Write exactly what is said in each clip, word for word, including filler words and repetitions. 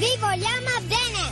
Vi vogliamo bene!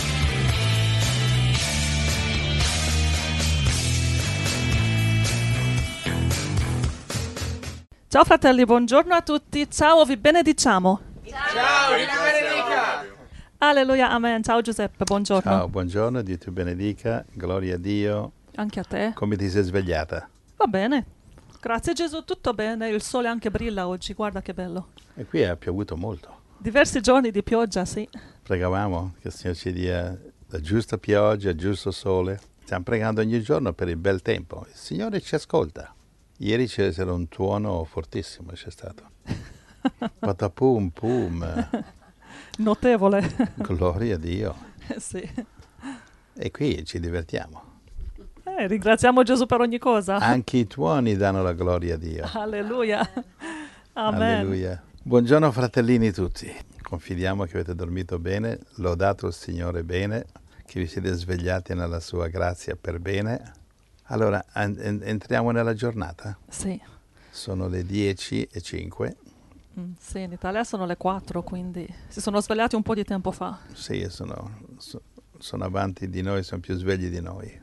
Ciao fratelli, buongiorno a tutti. Ciao, vi benediciamo. Ciao, Dio ti benedica. Alleluia, amen. Ciao Giuseppe, buongiorno. Ciao, buongiorno, Dio ti benedica, gloria a Dio. Anche a te. Come ti sei svegliata? Va bene. Grazie Gesù, tutto bene. Il sole anche brilla oggi, guarda che bello. E qui ha piovuto molto. Diversi giorni di pioggia, sì. Pregavamo che il Signore ci dia la giusta pioggia, il giusto sole. Stiamo pregando ogni giorno per il bel tempo. Il Signore ci ascolta. Ieri c'era un tuono fortissimo, c'è stato. Patapum, pum. Notevole. Gloria a Dio. Sì. E qui ci divertiamo. Eh, ringraziamo Gesù per ogni cosa. Anche i tuoni danno la gloria a Dio. Alleluia. Amen. Alleluia. Buongiorno fratellini tutti. Confidiamo che avete dormito bene, lodato il Signore bene, che vi siete svegliati nella sua grazia per bene. Allora, en- en- entriamo nella giornata. Sì. Sono le dieci e cinque. Mm, sì, in Italia sono le quattro, quindi si sono svegliati un po' di tempo fa. Sì, sono, so- sono avanti di noi, sono più svegli di noi.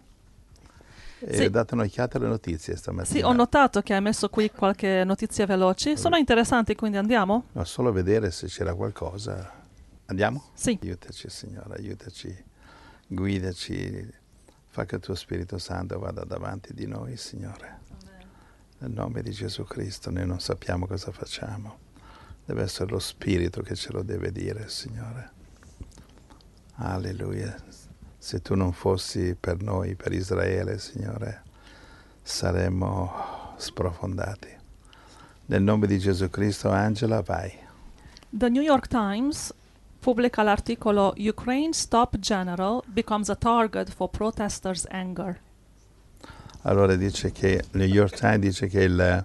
E Sì. ho dato un'occhiata alle notizie stamattina. Sì, ho notato che hai messo qui qualche notizia veloci. Sono interessanti, quindi andiamo? Ma solo a vedere se c'era qualcosa. Andiamo? Sì. Aiutaci, Signore, aiutaci, guidaci. Fa che il tuo Spirito Santo vada davanti di noi, Signore. Amen. Nel nome di Gesù Cristo, noi non sappiamo cosa facciamo. Deve essere lo Spirito che ce lo deve dire, Signore. Alleluia. Se tu non fossi per noi, per Israele, Signore, saremmo sprofondati. Nel nome di Gesù Cristo, Angela, vai. The New York Times pubblica l'articolo Ukraine's top general becomes a target for protesters' anger. Allora dice che, New York Times dice che il,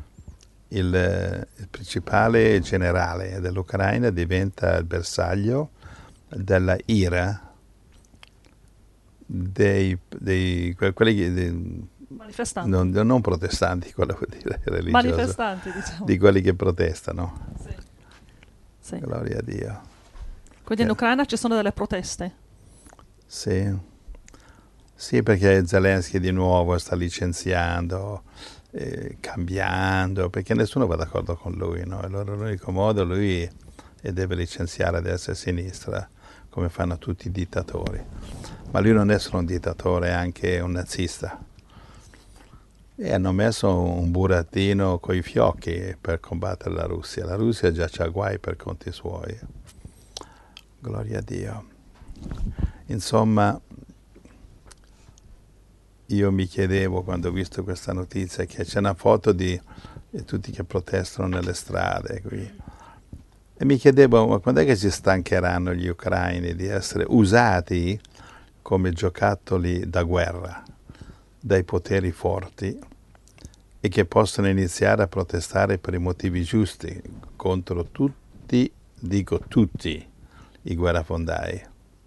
il, il principale generale dell'Ucraina diventa il bersaglio della ira dei, dei que- quelli che- dei, Manifestanti. non, non protestanti, quello vuol dire religioso, Manifestanti, diciamo. di quelli che protestano. Sì. Sì. Gloria a Dio. Quindi in Eh. Ucraina ci sono delle proteste. Sì. Sì, perché Zelensky di nuovo sta licenziando, eh, cambiando, perché nessuno va d'accordo con lui, no? Allora l'unico modo lui è deve licenziare a destra e a sinistra, come fanno tutti i dittatori. Ma lui non è solo un dittatore, è anche un nazista. E hanno messo un burattino coi fiocchi per combattere la Russia. La Russia già c'ha guai per conti suoi. Gloria a Dio. Insomma, io mi chiedevo quando ho visto questa notizia che c'è una foto di, di tutti che protestano nelle strade qui. E mi chiedevo, ma quando è che si stancheranno gli ucraini di essere usati come giocattoli da guerra dai poteri forti e che possono iniziare a protestare per i motivi giusti contro tutti, dico tutti, i guerrafondai.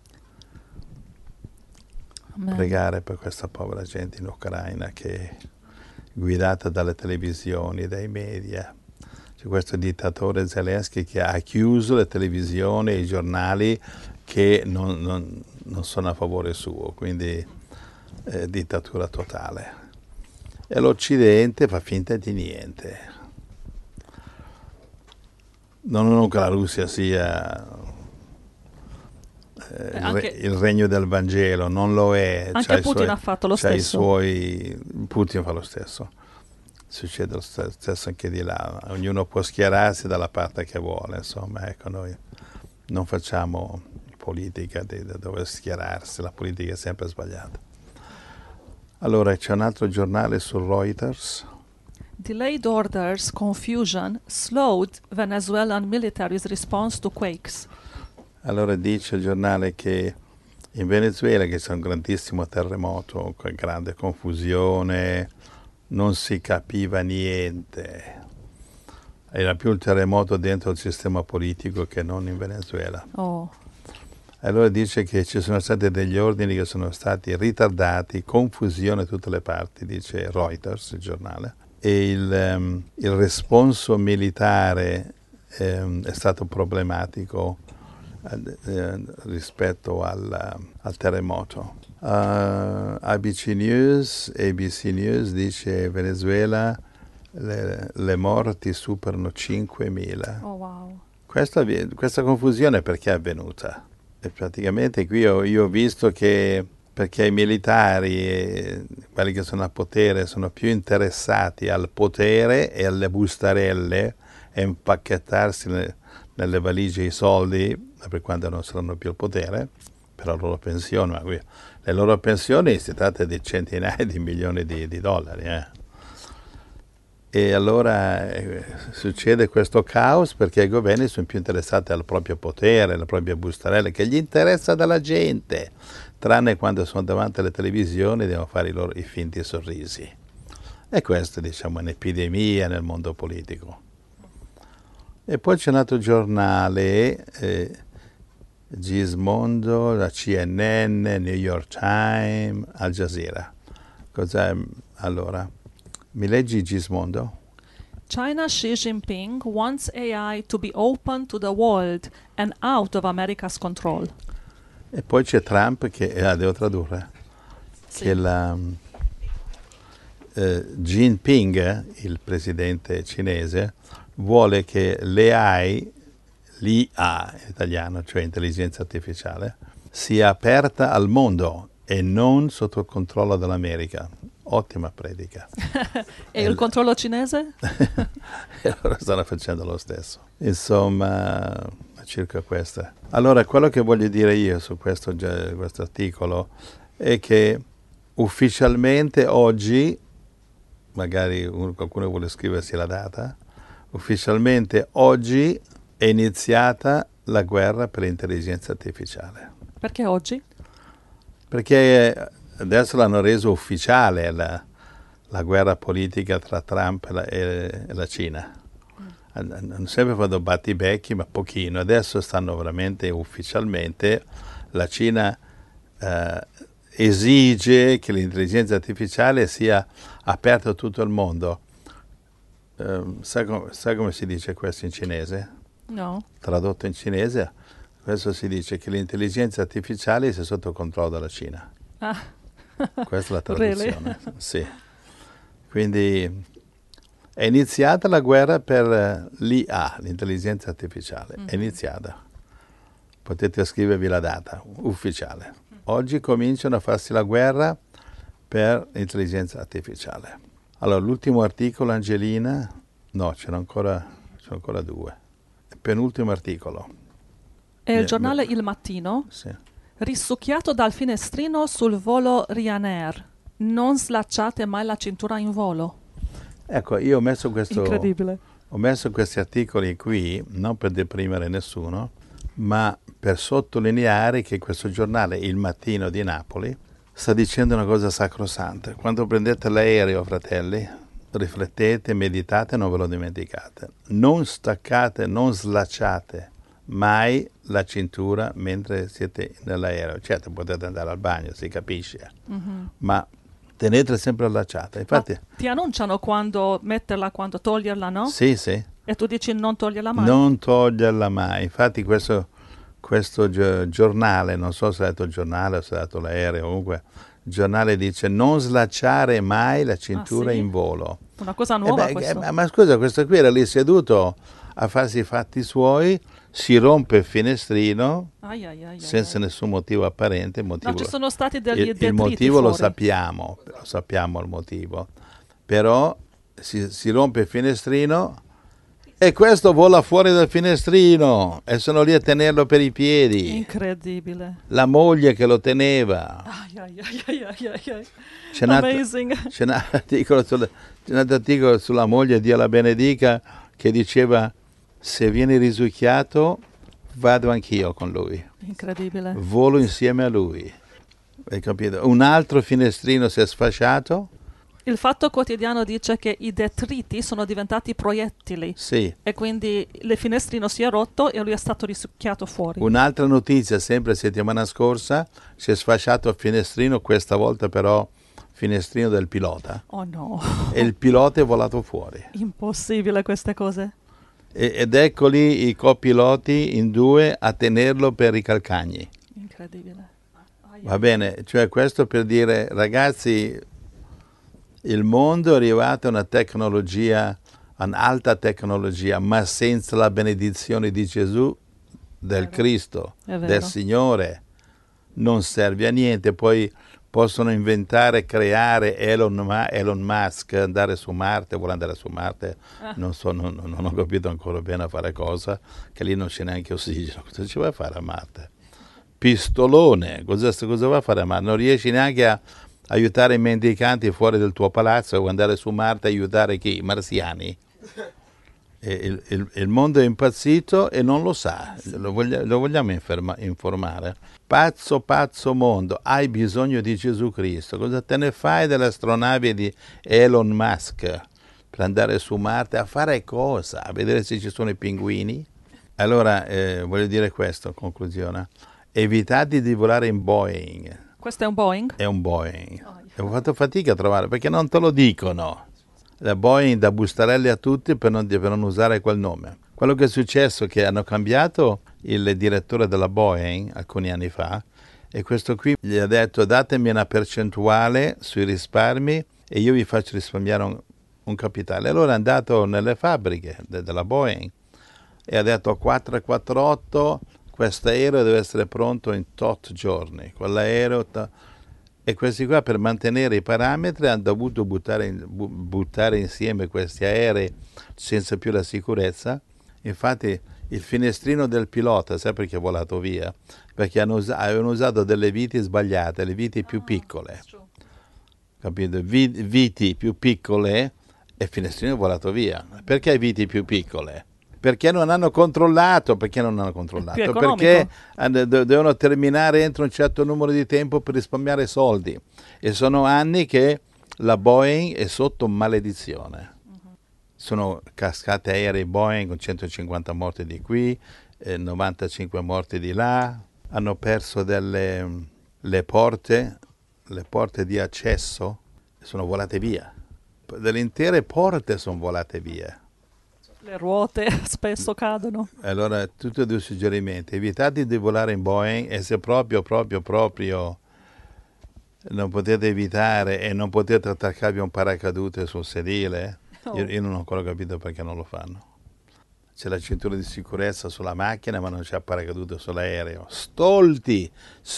Amen. Pregare per questa povera gente in Ucraina che è guidata dalle televisioni, dai media. C'è questo dittatore Zelensky che ha chiuso le televisioni e i giornali che non, non, non sono a favore suo, quindi eh, dittatura totale. E l'Occidente fa finta di niente. Non, non che la Russia sia eh, Eh, il, anche- re- il regno del Vangelo, non lo è. Anche C'ha i Putin suoi- ha fatto lo c'ha i stesso. suoi, Putin fa lo stesso. Succede lo st- stesso anche di là. Ognuno può schierarsi dalla parte che vuole, insomma, ecco, noi non facciamo politica di, di dove schierarsi, la politica è sempre sbagliata. Allora, c'è un altro giornale su Reuters. Delayed orders confusion slowed Venezuelan military's response to quakes. Allora dice il giornale che in Venezuela, che c'è un grandissimo terremoto, con grande confusione, non si capiva niente. Era più il terremoto dentro il sistema politico che non in Venezuela. Oh, Allora dice che ci sono stati degli ordini che sono stati ritardati, confusione da tutte le parti, dice Reuters, il giornale. E il, um, il responso militare um, è stato problematico eh, rispetto al, al terremoto. Uh, A B C News, A B C News dice Venezuela le, le morti superano cinquemila. Oh wow. Questa, questa confusione perché è avvenuta? E praticamente qui io, io ho visto che perché i militari, eh, quelli che sono al potere, sono più interessati al potere e alle bustarelle e impacchettarsi nelle, nelle valigie i soldi, per quando non saranno più al potere, per la loro pensione. Ma qui, le loro pensioni si tratta di centinaia di milioni di, di dollari. Eh. E allora eh, succede questo caos perché i governi sono più interessati al proprio potere, alle proprie bustarelle, che gli interessa dalla gente, tranne quando sono davanti alle televisioni devono fare i loro i finti sorrisi. E questo, diciamo, è un'epidemia nel mondo politico. E poi c'è un altro giornale, eh, Gizmondo, la C N N, New York Times, Al Jazeera. Cos'è allora? Mi leggi Gizmondo? China Xi Jinping wants A I to be open to the world and out of America's control. E poi c'è Trump che, eh, devo tradurre, Sì. che la, eh, Jinping, il presidente cinese, vuole che l'A I, l'I A in italiano, cioè intelligenza artificiale, sia aperta al mondo e non sotto il controllo dell'America. Ottima predica. E il controllo cinese? E loro stanno facendo lo stesso. Insomma, circa questa. Allora, quello che voglio dire io su questo, questo articolo è che ufficialmente oggi, magari uno, qualcuno vuole scriversi la data, ufficialmente oggi è iniziata la guerra per l'intelligenza artificiale. Perché oggi? Perché adesso l'hanno reso ufficiale la, la guerra politica tra Trump e la, e, e la Cina. Hanno sempre fatto battibecchi, ma pochino. Adesso stanno veramente ufficialmente. La Cina eh, esige che l'intelligenza artificiale sia aperta a tutto il mondo. Eh, sai, com- sai come si dice questo in cinese? No. Tradotto in cinese, questo si dice che l'intelligenza artificiale sia sotto controllo della Cina. Ah. Questa è la traduzione. Really? Sì. Quindi è iniziata la guerra per l'I A, l'intelligenza artificiale. Mm-hmm. È iniziata. Potete scrivervi la data ufficiale. Oggi cominciano a farsi la guerra per l'intelligenza artificiale. Allora, l'ultimo articolo, Angelina, no, c'erano ancora, c'erano ancora due. Il penultimo articolo. È il Yeah, giornale beh. Il Mattino? Sì. Risucchiato dal finestrino sul volo Ryanair. Non slacciate mai la cintura in volo. Ecco, io ho messo questo, Incredibile. ho messo questi articoli qui, non per deprimere nessuno, ma per sottolineare che questo giornale, Il Mattino di Napoli, sta dicendo una cosa sacrosanta. Quando prendete l'aereo, fratelli, riflettete, meditate, non ve lo dimenticate. Non staccate, non slacciate mai la cintura mentre siete nell'aereo. Certo, potete andare al bagno, si capisce, mm-hmm. ma tenete sempre allacciata. Infatti, ma ti annunciano quando metterla, quando toglierla, no? Sì, sì. E tu dici non toglierla mai? Non toglierla mai. Infatti questo, questo gi- giornale, non so se è stato il giornale o se è stato l'aereo, comunque il giornale dice non slacciare mai la cintura ah, sì? in volo. Una cosa nuova eh beh, questo. Eh, ma scusa, questo qui era lì seduto a farsi i fatti suoi, si rompe il finestrino ai, ai, ai, senza ai. nessun motivo apparente. Il motivo, no, ci sono stati degli il, detriti il motivo fuori. lo sappiamo, lo sappiamo il motivo, però si, si rompe il finestrino e questo vola fuori dal finestrino e sono lì a tenerlo per i piedi. Incredibile. La moglie che lo teneva. Ai, ai, ai, ai, ai, ai. C'è Amazing. Un, c'è, un articolo sulla, c'è un altro articolo sulla moglie, Dio la benedica, che diceva: se vieni risucchiato vado anch'io con lui. Incredibile. Volo insieme a lui. Hai capito? Un altro finestrino si è sfasciato. Il Fatto Quotidiano dice che i detriti sono diventati proiettili. Sì. E quindi il finestrino si è rotto e lui è stato risucchiato fuori. Un'altra notizia, sempre settimana scorsa, si è sfasciato il finestrino, questa volta però finestrino del pilota. Oh no. E il pilota è volato fuori. Impossibile queste cose. E- ed eccoli i copiloti in due a tenerlo per i calcagni. Incredibile. Va bene, cioè questo per dire, ragazzi, il mondo è arrivato a una tecnologia, un'alta tecnologia, ma senza la benedizione di Gesù, del Vero. Cristo, È vero. del Signore, non serve a niente. Poi possono inventare, creare Elon, Ma- Elon Musk, andare su Marte, vuole andare su Marte, Ah. non so, non, non ho capito ancora bene a fare cosa, che lì non c'è neanche ossigeno, cosa ci vai a fare a Marte? Pistolone, cosa, cosa va a fare a Marte? Non riesci neanche a aiutare i mendicanti fuori del tuo palazzo, vuoi andare su Marte a aiutare chi? I marziani? E il, il- il mondo è impazzito e non lo sa, lo, voglia- lo vogliamo inferma- informare. Pazzo, pazzo mondo, hai bisogno di Gesù Cristo. Cosa te ne fai delle astronavi di Elon Musk per andare su Marte? A fare cosa? A vedere se ci sono i pinguini? Allora, eh, voglio dire questo, in conclusione. Evitate di volare in Boeing. Questo è un Boeing? È un Boeing. E ho fatto fatica a trovare, perché non te lo dicono. La Boeing dà bustarelli a tutti per non, per non usare quel nome. Quello che è successo è che hanno cambiato il direttore della Boeing alcuni anni fa e questo qui gli ha detto datemi una percentuale sui risparmi e io vi faccio risparmiare un, un capitale. Allora è andato nelle fabbriche de, della Boeing e ha detto quattrocentoquarantotto, questo aereo deve essere pronto in tot giorni. Quell'aereo... Ta- E questi qua per mantenere i parametri hanno dovuto buttare, in- bu- buttare insieme questi aerei senza più la sicurezza. Infatti il finestrino del pilota, sai perché è volato via? Perché hanno usa- avevano usato delle viti sbagliate, le viti più piccole. Capito? Vi- viti più piccole e il finestrino è volato via. Perché viti più piccole? Perché non hanno controllato, perché non hanno controllato? Più economico. Perché hanno- de- devono terminare entro un certo numero di tempo per risparmiare soldi. E sono anni che la Boeing è sotto maledizione. Sono cascate aerei Boeing con centocinquanta morti di qui, eh, novantacinque morti di là. Hanno perso delle le porte, le porte di accesso sono volate via. Delle intere porte sono volate via. Le ruote spesso cadono. Allora, tutti e due suggerimenti. Evitate di volare in Boeing e se proprio, proprio, proprio non potete evitare e non potete attaccarvi un paracadute sul sedile, Oh. io, io non ho ancora capito perché non lo fanno. C'è la cintura di sicurezza sulla macchina, ma non c'è il paracadute sull'aereo. Stolti,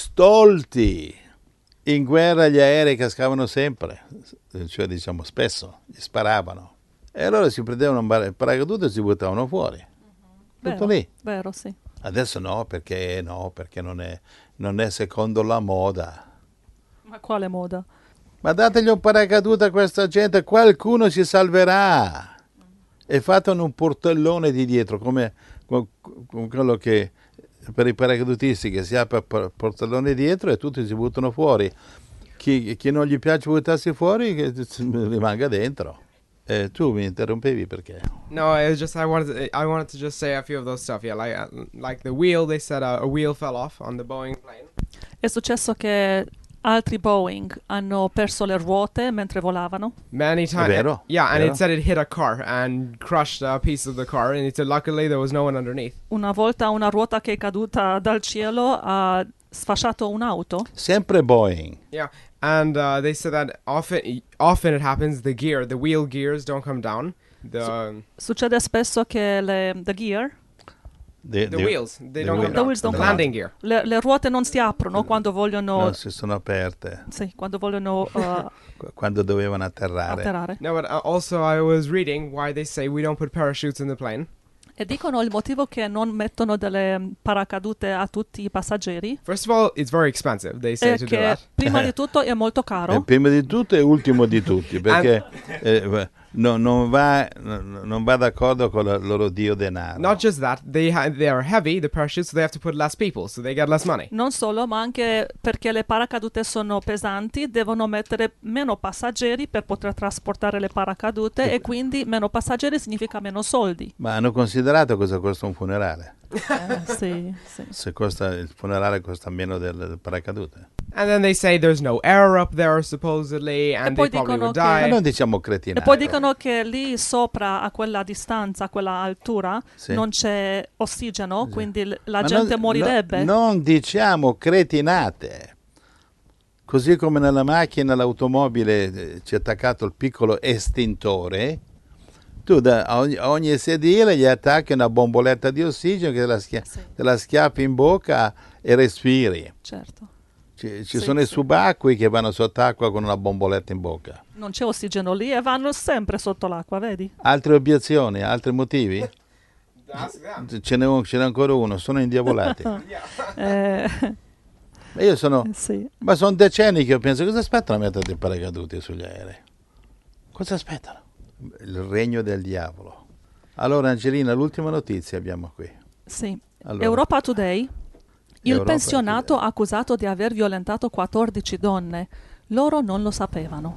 stolti! In guerra gli aerei cascavano sempre, cioè diciamo spesso, gli sparavano. E allora si prendevano un bar- il paracadute e si buttavano fuori. Tutto Vero, lì. vero, sì. Adesso no, perché no, perché non è, non è secondo la moda. Ma quale moda? Ma dategli un paracadute a questa gente, qualcuno si salverà. E fatene un portellone di dietro, come, come quello che per i paracadutisti che si apre il portellone dietro e tutti si buttano fuori. Chi, chi non gli piace buttarsi fuori, che rimanga dentro. Eh, tu mi interrompevi perché? No, it was just I wanted to, I wanted to just say a few of those stuff. Yeah, like uh, like the wheel. They said uh, a wheel fell off on the Boeing plane. È successo che altri Boeing hanno perso le ruote mentre volavano. Many times. vero, Yeah, and vero. it said it hit a car and crushed a piece of the car. And it said luckily there was no one underneath. Una volta una ruota che è caduta dal cielo ha sfasciato un'auto. Sempre Boeing. Yeah, and uh, they said that often often it happens. The gear, the wheel gears don't come down. The Succede spesso che le the gear, The, the wheels they the don't wheel- come The down. wheels don't the come landing gear. le, le ruote non si aprono quando vogliono, no, si sono aperte sì, quando vogliono uh, qu- quando dovevano atterrare. atterrare. No, but uh, also I was reading why they say we don't put parachutes in the plane. E dicono il motivo che non mettono delle mm, paracadute a tutti i passeggeri First of all, it's very expensive. They say è to do che that. prima di tutto è molto E caro. prima di tutto e ultimo di tutti, perché eh, no- non, va, no- non va d'accordo con il loro dio denaro. Not just that, they ha- they are heavy, the parachutes, so they have to put less people, so they get less money. Non solo, ma anche perché le paracadute sono pesanti, devono mettere meno passeggeri per poter trasportare le paracadute e quindi meno passeggeri significa meno soldi. Ma hanno considerato cosa costa un funerale? Eh, sì, sì. Se costa, il funerale costa meno del, del paracadute. And then they say there's no air up there supposedly, and poi they probably dicono would che- Ma die. non diciamo E cretinate. poi dicono che lì sopra, a quella distanza, a quella altura, Sì. non c'è ossigeno, Sì. quindi l- la Ma gente non- morirebbe. no- non diciamo cretinate. Così come nella macchina, l'automobile, eh, c'è attaccato il piccolo estintore, tu da a ogni, a ogni sedile gli attacchi una bomboletta di ossigeno che te la, schia- Sì, te la schiaffi in bocca e respiri. certo. Ci, ci Sì, sono i sì. subacquei che vanno sott'acqua con una bomboletta in bocca. Non c'è ossigeno lì e vanno sempre sotto l'acqua, vedi? Altre obiezioni, altri motivi? Ask them. Ce n'è, un- ce n'è ancora uno, sono indiavolati. Eh, Ma io sono, sì. ma sono decenni che io penso, cosa aspettano a mettere i paracaduti sugli aerei? Cosa aspettano? Il regno del diavolo. Allora Angelina, l'ultima notizia abbiamo qui. Sì. Allora, Europa Today. Il Europa pensionato Today. accusato di aver violentato quattordici donne. Loro non lo sapevano.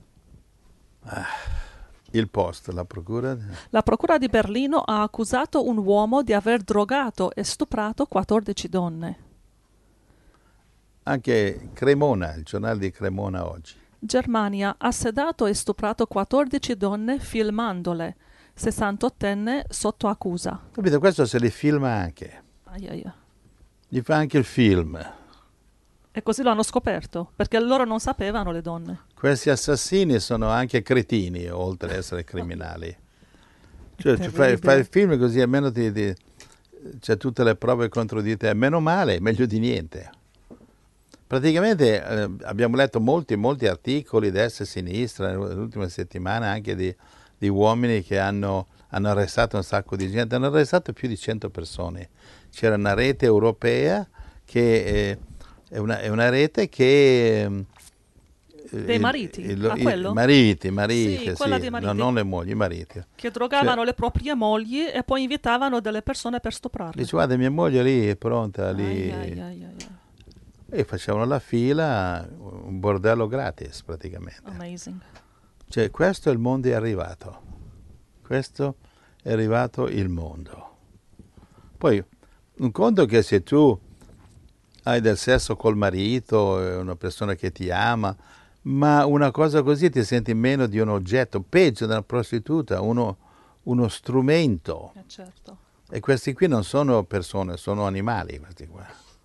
Il Post, la procura. La procura di Berlino ha accusato un uomo di aver drogato e stuprato quattordici donne. Anche Cremona, il giornale di Cremona oggi. Germania ha sedato e stuprato quattordici donne filmandole. sessantottenne sotto accusa. Capito? Questo se li filma anche. Ai ai ai. Gli fa anche il film. E così lo hanno scoperto, perché loro non sapevano le donne. Questi assassini sono anche cretini, oltre ad essere criminali. Cioè, ci fai, Terribile. fai il film così almeno ti, ti, c'è tutte le prove contro di te. Meno male, meglio di niente. Praticamente eh, abbiamo letto molti, molti articoli destra e sinistra nell'ultima settimana anche di, di uomini che hanno, hanno arrestato un sacco di gente. Hanno arrestato più di cento persone. C'era una rete europea che eh, è, una, è una rete che... eh, Dei il- mariti, il- a il- quello? mariti, mariti, Sì, quella sì, dei no, mariti. non le mogli, i mariti. Che drogavano Cioè- le proprie mogli e poi invitavano delle persone per stuprarle. Dice, guarda, mia moglie lì è pronta, lì. Ai, ai, ai, ai, ai. E facevano la fila, un bordello gratis praticamente. Amazing. Cioè, questo è il mondo è arrivato. Questo è arrivato il mondo. Poi, un conto che se tu hai del sesso col marito, è una persona che ti ama, ma una cosa così ti senti meno di un oggetto, peggio della prostituta, uno, uno strumento. Eh, certo. E questi qui non sono persone, sono animali questi qua.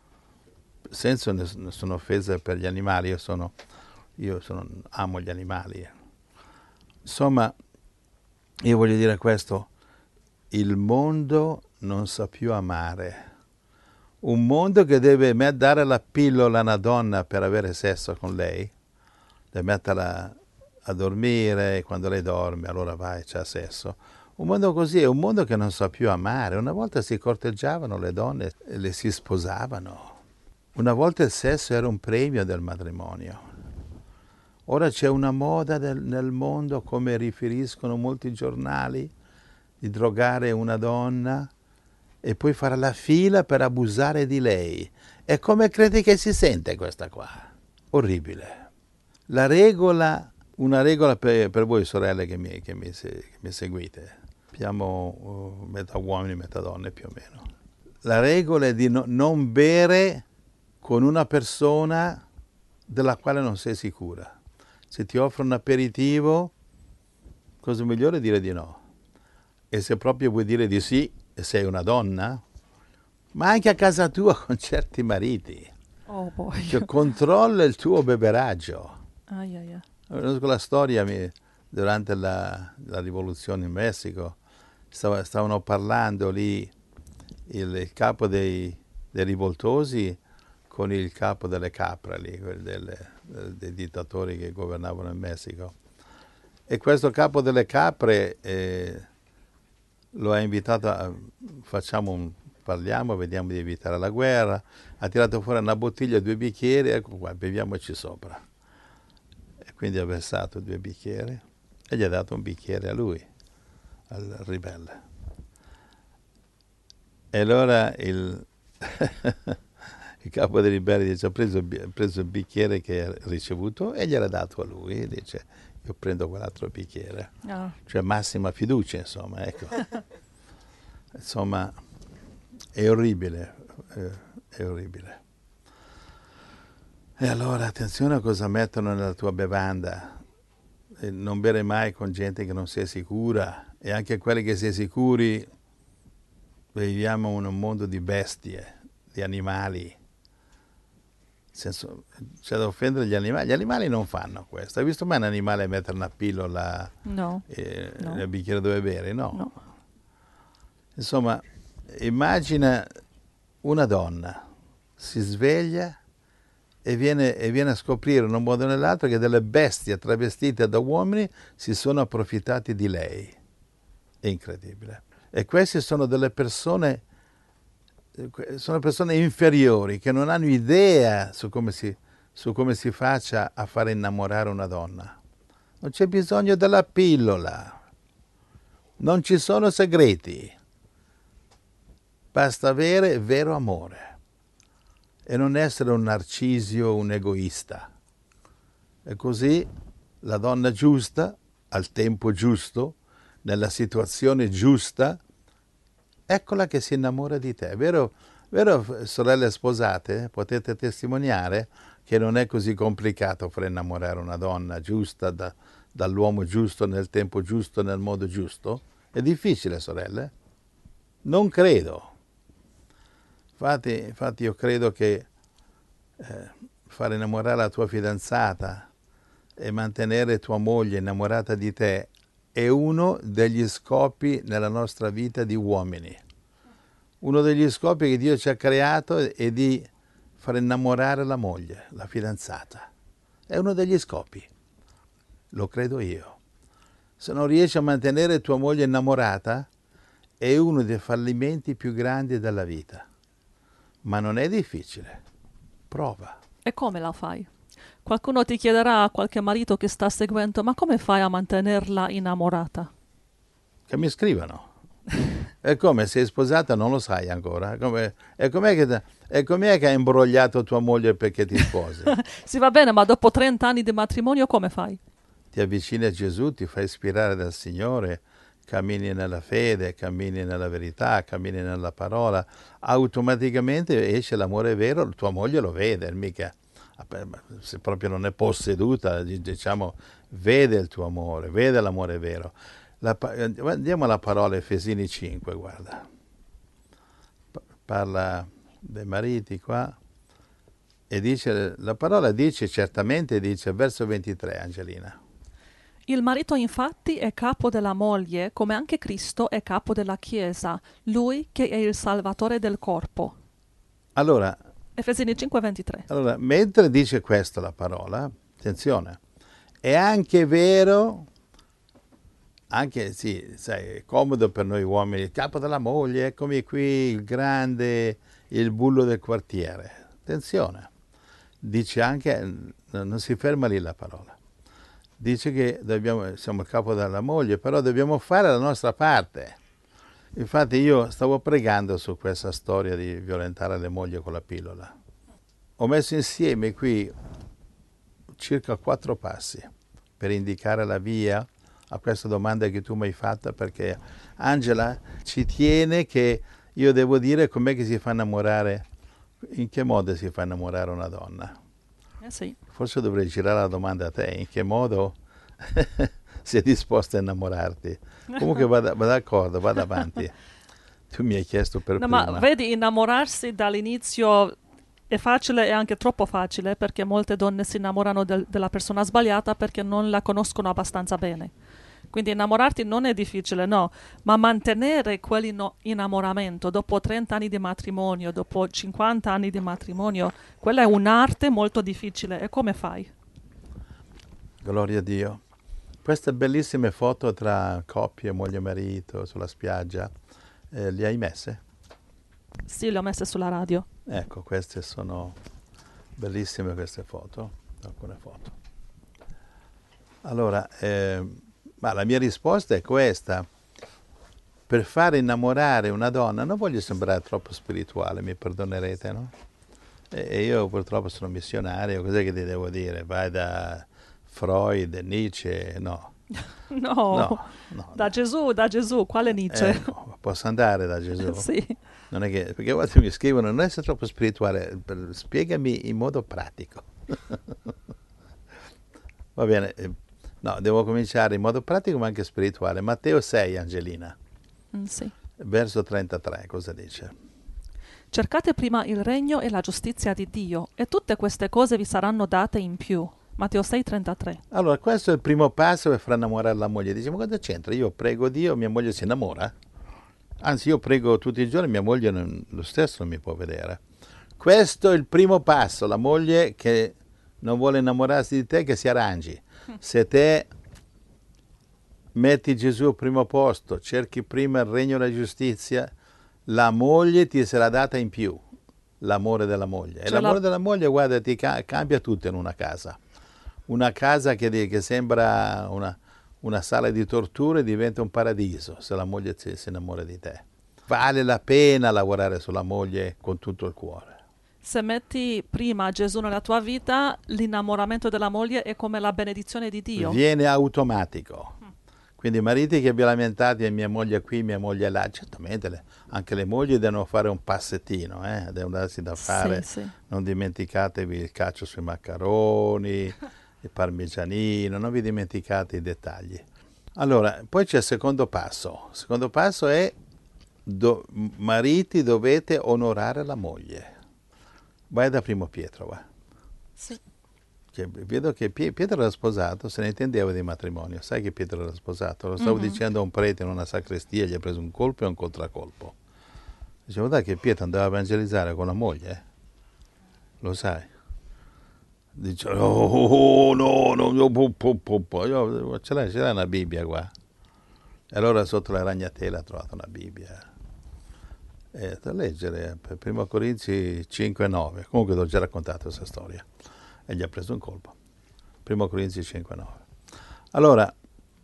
Senza ness- nessuna offesa per gli animali, io sono, io sono, amo gli animali. Insomma, io voglio dire questo, il mondo non sa più amare. Un mondo che deve me- dare la pillola a una donna per avere sesso con lei, deve metterla a dormire, e quando lei dorme allora vai e c'ha sesso. Un mondo così è un mondo che non sa più amare. Una volta si corteggiavano le donne e le si sposavano. Una volta il sesso era un premio del matrimonio. Ora c'è una moda del- nel mondo, come riferiscono molti giornali, di drogare una donna e poi fare la fila per abusare di lei. E come credi che si sente questa qua? Orribile. La regola, una regola per, per voi sorelle che mi, che mi se- che mi seguite, abbiamo uh, metà uomini, metà donne più o meno. La regola è di no- non bere con una persona della quale non sei sicura. Se ti offre un aperitivo, cosa migliore è dire di no. E se proprio vuoi dire di sì, e sei una donna, ma anche a casa tua con certi mariti, Oh boy. cioè controlla il tuo beveraggio. Ai, ai, ai. Conosco la storia, mi- durante la, la rivoluzione in Messico, stava- stavano parlando lì il, il capo dei, dei rivoltosi con il capo delle capre, lì, quelli delle- dei dittatori che governavano il Messico. E questo capo delle capre eh, lo ha invitato a facciamo un, parliamo, vediamo di evitare la guerra. Ha tirato fuori una bottiglia, due bicchieri, ecco qua, beviamoci sopra. E quindi ha versato due bicchieri e gli ha dato un bicchiere a lui, al ribelle. E allora il, il capo dei ribelli dice, ha preso, il bi- ha preso il bicchiere che ha ricevuto e gliel'ha dato a lui. E dice, io prendo quell'altro bicchiere. Ah, Cioè massima fiducia, insomma, ecco. Insomma, è orribile, eh, è orribile. E allora attenzione a cosa mettono nella tua bevanda, e non bere mai con gente che non sia sicura, e anche quelli che si è sicuri, viviamo in un mondo di bestie, di animali, senso, c'è da offendere gli animali. Gli animali non fanno questo. Hai visto mai un animale mettere una pillola No. eh, No. nel bicchiere dove bere? No. No. Insomma, immagina una donna, si sveglia e viene, e viene a scoprire in un modo o nell'altro che delle bestie travestite da uomini si sono approfittati di lei. È incredibile. E queste sono delle persone, sono persone inferiori che non hanno idea su come si, su come si faccia a fare innamorare una donna. Non c'è bisogno della pillola, non ci sono segreti, basta avere vero amore e non essere un narcisio, un egoista. E così la donna giusta, al tempo giusto, nella situazione giusta, eccola che si innamora di te. Vero, vero sorelle sposate? Potete testimoniare che non è così complicato far innamorare una donna giusta da, dall'uomo giusto, nel tempo giusto, nel modo giusto? È difficile, sorelle? Non credo. Infatti, infatti io credo che eh, far innamorare la tua fidanzata e mantenere tua moglie innamorata di te è uno degli scopi nella nostra vita di uomini. Uno degli scopi che Dio ci ha creato è di far innamorare la moglie, la fidanzata. È uno degli scopi. Lo credo io. Se non riesci a mantenere tua moglie innamorata, è uno dei fallimenti più grandi della vita. Ma non è difficile. Prova. E come la fai? Qualcuno ti chiederà, qualche marito che sta seguendo, ma come fai a mantenerla innamorata? Che mi scrivano. E come, sei sposata non lo sai ancora? Come, e com'è che, e com'è che hai imbrogliato tua moglie perché ti sposi? Sì, va bene, ma dopo trenta anni di matrimonio come fai? Ti avvicini a Gesù, ti fai ispirare dal Signore, cammini nella fede, cammini nella verità, cammini nella parola, automaticamente esce l'amore vero, tua moglie lo vede, mica, se proprio non è posseduta, diciamo, vede il tuo amore, vede l'amore vero. La, andiamo alla parola Efesini cinque, guarda, parla dei mariti qua, e dice, la parola dice certamente, dice, verso ventitré, Angelina. Il marito infatti è capo della moglie, come anche Cristo è capo della Chiesa, lui che è il Salvatore del corpo. Allora, Efesini cinque ventitré. Allora, mentre dice questo la parola, attenzione, è anche vero, anche, sì, sai, è comodo per noi uomini, il capo della moglie, eccomi qui, il grande, il bullo del quartiere. Attenzione, dice anche, non si ferma lì la parola. Dice che dobbiamo, siamo il capo della moglie, però dobbiamo fare la nostra parte. Infatti io stavo pregando su questa storia di violentare le mogli con la pillola. Ho messo insieme qui circa quattro passi per indicare la via a questa domanda che tu mi hai fatta, perché Angela ci tiene che io devo dire com'è che si fa innamorare, in che modo si fa innamorare una donna. Eh sì. Forse dovrei girare la domanda a te, in che modo sei disposta a innamorarti? Comunque vada, vada d'accordo, vada avanti. Tu mi hai chiesto per No, prima. ma vedi, innamorarsi dall'inizio è facile e anche troppo facile, perché molte donne si innamorano del, della persona sbagliata perché non la conoscono abbastanza bene. Quindi innamorarti non è difficile, no, ma mantenere quell'innamoramento dopo trenta anni di matrimonio, dopo cinquanta anni di matrimonio, quella è un'arte molto difficile. E come fai? Gloria a Dio. Queste bellissime foto tra coppie, moglie e marito sulla spiaggia, eh, le hai messe? Sì, le ho messe sulla radio. Ecco, queste sono bellissime queste foto, alcune foto. Allora, eh, ma la mia risposta è questa. Per fare innamorare una donna, non voglio sembrare troppo spirituale, mi perdonerete, no? E, e io purtroppo sono missionario, cos'è che ti devo dire? Vai da Freud, Nietzsche, no. No, No, no, da no. Gesù, da Gesù, quale Nietzsche? Ecco, posso andare da Gesù? Sì. Non è che, perché a volte mi scrivono, non essere troppo spirituale, per- spiegami in modo pratico. Va bene, eh, no, devo cominciare in modo pratico ma anche spirituale. Matteo sei, Angelina, Mm, sì. verso trentatré, cosa dice? Cercate prima il regno e la giustizia di Dio, e tutte queste cose vi saranno date in più. Matteo sei trentatré. Allora, questo è il primo passo per far innamorare la moglie. Dice, ma cosa c'entra? Io prego Dio, mia moglie si innamora? Anzi, io prego tutti i giorni, mia moglie non- lo stesso non mi può vedere. Questo è il primo passo, la moglie che non vuole innamorarsi di te, che si arrangi. Se te metti Gesù al primo posto, cerchi prima il regno e la giustizia, la moglie ti sarà data in più, l'amore della moglie. E Cioè l'amore la- della moglie, guarda, ti ca- cambia tutto in una casa. Una casa che, di- che sembra una, una sala di torture diventa un paradiso se la moglie si, si innamora di te. Vale la pena lavorare sulla moglie con tutto il cuore. Se metti prima Gesù nella tua vita, l'innamoramento della moglie è come la benedizione di Dio. Viene automatico. Quindi i mariti che vi lamentate, mia moglie qui, mia moglie là, certamente le- anche le mogli devono fare un passettino, eh? Devono darsi da fare. Sì, sì. Non dimenticatevi il cacio sui maccheroni, il parmigianino, non vi dimenticate i dettagli. Allora, poi c'è il secondo passo. Il secondo passo è do- mariti dovete onorare la moglie. Vai da Primo Pietro, va. Sì. Che vedo che Pie- Pietro era sposato, se ne intendeva di matrimonio. Sai che Pietro era sposato? Lo stavo Mhm. dicendo a un prete in una sacrestia, gli ha preso un colpo e un contraccolpo. Dicevo, dai che Pietro andava a evangelizzare con la moglie, eh? Lo sai? Dice, oh, no, no, no, po, po, po, po. Io, ce l'hai, ce l'hai una Bibbia qua? E allora sotto la ragnatela ha trovato una Bibbia. E da leggere, per Primo Corinzi cinque nove. Comunque ti ho già raccontato questa storia. E gli ha preso un colpo. Primo Corinzi cinque nove. Allora,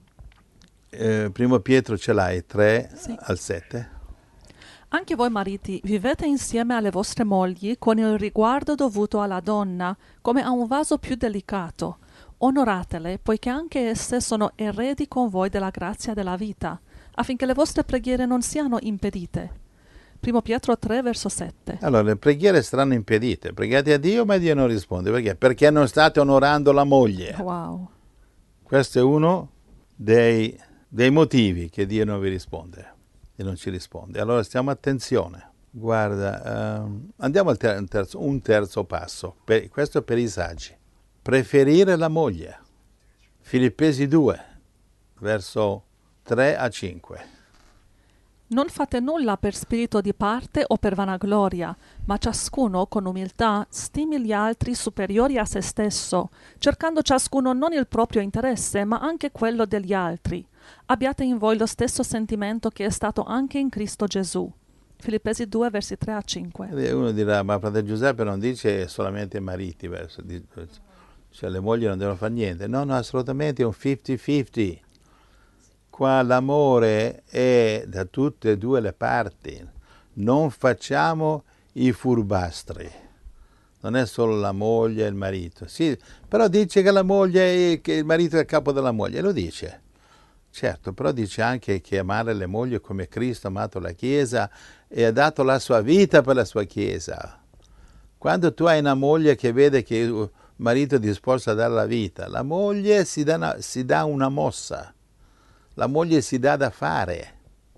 eh, Primo Pietro ce l'hai tre Sì. al sette. Anche voi mariti vivete insieme alle vostre mogli con il riguardo dovuto alla donna, come a un vaso più delicato. Onoratele, poiché anche esse sono eredi con voi della grazia della vita, affinché le vostre preghiere non siano impedite. Primo Pietro tre, verso sette. Allora, le preghiere saranno impedite. Pregate a Dio, ma Dio non risponde. Perché? Perché non state onorando la moglie. Wow. Questo è uno dei, dei motivi che Dio non vi risponde e non ci risponde. Allora stiamo attenzione. Guarda, ehm, andiamo al ter- un, terzo, un terzo passo. Per- questo è per i saggi. Preferire la moglie. Filippesi due, verso tre a cinque. Non fate nulla per spirito di parte o per vanagloria, ma ciascuno con umiltà stimi gli altri superiori a se stesso, cercando ciascuno non il proprio interesse, ma anche quello degli altri. Abbiate in voi lo stesso sentimento che è stato anche in Cristo Gesù. Filippesi due, versi tre a cinque. E uno dirà, ma fratello Giuseppe non dice solamente ai mariti, verso, di- cioè le mogli non devono fare niente. No, no, assolutamente è un cinquanta cinquanta. Qua l'amore è da tutte e due le parti. Non facciamo i furbastri. Non è solo la moglie e il marito. Sì, però dice che la moglie è, che il marito è il capo della moglie, lo dice. Certo, però dice anche che amare le mogli come Cristo ha amato la Chiesa e ha dato la sua vita per la sua Chiesa. Quando tu hai una moglie che vede che il marito è disposto a dare la vita, la moglie si dà una, si dà una mossa, la moglie si dà da fare.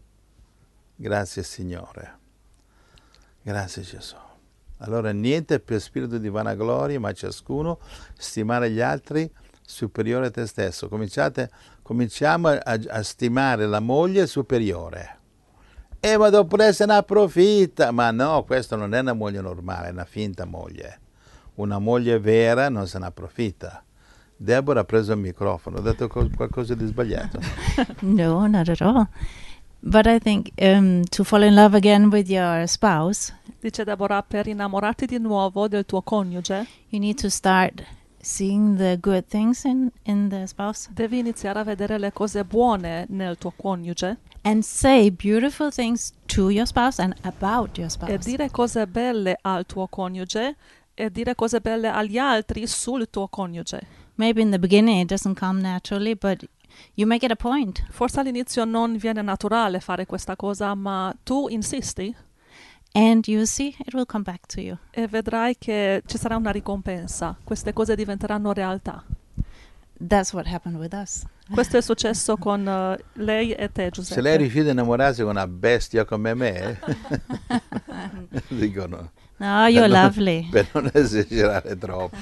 Grazie Signore, grazie Gesù. Allora niente per spirito di vanagloria, ma ciascuno stimare gli altri superiore a te stesso. Cominciate, cominciamo a, a stimare la moglie superiore. Eh, ma dopo se ne approfitta. Ma no, questa non è una moglie normale, è una finta moglie. Una moglie vera non se ne approfitta. Deborah ha preso il microfono, ha detto qualcosa di sbagliato. No, not at all. But I think um, to fall in love again with your spouse, Dice Deborah, per innamorarti di nuovo del tuo coniuge, you need to start seeing the good things in, in the spouse devi iniziare a vedere le cose buone nel tuo coniuge and say beautiful things to your spouse and about your spouse. e dire cose belle al tuo coniuge e dire cose belle agli altri sul tuo coniuge. Maybe in the beginning it doesn't come naturally, but you make it a point. Forse all'inizio non viene naturale fare questa cosa, ma tu insisti And you see, it will come back to you. E vedrai che ci sarà una ricompensa, queste cose diventeranno realtà. That's what happened with us. Questo è successo con uh, lei e te, Giuseppe. Se lei riuscita a innamorarsi con una bestia come me, dicono, No, you're per non- lovely. per non esagerare troppo.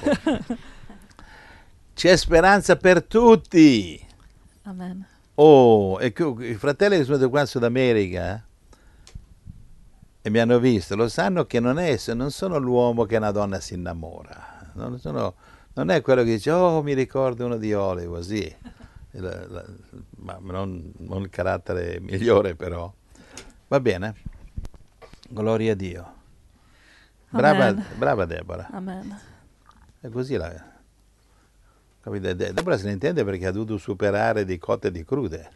C'è speranza per tutti. Amen. Oh, e che- i fratelli che sono venuti qua in Sud America e mi hanno visto, lo sanno che non, è, non sono l'uomo che una donna si innamora. Non, sono- non è quello che dice, oh, mi ricordo uno di Hollywood, sì. La- la- ma non, non il carattere migliore, però. Va bene. Gloria a Dio. Brava, Amen. brava Deborah. Amen. È così la... Capite? De- Deborah se ne intende perché ha dovuto superare di cotte e di crude.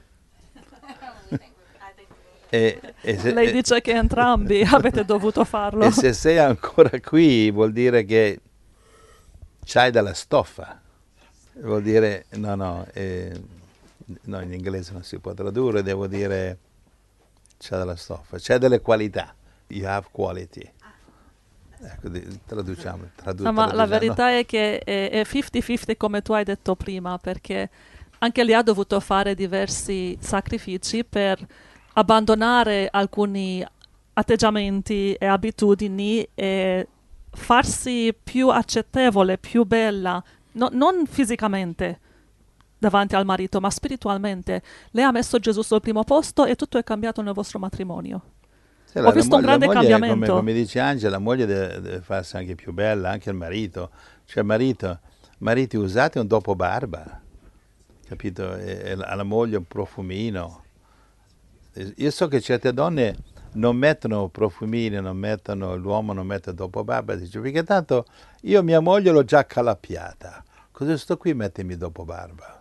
E, e se, Lei e- dice che entrambi avete dovuto farlo. e se sei ancora qui vuol dire che c'hai della stoffa. Vuol dire, no, no, eh, no, in inglese non si può tradurre, devo dire c'è della stoffa, c'è delle qualità. You have quality. Ecco, di- traduciamo. tradu- No, ma la traduciamo. verità è che è è cinquanta cinquanta come tu hai detto prima, perché anche lei ha dovuto fare diversi sacrifici per abbandonare alcuni atteggiamenti e abitudini e farsi più accettevole, più bella, no- non fisicamente davanti al marito, ma spiritualmente. Lei ha messo Gesù sul primo posto e tutto è cambiato nel vostro matrimonio. Sì, Ho visto un mo- grande moglie, cambiamento. Come, come dice Angela, la moglie deve, deve farsi anche più bella, anche il marito. Cioè, marito, mariti usate un dopo barba, capito? E, e la- alla moglie un profumino. E io so che certe donne non mettono profumini, non mettono, l'uomo non mette dopo barba, dice, perché tanto io mia moglie l'ho già calappiata, cosa sto qui a mettermi dopo barba?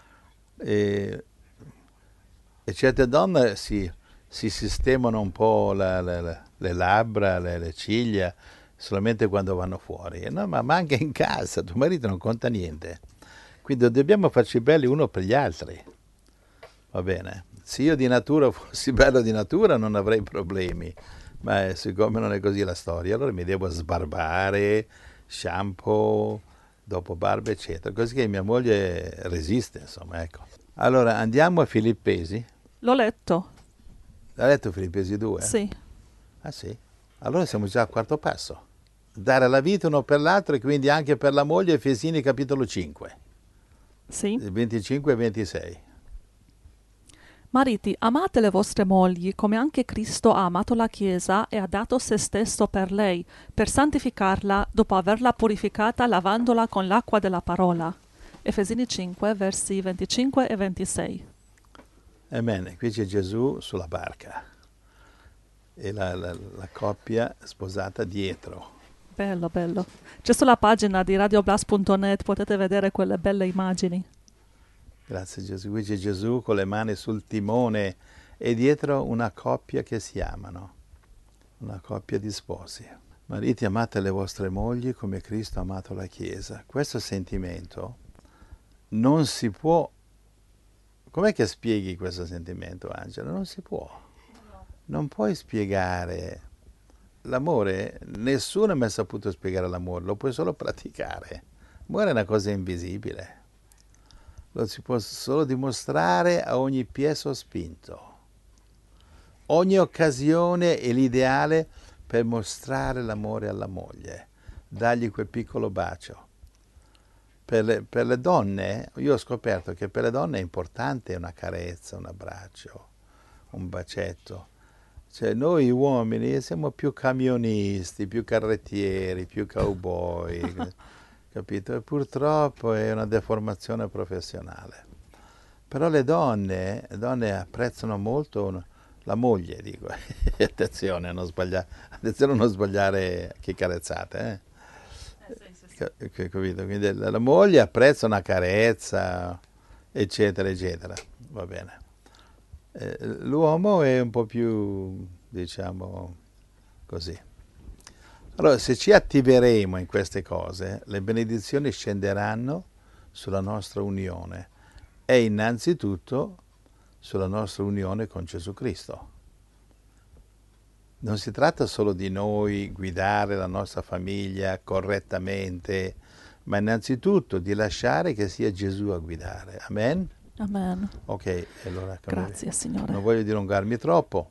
E, e certe donne si, si sistemano un po' la- la- la- le labbra, le, le ciglia, solamente quando vanno fuori. E no, ma, ma anche in casa, tuo marito non conta niente. Quindi dobbiamo farci belli uno per gli altri. Va bene? Se io di natura fossi bello di natura non avrei problemi, ma eh, siccome non è così la storia, allora mi devo sbarbare, shampoo, dopo barba, eccetera. Così che mia moglie resiste, insomma, ecco. Allora, andiamo a Filippesi. L'ho letto, L'ha letto Filippesi due? sì. Ah sì? Allora siamo già al quarto passo. Dare la vita uno per l'altro e quindi anche per la moglie, Efesini capitolo cinque, Sì. venticinque e ventisei. Mariti, amate le vostre mogli come anche Cristo ha amato la Chiesa e ha dato se stesso per lei, per santificarla dopo averla purificata lavandola con l'acqua della parola. Efesini cinque, versi venticinque e ventisei. Amen. Qui c'è Gesù sulla barca e la, la- la coppia sposata dietro. Bello, bello. C'è sulla pagina di radioblast punto net, potete vedere quelle belle immagini. Grazie Gesù. Qui c'è Gesù con le mani sul timone e dietro una coppia che si amano, una coppia di sposi. Mariti, amate le vostre mogli come Cristo ha amato la Chiesa. Questo sentimento non si può... Com'è che spieghi questo sentimento, Angela? Non si può. Non puoi spiegare l'amore. Nessuno mi ha saputo spiegare l'amore, lo puoi solo praticare. L'amore è una cosa invisibile. Lo si può solo dimostrare a ogni piè sospinto. Ogni occasione è l'ideale per mostrare l'amore alla moglie, dargli quel piccolo bacio. Per le, per le donne, io ho scoperto che per le donne è importante una carezza, un abbraccio, un bacetto. Cioè noi uomini siamo più camionisti, più carrettieri, più cowboy, capito? E purtroppo è una deformazione professionale. Però le donne, le donne apprezzano molto un- la moglie, dico. Attenzione a non sbagliare, attenzione a non sbagliare che carezzate, eh? Ca- ca- capito? Quindi la, la moglie apprezza una carezza, eccetera, eccetera. Va bene. Eh, l'uomo è un po' più, diciamo, così. Allora, se ci attiveremo in queste cose, le benedizioni scenderanno sulla nostra unione e innanzitutto sulla nostra unione con Gesù Cristo. non si tratta solo di noi guidare la nostra famiglia correttamente, ma innanzitutto di lasciare che sia Gesù a guidare. Amen? Amen. Ok, allora Grazie, Signore. non voglio dilungarmi troppo,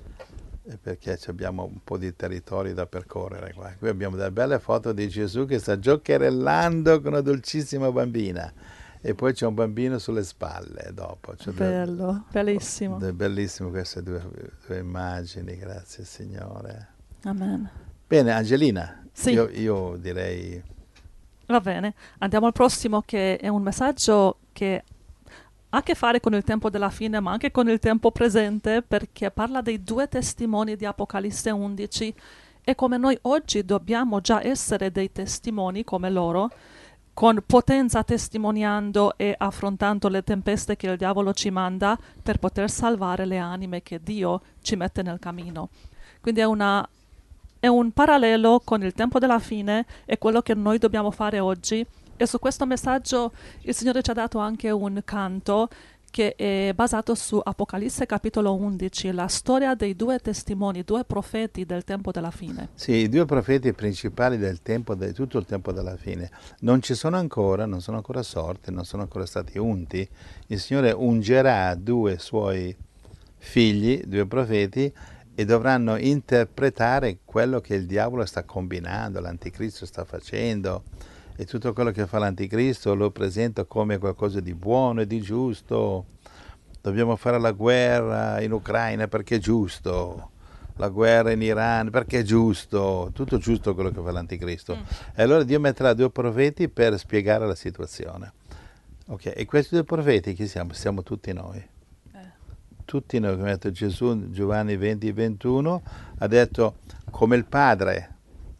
perché abbiamo un po' di territori da percorrere qua. Qui abbiamo delle belle foto di Gesù che sta giocherellando con una dolcissima bambina. E poi c'è un bambino sulle spalle dopo. C'è Bello, delle, bellissimo. È bellissimo queste due, due immagini, grazie Signore. Amen. Bene, Angelina, Sì. io, io direi... Va bene, andiamo al prossimo, che è un messaggio che ha a che fare con il tempo della fine, ma anche con il tempo presente, perché parla dei due testimoni di Apocalisse undici e come noi oggi dobbiamo già essere dei testimoni come loro, con potenza testimoniando e affrontando le tempeste che il diavolo ci manda per poter salvare le anime che Dio ci mette nel cammino. Quindi è, una, è un parallelo con il tempo della fine e quello che noi dobbiamo fare oggi. E su questo messaggio il Signore ci ha dato anche un canto che è basato su Apocalisse capitolo undici, la storia dei due testimoni, due profeti del tempo della fine. Sì, i due profeti principali del tempo, di tutto il tempo della fine, non ci sono ancora, non sono ancora sorti, non sono ancora stati unti. Il Signore ungerà due suoi figli, due profeti, e dovranno interpretare quello che il diavolo sta combinando, l'anticristo sta facendo. E tutto quello che fa l'anticristo lo presenta come qualcosa di buono e di giusto. Dobbiamo fare la guerra in Ucraina perché è giusto, la guerra in Iran perché è giusto, tutto giusto quello che fa l'anticristo. Mm. E allora Dio metterà due profeti per spiegare la situazione. Ok, e questi due profeti chi siamo? Siamo tutti noi. Eh. Tutti noi, come ha detto Gesù, Giovanni venti ventuno, ha detto come il Padre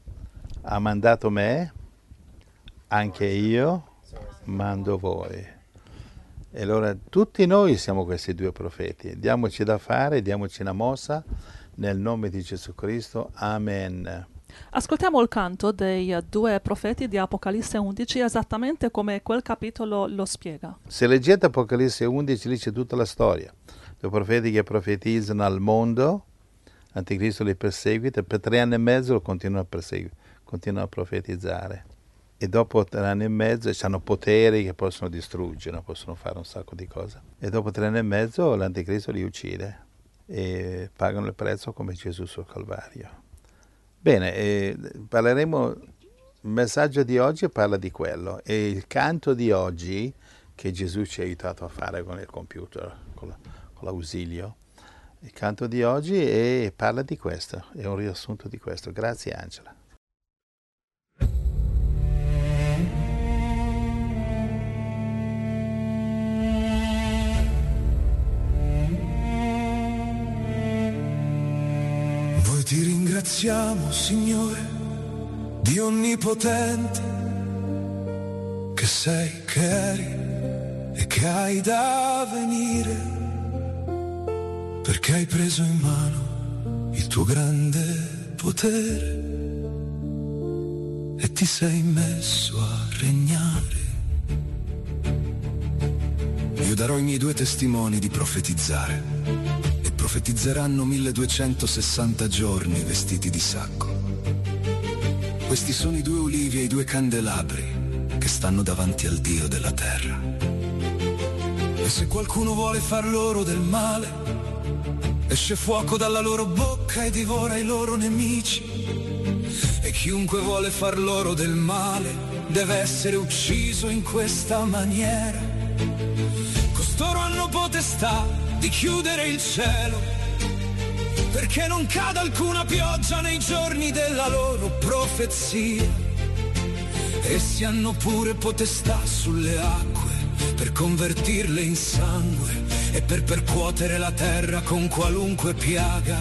ha mandato me, anche io mando voi. E allora tutti noi siamo questi due profeti. Diamoci da fare, diamoci una mossa nel nome di Gesù Cristo. Amen. Ascoltiamo il canto dei due profeti di Apocalisse undici esattamente come quel capitolo lo spiega. Se leggete Apocalisse undici, lì c'è tutta la storia. Due profeti che profetizzano al mondo, l'anticristo li perseguita, per tre anni e mezzo continuano a perseguire, continuano a profetizzare. E dopo tre anni e mezzo hanno poteri che possono distruggere, possono fare un sacco di cose. E dopo tre anni e mezzo l'anticristo li uccide e pagano il prezzo come Gesù sul Calvario. Bene, eh, parleremo, il messaggio di oggi parla di quello, e il canto di oggi che Gesù ci ha aiutato a fare con il computer, con, la, con l'ausilio, il canto di oggi è, parla di questo, è un riassunto di questo. Grazie Angela. Ti ringraziamo, Signore, Dio onnipotente, che sei, che eri e che hai da venire, perché hai preso in mano il tuo grande potere e ti sei messo a regnare. Io darò i miei due testimoni di profetizzare. Profetizzeranno milleduecentosessanta giorni vestiti di sacco. Questi sono i due ulivi e i due candelabri che stanno davanti al Dio della terra. E se qualcuno vuole far loro del male, esce fuoco dalla loro bocca e divora i loro nemici. E chiunque vuole far loro del male deve essere ucciso in questa maniera. Costoro hanno potestà di chiudere il cielo, perché non cada alcuna pioggia nei giorni della loro profezia. Essi hanno pure potestà sulle acque, per convertirle in sangue e per percuotere la terra con qualunque piaga.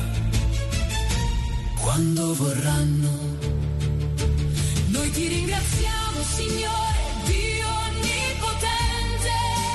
Quando vorranno. Noi ti ringraziamo, Signore, Dio onnipotente,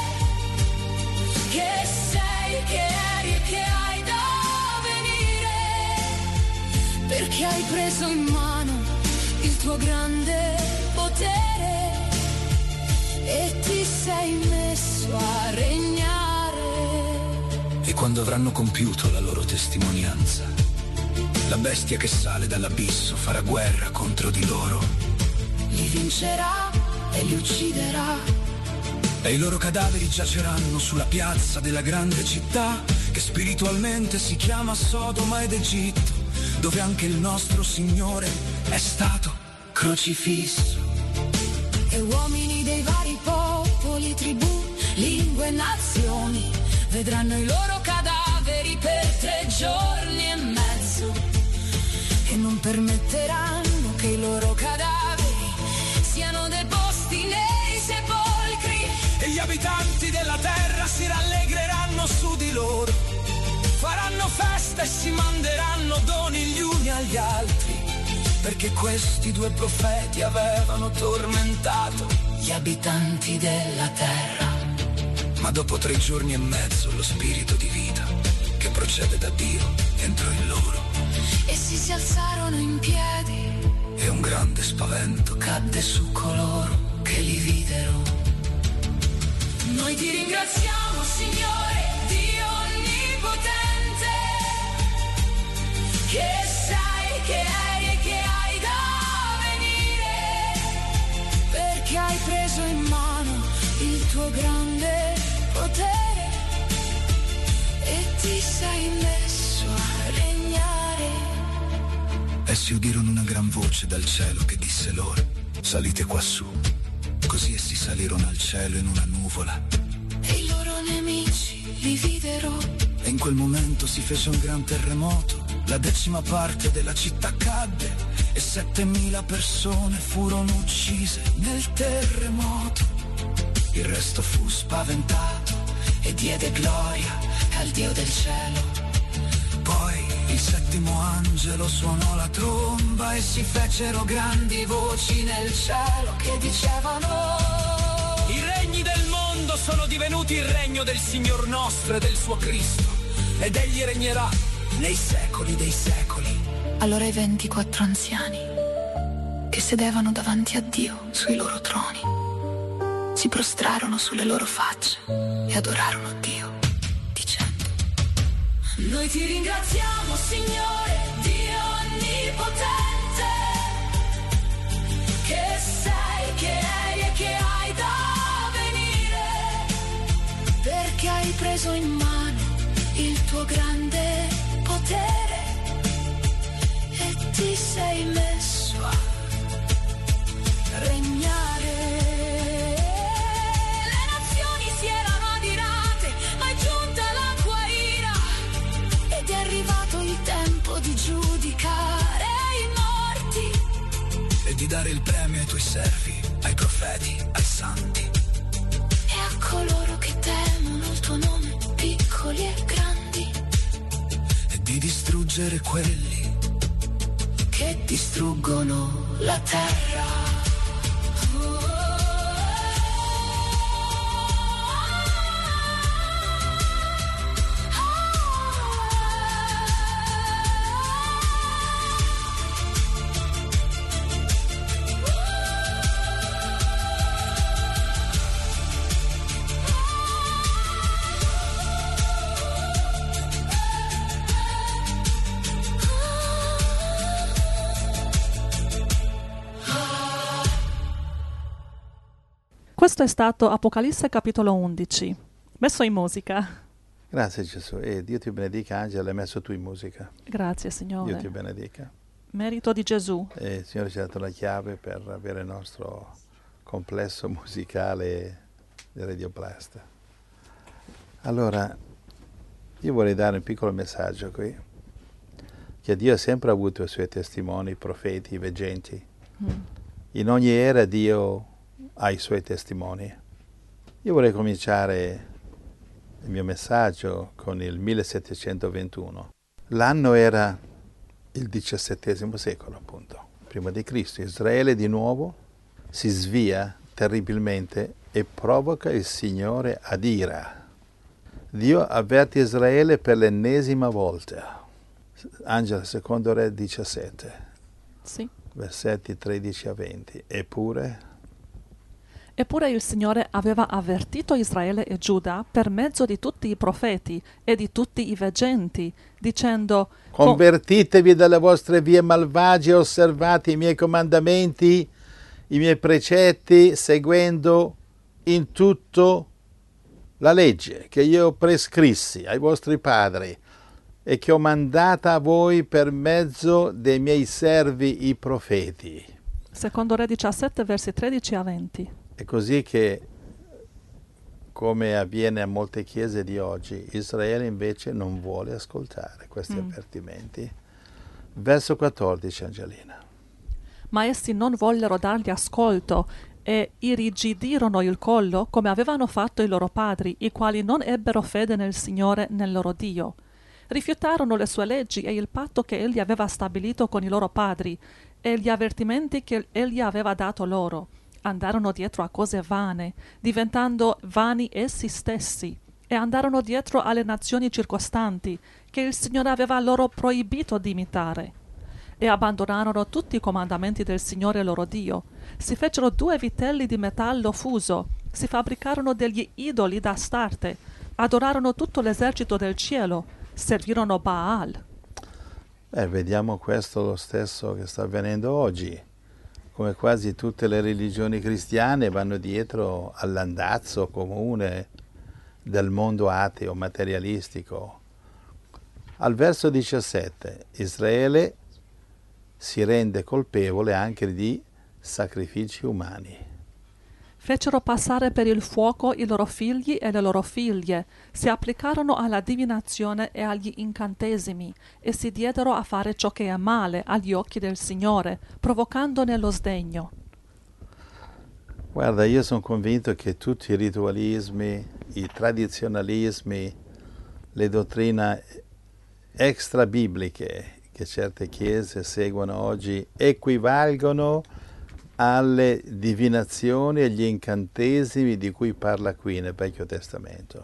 che sei, che eri e che hai da venire, perché hai preso in mano il tuo grande potere e ti sei messo a regnare. E quando avranno compiuto la loro testimonianza, La bestia che sale dall'abisso farà guerra contro di loro. Li vincerà e li ucciderà. E i loro cadaveri giaceranno sulla piazza della grande città che spiritualmente si chiama Sodoma ed Egitto, dove anche il nostro Signore è stato crocifisso. E uomini dei vari popoli, tribù, lingue e nazioni vedranno i loro cadaveri per tre giorni e mezzo e non permetteranno che i loro cadaveri siano deposti nei sepolcri. E gli abitanti della terra si rallegreranno su di loro, faranno festa e si manderanno doni gli uni agli altri, perché questi due profeti avevano tormentato gli abitanti della terra. Ma dopo tre giorni e mezzo lo spirito di vita che procede da Dio entrò in loro. Essi si alzarono in piedi E un grande spavento cadde su coloro che li videro. Noi ti ringraziamo, Signore, Dio onnipotente, che sai, che eri e che hai da venire, perché hai preso in mano il tuo grande potere e ti sei messo a regnare. Essi udirono una gran voce dal cielo che disse loro: salite quassù. Così essi salirono al cielo in una nuvola. E i loro nemici li videro. E in quel momento si fece un gran terremoto. La decima parte della città cadde e settemila persone furono uccise nel terremoto. Il resto fu spaventato e diede gloria al Dio del cielo. Poi il settimo angelo suonò la tromba e si fecero grandi voci nel cielo che dicevano: i regni del mondo sono divenuti il regno del Signor nostro e del suo Cristo, ed egli regnerà nei secoli dei secoli. Allora i ventiquattro anziani che sedevano davanti a Dio sui loro troni si prostrarono sulle loro facce e adorarono Dio, dicendo: noi ti ringraziamo, Signore, Dio onnipotente, che sei, che eri e che hai da venire, perché hai preso in mano il tuo grande potere e ti sei messo a regnare. Le nazioni si erano adirate, ma è giunta la tua ira ed è arrivato il tempo di giudicare i morti e di dare il premio ai tuoi servi, ai profeti, ai santi e a coloro che temono il tuo nome, piccoli e grandi, e di distruggere quelli che distruggono la terra. Questo è stato Apocalisse capitolo undici, messo in musica. Grazie Gesù. E Dio ti benedica, Angela, hai messo tu in musica. Grazie Signore. Dio ti benedica. Merito di Gesù. E il Signore ci ha dato la chiave per avere il nostro complesso musicale di Radio Blast. Allora, io vorrei dare un piccolo messaggio qui, che Dio ha sempre avuto i suoi testimoni, profeti, veggenti. Mm. In ogni era Dio ha i suoi testimoni. Io vorrei cominciare il mio messaggio con il millesettecentoventuno. L'anno era il diciassettesimo secolo, appunto, prima di Cristo. Israele di nuovo si svia terribilmente e provoca il Signore ad ira. Dio avverte Israele per l'ennesima volta. Angela, secondo Re diciassette. Sì. Versetti tredici a venti. Eppure... Eppure il Signore aveva avvertito Israele e Giuda per mezzo di tutti i profeti e di tutti i veggenti, dicendo: convertitevi dalle vostre vie malvagie, osservate i miei comandamenti, i miei precetti, seguendo in tutto la legge che io prescrissi ai vostri padri e che ho mandata a voi per mezzo dei miei servi i profeti. Secondo Re diciassette, versi tredici a venti. È così che, come avviene a molte chiese di oggi, Israele invece non vuole ascoltare questi mm. avvertimenti. Verso quattordici, Angelina. Ma essi non vollero dargli ascolto e irrigidirono il collo come avevano fatto i loro padri, i quali non ebbero fede nel Signore, nel loro Dio. Rifiutarono le sue leggi e il patto che egli aveva stabilito con i loro padri e gli avvertimenti che egli aveva dato loro. Andarono dietro a cose vane, diventando vani essi stessi, e andarono dietro alle nazioni circostanti, che il Signore aveva loro proibito di imitare. E abbandonarono tutti i comandamenti del Signore loro Dio. Si fecero due vitelli di metallo fuso, si fabbricarono degli idoli d'Astarte, adorarono tutto l'esercito del cielo, servirono Baal. Eh, vediamo questo lo stesso che sta avvenendo oggi. Come quasi tutte le religioni cristiane vanno dietro all'andazzo comune del mondo ateo, materialistico. Al verso diciassette, Israele si rende colpevole anche di sacrifici umani. Fecero passare per il fuoco i loro figli e le loro figlie, si applicarono alla divinazione e agli incantesimi, e si diedero a fare ciò che è male agli occhi del Signore, provocandone lo sdegno. Guarda, io sono convinto che tutti i ritualismi, i tradizionalismi, le dottrine extra-bibliche che certe chiese seguono oggi equivalgono alle divinazioni e agli incantesimi di cui parla qui nel Vecchio Testamento.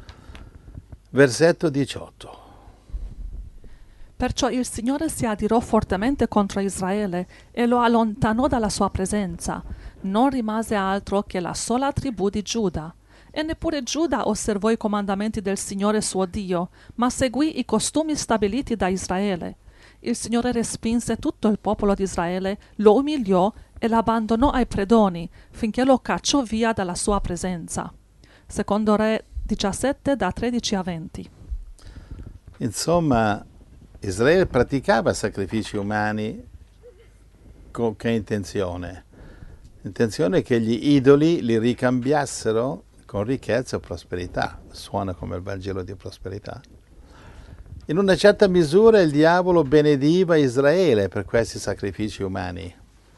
Versetto diciotto. Perciò il Signore si adirò fortemente contro Israele e lo allontanò dalla sua presenza. Non rimase altro che la sola tribù di Giuda. E neppure Giuda osservò i comandamenti del Signore suo Dio, ma seguì i costumi stabiliti da Israele. Il Signore respinse tutto il popolo di Israele, lo umiliò e l'abbandonò ai predoni, finché lo cacciò via dalla sua presenza. Secondo Re diciassette, da tredici a venti. Insomma, Israele praticava sacrifici umani con che intenzione? L'intenzione è che gli idoli li ricambiassero con ricchezza e prosperità. Suona come il Vangelo di prosperità. In una certa misura il diavolo benediva Israele per questi sacrifici umani.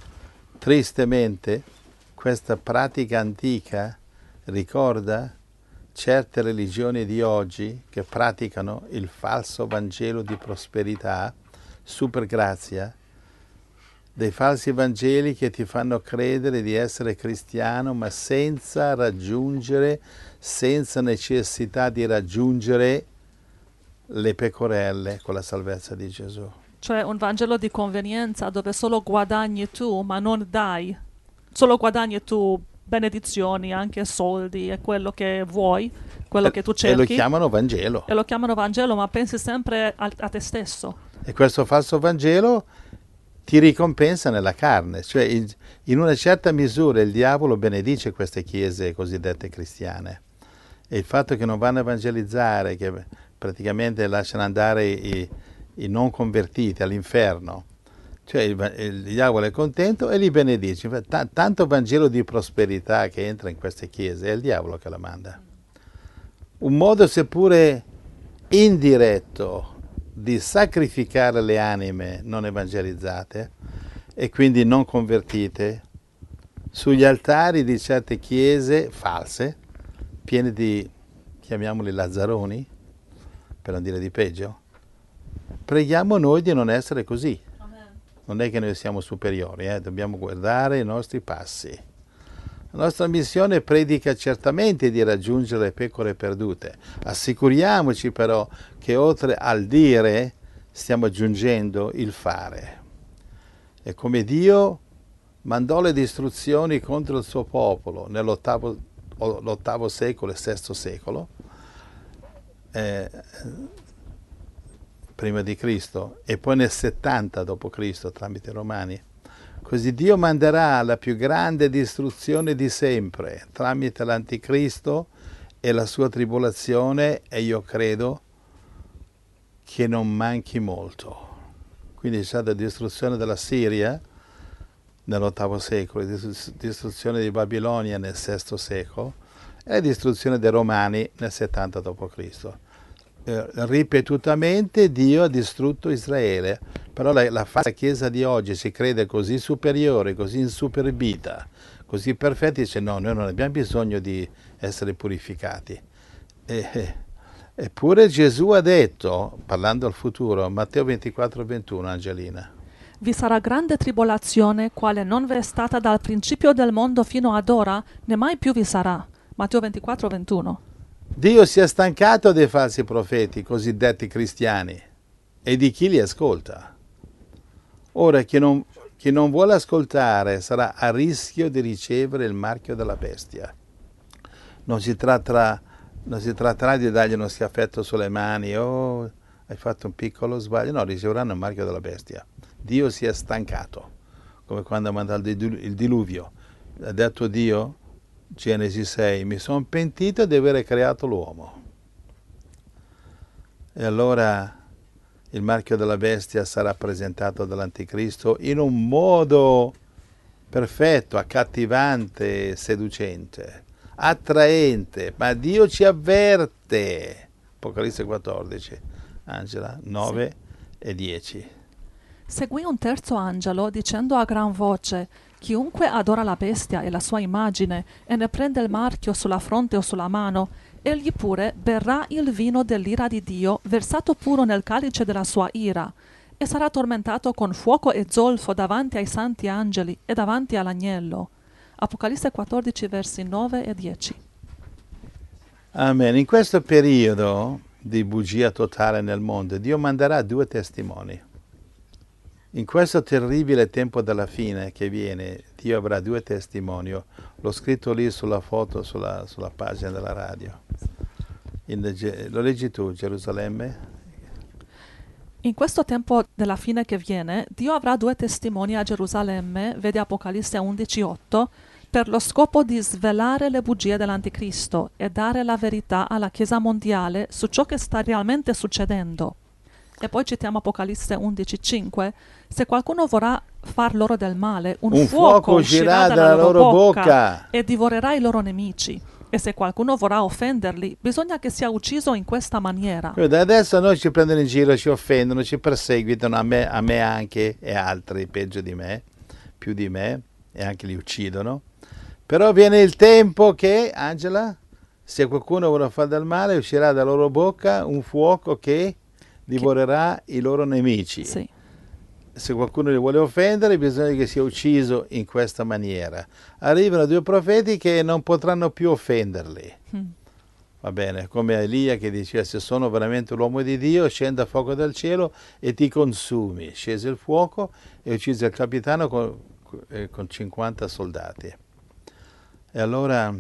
Tristemente, questa pratica antica ricorda certe religioni di oggi che praticano il falso Vangelo di prosperità, supergrazia, dei falsi Vangeli che ti fanno credere di essere cristiano, ma senza raggiungere, senza necessità di raggiungere le pecorelle con la salvezza di Gesù. Cioè un Vangelo di convenienza dove solo guadagni tu, ma non dai. Solo guadagni tu benedizioni, anche soldi e quello che vuoi, quello e, che tu cerchi. E lo chiamano Vangelo. E lo chiamano Vangelo, ma pensi sempre a, a te stesso. E questo falso Vangelo ti ricompensa nella carne. Cioè in, in una certa misura il diavolo benedice queste chiese cosiddette cristiane. E il fatto che non vanno a evangelizzare, che praticamente lasciano andare i, i non convertiti all'inferno, cioè il, il diavolo è contento e li benedice. T- tanto Vangelo di prosperità che entra in queste chiese, è il diavolo che la manda. Un modo seppure indiretto di sacrificare le anime non evangelizzate e quindi non convertite sugli altari di certe chiese false, piene di, chiamiamoli lazzaroni, per non dire di peggio. Preghiamo noi di non essere così. Amen. Non è che noi siamo superiori, eh? Dobbiamo guardare i nostri passi. La nostra missione predica certamente di raggiungere le pecore perdute. Assicuriamoci però che oltre al dire stiamo aggiungendo il fare. E come Dio mandò le distruzioni contro il suo popolo nell'ottavo l'ottavo secolo e sesto secolo, eh, prima di Cristo, e poi nel settanta dopo Cristo tramite i Romani. Così Dio manderà la più grande distruzione di sempre tramite l'Anticristo e la sua tribolazione, e io credo che non manchi molto. Quindi c'è stata la distruzione della Siria nell'ottavo secolo, la distruzione di Babilonia nel sesto secolo e la distruzione dei Romani nel settanta dopo Cristo. Eh, ripetutamente Dio ha distrutto Israele, però la, la falsa Chiesa di oggi si crede così superiore, così insuperbita, così perfetta, dice no, noi non abbiamo bisogno di essere purificati. E, eppure Gesù ha detto, parlando al futuro, Matteo ventiquattro ventuno, Angelina, vi sarà grande tribolazione, quale non v'è stata dal principio del mondo fino ad ora, né mai più vi sarà. Matteo ventiquattro ventuno. Dio si è stancato dei falsi profeti, cosiddetti cristiani, e di chi li ascolta. Ora, chi non, chi non vuole ascoltare sarà a rischio di ricevere il marchio della bestia. Non si tratterà, non si tratterà di dargli uno schiaffetto sulle mani, oh, hai fatto un piccolo sbaglio, no, riceveranno il marchio della bestia. Dio si è stancato, come quando ha mandato il diluvio. Ha detto Dio, Genesi sei, mi sono pentito di aver creato l'uomo. E allora il marchio della bestia sarà presentato dall'Anticristo in un modo perfetto, accattivante, seducente, attraente, ma Dio ci avverte. Apocalisse quattordici, Angela, nove sì. e dieci. Seguì un terzo angelo dicendo a gran voce: chiunque adora la bestia e la sua immagine e ne prende il marchio sulla fronte o sulla mano, egli pure berrà il vino dell'ira di Dio, versato puro nel calice della sua ira, e sarà tormentato con fuoco e zolfo davanti ai santi angeli e davanti all'agnello. Apocalisse quattordici, versi nove e dieci. Amen. In questo periodo di bugia totale nel mondo, Dio manderà due testimoni. In questo terribile tempo della fine che viene, Dio avrà due testimoni. L'ho scritto lì sulla foto, sulla, sulla pagina della radio. In, lo leggi tu, Gerusalemme? In questo tempo della fine che viene, Dio avrà due testimoni a Gerusalemme, vede Apocalisse undici otto, per lo scopo di svelare le bugie dell'Anticristo e dare la verità alla Chiesa mondiale su ciò che sta realmente succedendo. E poi citiamo Apocalisse undici cinque, se qualcuno vorrà far loro del male, un, un fuoco, fuoco uscirà dalla, dalla loro bocca, bocca e divorerà i loro nemici. E se qualcuno vorrà offenderli, bisogna che sia ucciso in questa maniera. Da adesso noi ci prendono in giro, ci offendono, ci perseguitano, a me, a me anche, e altri peggio di me, più di me, e anche li uccidono. Però viene il tempo che, Angela, se qualcuno vuole fare del male, uscirà dalla loro bocca un fuoco che divorerà che... i loro nemici. Sì. Se qualcuno li vuole offendere, bisogna che sia ucciso in questa maniera. Arrivano due profeti che non potranno più offenderli. Mm. Va bene, come Elia che diceva: se sono veramente l'uomo di Dio, scenda fuoco dal cielo e ti consumi. Scese il fuoco e uccise il capitano con, eh, con cinquanta soldati. E allora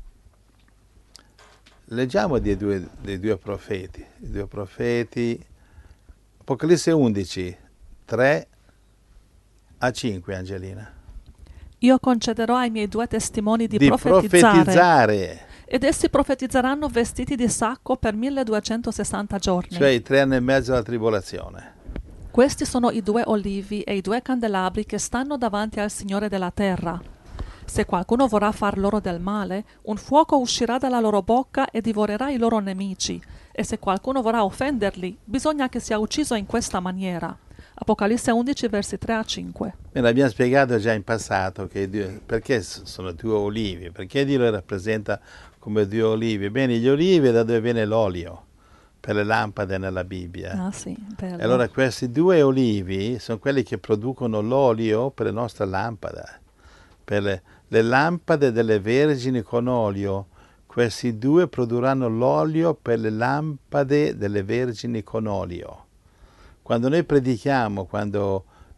leggiamo dei due, dei due profeti. I due profeti, Apocalisse undici, tre a cinque, Angelina. Io concederò ai miei due testimoni di, di profetizzare, profetizzare, ed essi profetizzeranno vestiti di sacco per milleduecentosessanta giorni. Cioè i tre anni e mezzo della tribolazione. Questi sono i due olivi e i due candelabri che stanno davanti al Signore della terra. Se qualcuno vorrà far loro del male, un fuoco uscirà dalla loro bocca e divorerà i loro nemici. E se qualcuno vorrà offenderli, bisogna che sia ucciso in questa maniera. Apocalisse undici, versi tre a cinque. Me l'abbiamo spiegato già in passato che Dio, perché sono due olivi, perché Dio li rappresenta come due olivi. Bene, gli olivi è da dove viene l'olio per le lampade nella Bibbia. Ah sì, bello. E allora questi due olivi sono quelli che producono l'olio per le nostre lampade. Per le, le lampade delle vergini con olio, questi due produrranno l'olio per le lampade delle vergini con olio. Quando noi predichiamo, quando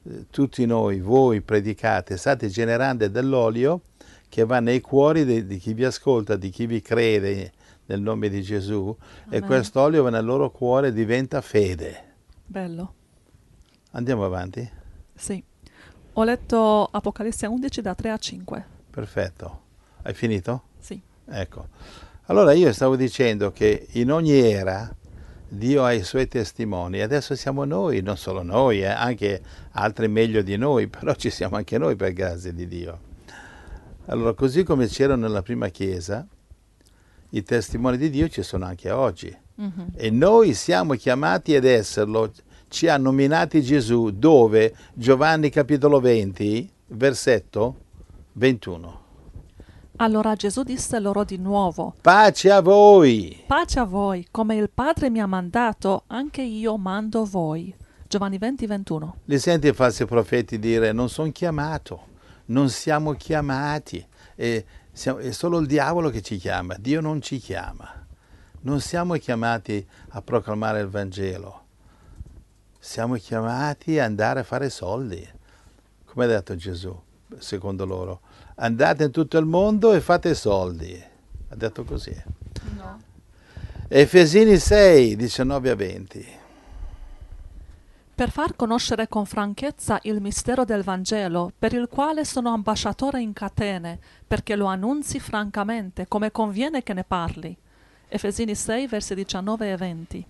eh, tutti noi, voi predicate, state generando dell'olio che va nei cuori di, di chi vi ascolta, di chi vi crede nel nome di Gesù. Amen. E quest'olio va nel loro cuore e diventa fede. Bello. Andiamo avanti? Sì. Ho letto Apocalisse undici da tre a cinque. Perfetto. Hai finito? Sì. Ecco. Allora io stavo dicendo che in ogni era Dio ha i suoi testimoni. Adesso siamo noi, non solo noi, eh, anche altri meglio di noi, però ci siamo anche noi per grazia di Dio. Allora, così come c'erano nella prima chiesa, i testimoni di Dio ci sono anche oggi. Mm-hmm. E noi siamo chiamati ad esserlo. Ci ha nominati Gesù, dove? Giovanni capitolo venti, versetto ventuno. Allora Gesù disse loro di nuovo: Pace a voi! pace a voi, come il Padre mi ha mandato, anche io mando voi. Giovanni venti, ventuno. Li senti i falsi profeti dire: non sono chiamato, non siamo chiamati, e siamo, è solo il diavolo che ci chiama, Dio non ci chiama. Non siamo chiamati a proclamare il Vangelo, siamo chiamati ad andare a fare soldi. Come ha detto Gesù, secondo loro? Andate in tutto il mondo e fate soldi. Ha detto così. No. Efesini sei, diciannove a venti. Per far conoscere con franchezza il mistero del Vangelo, per il quale sono ambasciatore in catene, perché lo annunzi francamente, come conviene che ne parli. Efesini sei, versi diciannove e venti.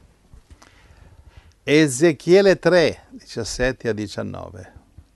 Ezechiele tre, diciassette a diciannove.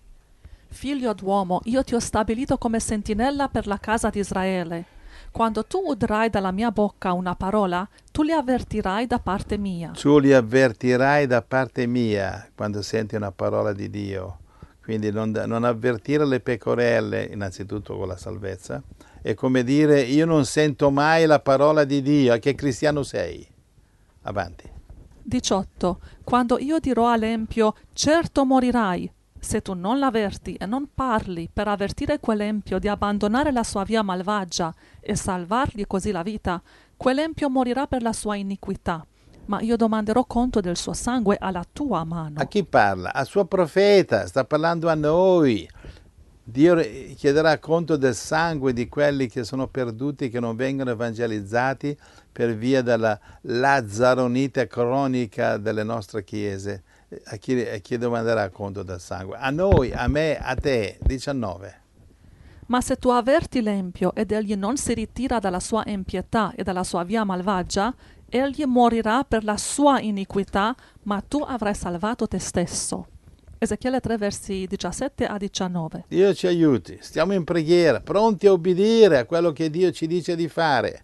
Figlio d'uomo, io ti ho stabilito come sentinella per la casa di Israele. Quando tu udrai dalla mia bocca una parola, tu li avvertirai da parte mia. Tu li avvertirai da parte mia quando senti una parola di Dio. Quindi non, non avvertire le pecorelle, innanzitutto con la salvezza, è come dire: io non sento mai la parola di Dio. Che cristiano sei? Avanti. diciotto. Quando io dirò all'empio, certo morirai, se tu non l'avverti e non parli per avvertire quell'empio di abbandonare la sua via malvagia e salvargli così la vita, quell'empio morirà per la sua iniquità. Ma io domanderò conto del suo sangue alla tua mano. A chi parla? Al suo profeta, sta parlando a noi. Dio chiederà conto del sangue di quelli che sono perduti, che non vengono evangelizzati per via della lazzaronite cronica delle nostre chiese. A chi, a chi domanderà conto del sangue? A noi, a me, a te. diciannove. Ma se tu avverti l'empio ed egli non si ritira dalla sua impietà e dalla sua via malvagia, egli morirà per la sua iniquità, ma tu avrai salvato te stesso. Ezechiele tre, versi diciassette a diciannove. Dio ci aiuti, stiamo in preghiera, pronti a obbedire a quello che Dio ci dice di fare,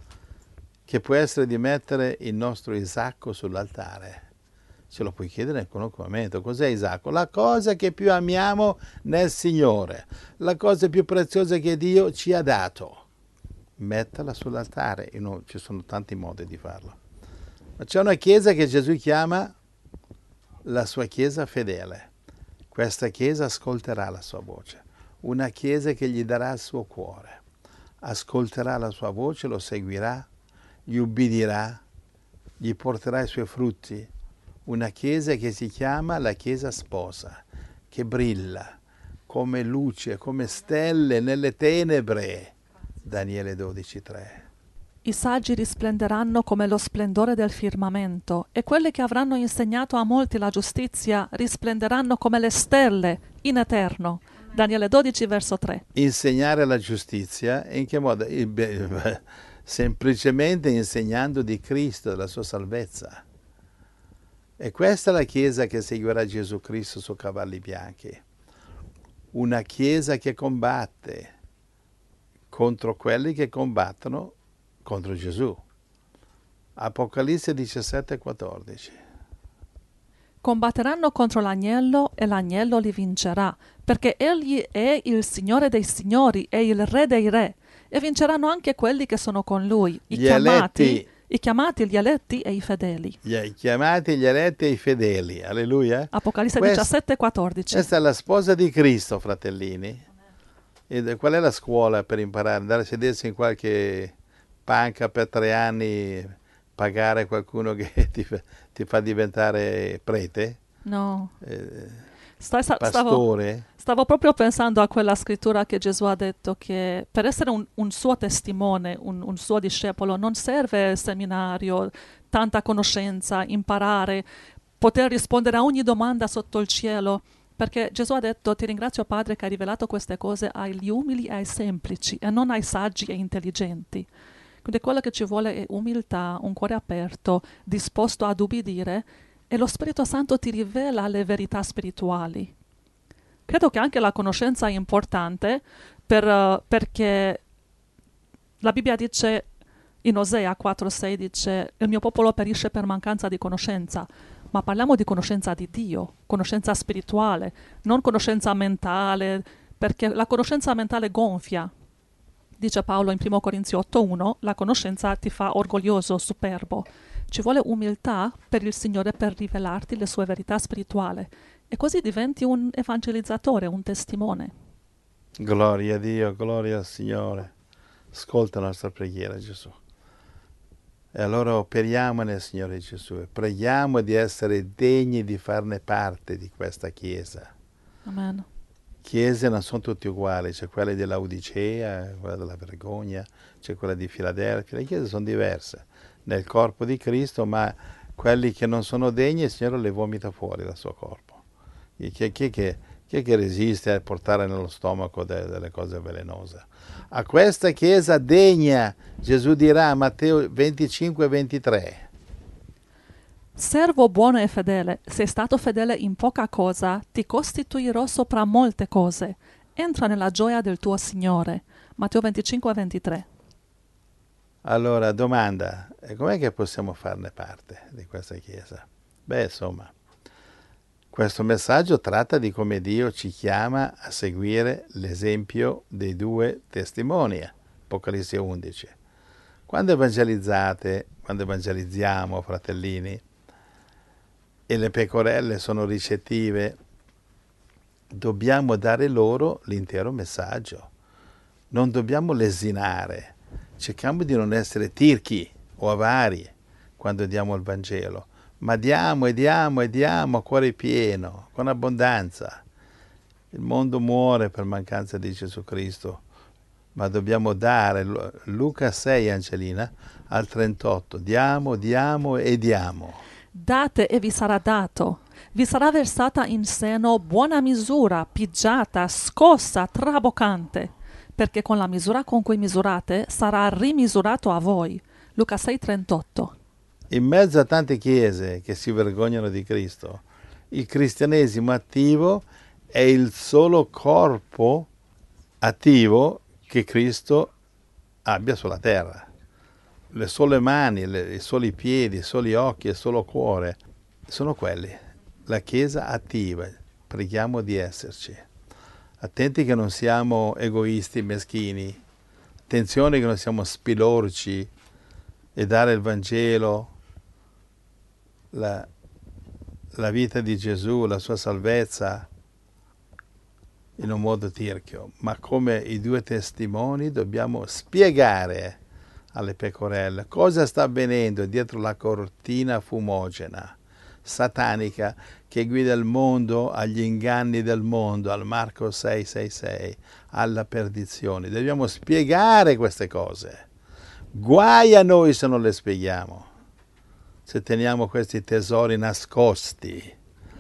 che può essere di mettere il nostro Isacco sull'altare. Ce lo puoi chiedere in qualunque momento. Cos'è Isacco? La cosa che più amiamo nel Signore, la cosa più preziosa che Dio ci ha dato. Metterla sull'altare. No, ci sono tanti modi di farlo. Ma c'è una chiesa che Gesù chiama la sua chiesa fedele. Questa chiesa ascolterà la sua voce. Una chiesa che gli darà il suo cuore. Ascolterà la sua voce, lo seguirà, gli ubbidirà, gli porterà i suoi frutti. Una chiesa che si chiama la chiesa sposa, che brilla come luce, come stelle nelle tenebre. Daniele dodici, tre. I saggi risplenderanno come lo splendore del firmamento, e quelli che avranno insegnato a molti la giustizia risplenderanno come le stelle in eterno. Daniele dodici, verso tre. Insegnare la giustizia, in che modo? Semplicemente insegnando di Cristo, della sua salvezza. E questa è la Chiesa che seguirà Gesù Cristo su cavalli bianchi. Una Chiesa che combatte contro quelli che combattono contro Gesù. Apocalisse diciassette, quattordici. Combatteranno contro l'agnello e l'agnello li vincerà, perché egli è il Signore dei signori e il Re dei re, e vinceranno anche quelli che sono con lui, i Gli chiamati, eletti. i chiamati, gli eletti e i fedeli. Gli chiamati, gli eletti e i fedeli. Alleluia. Apocalisse Questa- diciassette, quattordici. Questa è la sposa di Cristo, fratellini. E qual è la scuola per imparare? Andare a sedersi in qualche panca per tre anni, pagare qualcuno che ti fa, ti fa diventare prete? No. Eh, Sta- sta- stavo, pastore. stavo proprio pensando a quella scrittura che Gesù ha detto che per essere un, un suo testimone, un, un suo discepolo, non serve seminario, tanta conoscenza, imparare, poter rispondere a ogni domanda sotto il cielo, perché Gesù ha detto: ti ringrazio Padre che hai rivelato queste cose agli umili e ai semplici e non ai saggi e intelligenti. Quindi quello che ci vuole è umiltà, un cuore aperto, disposto ad ubbidire, e lo Spirito Santo ti rivela le verità spirituali. Credo che anche la conoscenza è importante per, uh, perché la Bibbia dice, in Osea quattro sei dice: il mio popolo perisce per mancanza di conoscenza. Ma parliamo di conoscenza di Dio, conoscenza spirituale, non conoscenza mentale, perché la conoscenza mentale gonfia. Dice Paolo in primo Corinzi otto uno, la conoscenza ti fa orgoglioso, superbo. Ci vuole umiltà per il Signore per rivelarti le sue verità spirituali, e così diventi un evangelizzatore, un testimone. Gloria a Dio, gloria al Signore. Ascolta la nostra preghiera, Gesù. E allora operiamo nel Signore Gesù e preghiamo di essere degni di farne parte di questa Chiesa. Amen. Chiese non sono tutte uguali, c'è quella di Laodicea, quella della vergogna, c'è quella di Filadelfia, le chiese sono diverse nel corpo di Cristo, ma quelli che non sono degni il Signore le vomita fuori dal suo corpo. E chi, chi, chi, chi è che resiste a portare nello stomaco de, delle cose velenose? A questa chiesa degna Gesù dirà, Matteo venticinque ventitré, servo buono e fedele, sei stato fedele in poca cosa, ti costituirò sopra molte cose. Entra nella gioia del tuo Signore. Matteo venticinque ventitré. Allora, domanda, e com'è che possiamo farne parte di questa Chiesa? Beh, insomma, questo messaggio tratta di come Dio ci chiama a seguire l'esempio dei due testimoni, Apocalisse undici. Quando evangelizzate, quando evangelizziamo, fratellini, e le pecorelle sono ricettive, dobbiamo dare loro l'intero messaggio. Non dobbiamo lesinare. Cerchiamo di non essere tirchi o avari quando diamo il Vangelo, ma diamo e diamo e diamo a cuore pieno, con abbondanza. Il mondo muore per mancanza di Gesù Cristo, ma dobbiamo dare. Luca sei, Angelina, al trentotto, diamo, diamo e diamo. Date e vi sarà dato. Vi sarà versata in seno buona misura, pigiata, scossa, traboccante, perché con la misura con cui misurate sarà rimisurato a voi. Luca sei trentotto. In mezzo a tante chiese che si vergognano di Cristo, il cristianesimo attivo è il solo corpo attivo che Cristo abbia sulla terra. Le sole mani, le, i soli piedi, i soli occhi, il solo cuore, sono quelli. La Chiesa attiva, preghiamo di esserci. Attenti che non siamo egoisti, meschini. Attenzione che non siamo spilorci e dare il Vangelo, la, la vita di Gesù, la sua salvezza in un modo tirchio. Ma come i due testimoni dobbiamo spiegare alle pecorelle cosa sta avvenendo dietro la cortina fumogena, satanica, che guida il mondo agli inganni del mondo, al Marco sei sei sei, alla perdizione. Dobbiamo spiegare queste cose. Guai a noi se non le spieghiamo, se teniamo questi tesori nascosti.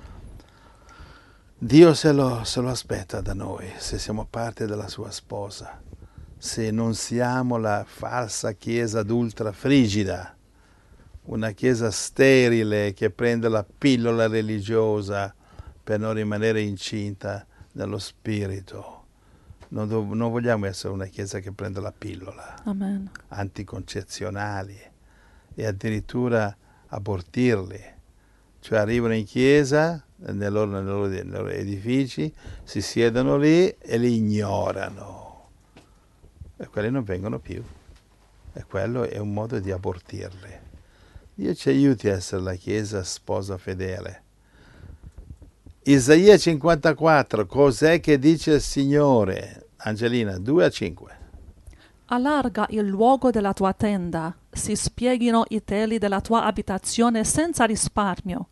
Dio se lo, se lo aspetta da noi, se siamo parte della sua sposa, se non siamo la falsa chiesa adultra frigida, una chiesa sterile che prende la pillola religiosa per non rimanere incinta nello spirito. Non, do, non vogliamo essere una chiesa che prende la pillola. Amen. Anticoncezionali e addirittura abortirli. Cioè arrivano in chiesa, nei loro, nei loro, nei loro edifici, si siedono lì e li ignorano. E quelli non vengono più. E quello è un modo di abortirli. Dio ci aiuti a essere la Chiesa sposa fedele. Isaia cinquantaquattro, cos'è che dice il Signore? Angelina, due a cinque. Allarga il luogo della tua tenda, si spieghino i teli della tua abitazione senza risparmio.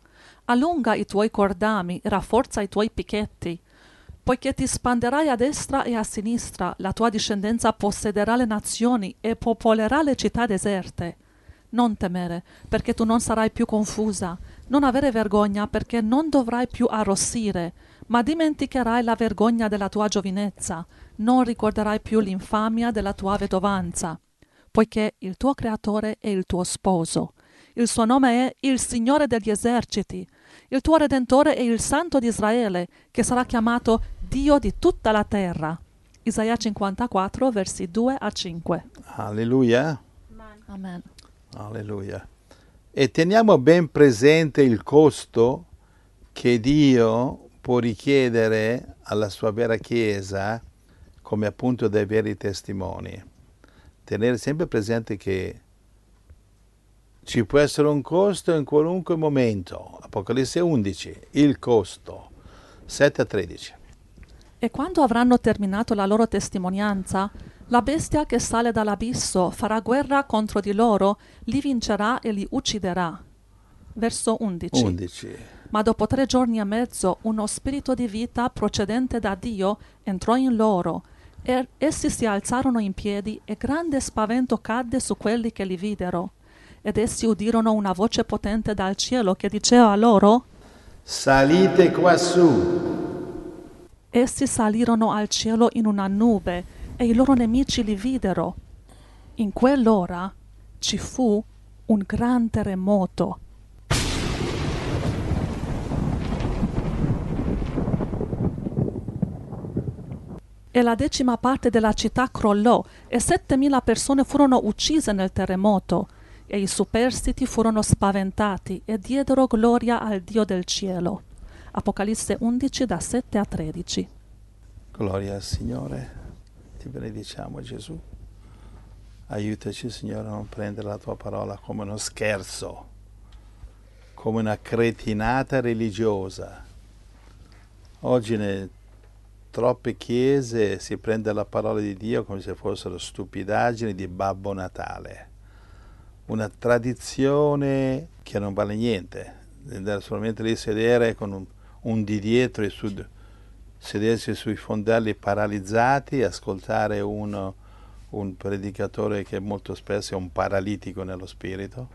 Allunga i tuoi cordami e rafforza i tuoi picchetti. Poiché ti spanderai a destra e a sinistra, la tua discendenza possederà le nazioni e popolerà le città deserte. Non temere, perché tu non sarai più confusa. Non avere vergogna, perché non dovrai più arrossire, ma dimenticherai la vergogna della tua giovinezza. Non ricorderai più l'infamia della tua vedovanza, poiché il tuo creatore è il tuo sposo. Il suo nome è il Signore degli eserciti. Il tuo Redentore è il Santo di Israele, che sarà chiamato Dio di tutta la terra. Isaia cinquantaquattro, versi due a cinque. Alleluia. Amen. Alleluia. E teniamo ben presente il costo che Dio può richiedere alla sua vera Chiesa come appunto dei veri testimoni. Tenere sempre presente che ci può essere un costo in qualunque momento. Apocalisse undici, il costo, sette a tredici. E quando avranno terminato la loro testimonianza, la bestia che sale dall'abisso farà guerra contro di loro, li vincerà e li ucciderà. Verso undici. undici. Ma dopo tre giorni e mezzo uno spirito di vita procedente da Dio entrò in loro, e essi si alzarono in piedi e grande spavento cadde su quelli che li videro. Ed essi udirono una voce potente dal cielo che diceva loro: salite quassù. Essi salirono al cielo in una nube e i loro nemici li videro. In quell'ora ci fu un gran terremoto. E la decima parte della città crollò e settemila persone furono uccise nel terremoto. E i superstiti furono spaventati e diedero gloria al Dio del cielo. Apocalisse undici, da sette a tredici. Gloria al Signore, ti benediciamo Gesù. Aiutaci Signore a non prendere la tua parola come uno scherzo, come una cretinata religiosa. Oggi nelle troppe chiese si prende la parola di Dio come se fossero stupidaggini di Babbo Natale. Una tradizione che non vale niente, andare solamente lì a sedere con un, un di dietro e su, sedersi sui fondelli paralizzati, ascoltare uno, un predicatore che molto spesso è un paralitico nello spirito.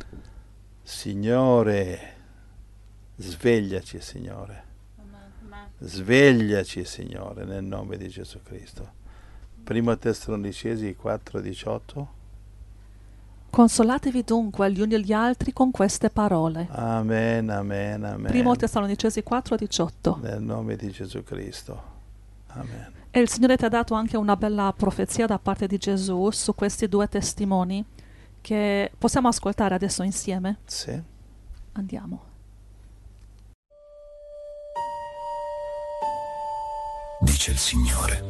Signore, svegliaci Signore, svegliaci Signore nel nome di Gesù Cristo. Primo Tessalonicesi quattro diciotto. Consolatevi dunque gli uni gli altri con queste parole. Amen, amen, amen. Primo Tessalonicesi quattro diciotto. Nel nome di Gesù Cristo. Amen. E il Signore ti ha dato anche una bella profezia da parte di Gesù su questi due testimoni che possiamo ascoltare adesso insieme? Sì. Andiamo. Dice il Signore: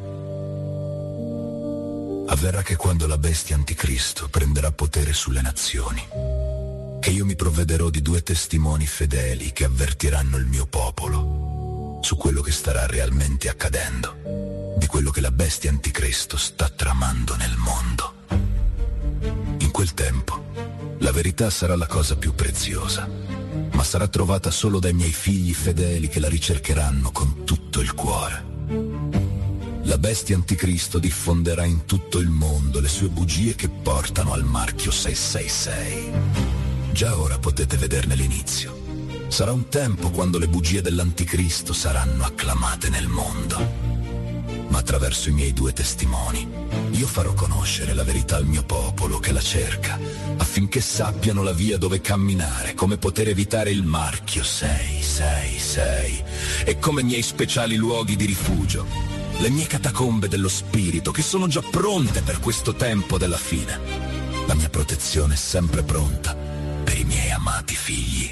avverrà che quando la bestia anticristo prenderà potere sulle nazioni, che io mi provvederò di due testimoni fedeli che avvertiranno il mio popolo su quello che starà realmente accadendo, di quello che la bestia anticristo sta tramando nel mondo. In quel tempo la verità sarà la cosa più preziosa, ma sarà trovata solo dai miei figli fedeli che la ricercheranno con tutto il cuore. La bestia anticristo diffonderà in tutto il mondo le sue bugie che portano al marchio sei sei sei. Già ora potete vederne l'inizio. Sarà un tempo quando le bugie dell'anticristo saranno acclamate nel mondo. Ma attraverso i miei due testimoni io farò conoscere la verità al mio popolo che la cerca, affinché sappiano la via dove camminare, come poter evitare il marchio sei sei sei e come miei speciali luoghi di rifugio, le mie catacombe dello spirito, che sono già pronte per questo tempo della fine. La mia protezione è sempre pronta per i miei amati figli.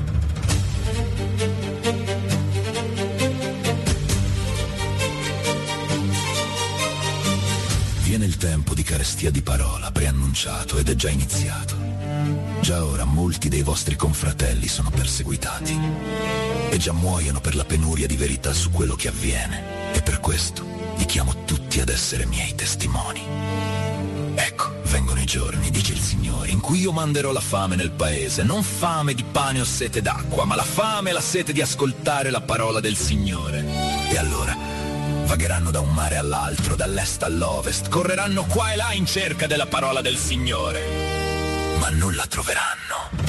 Viene il tempo di carestia di parola preannunciato ed è già iniziato. Già ora molti dei vostri confratelli sono perseguitati e già muoiono per la penuria di verità su quello che avviene. E per questo vi chiamo tutti ad essere miei testimoni. Ecco, Vengono i giorni, dice il Signore, in cui io manderò la fame nel paese, non fame di pane o sete d'acqua, ma la fame e la sete di ascoltare la parola del Signore. E allora vagheranno da un mare all'altro, dall'est all'ovest, correranno qua e là in cerca della parola del Signore, ma non la troveranno.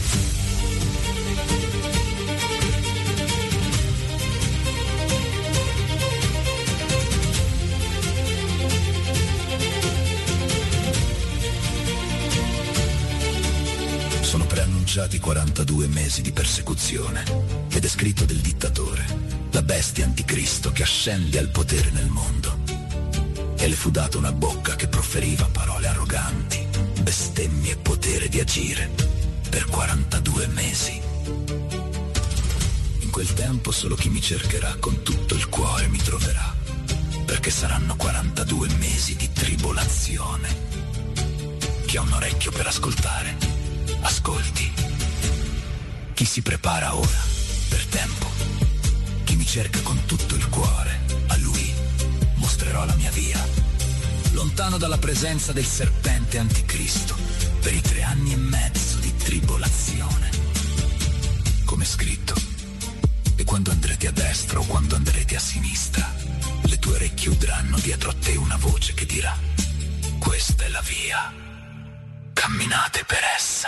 Sono preannunciati quarantadue mesi di persecuzione ed è scritto del dittatore, la bestia anticristo che ascende al potere nel mondo. E le fu data una bocca che proferiva parole arroganti, bestemmie e potere di agire per quarantadue mesi. In quel tempo solo chi mi cercherà con tutto il cuore mi troverà, perché saranno quarantadue mesi di tribolazione. Chi ha un orecchio per ascoltare, ascolti. Chi si prepara ora, per tempo, chi mi cerca con tutto il cuore, a lui mostrerò la mia via, lontano dalla presenza del serpente anticristo, per i tre anni e mezzo di tribolazione. Come scritto, e quando andrete a destra o quando andrete a sinistra, le tue orecchie udranno dietro a te una voce che dirà: questa è la via, camminate per essa.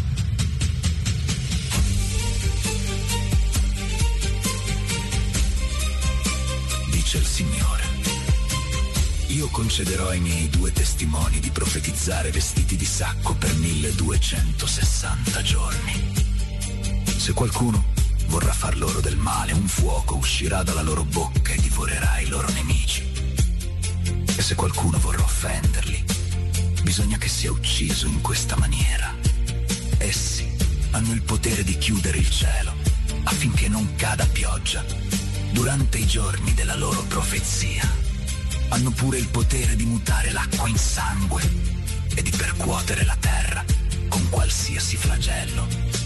Dice il Signore: io concederò ai miei due testimoni di profetizzare vestiti di sacco per milleduecentosessanta giorni. Se qualcuno vorrà far loro del male, un fuoco uscirà dalla loro bocca e divorerà i loro nemici. E se qualcuno vorrà offenderli, bisogna che sia ucciso in questa maniera. Essi hanno il potere di chiudere il cielo affinché non cada pioggia durante i giorni della loro profezia. Hanno pure il potere di mutare l'acqua in sangue e di percuotere la terra con qualsiasi flagello.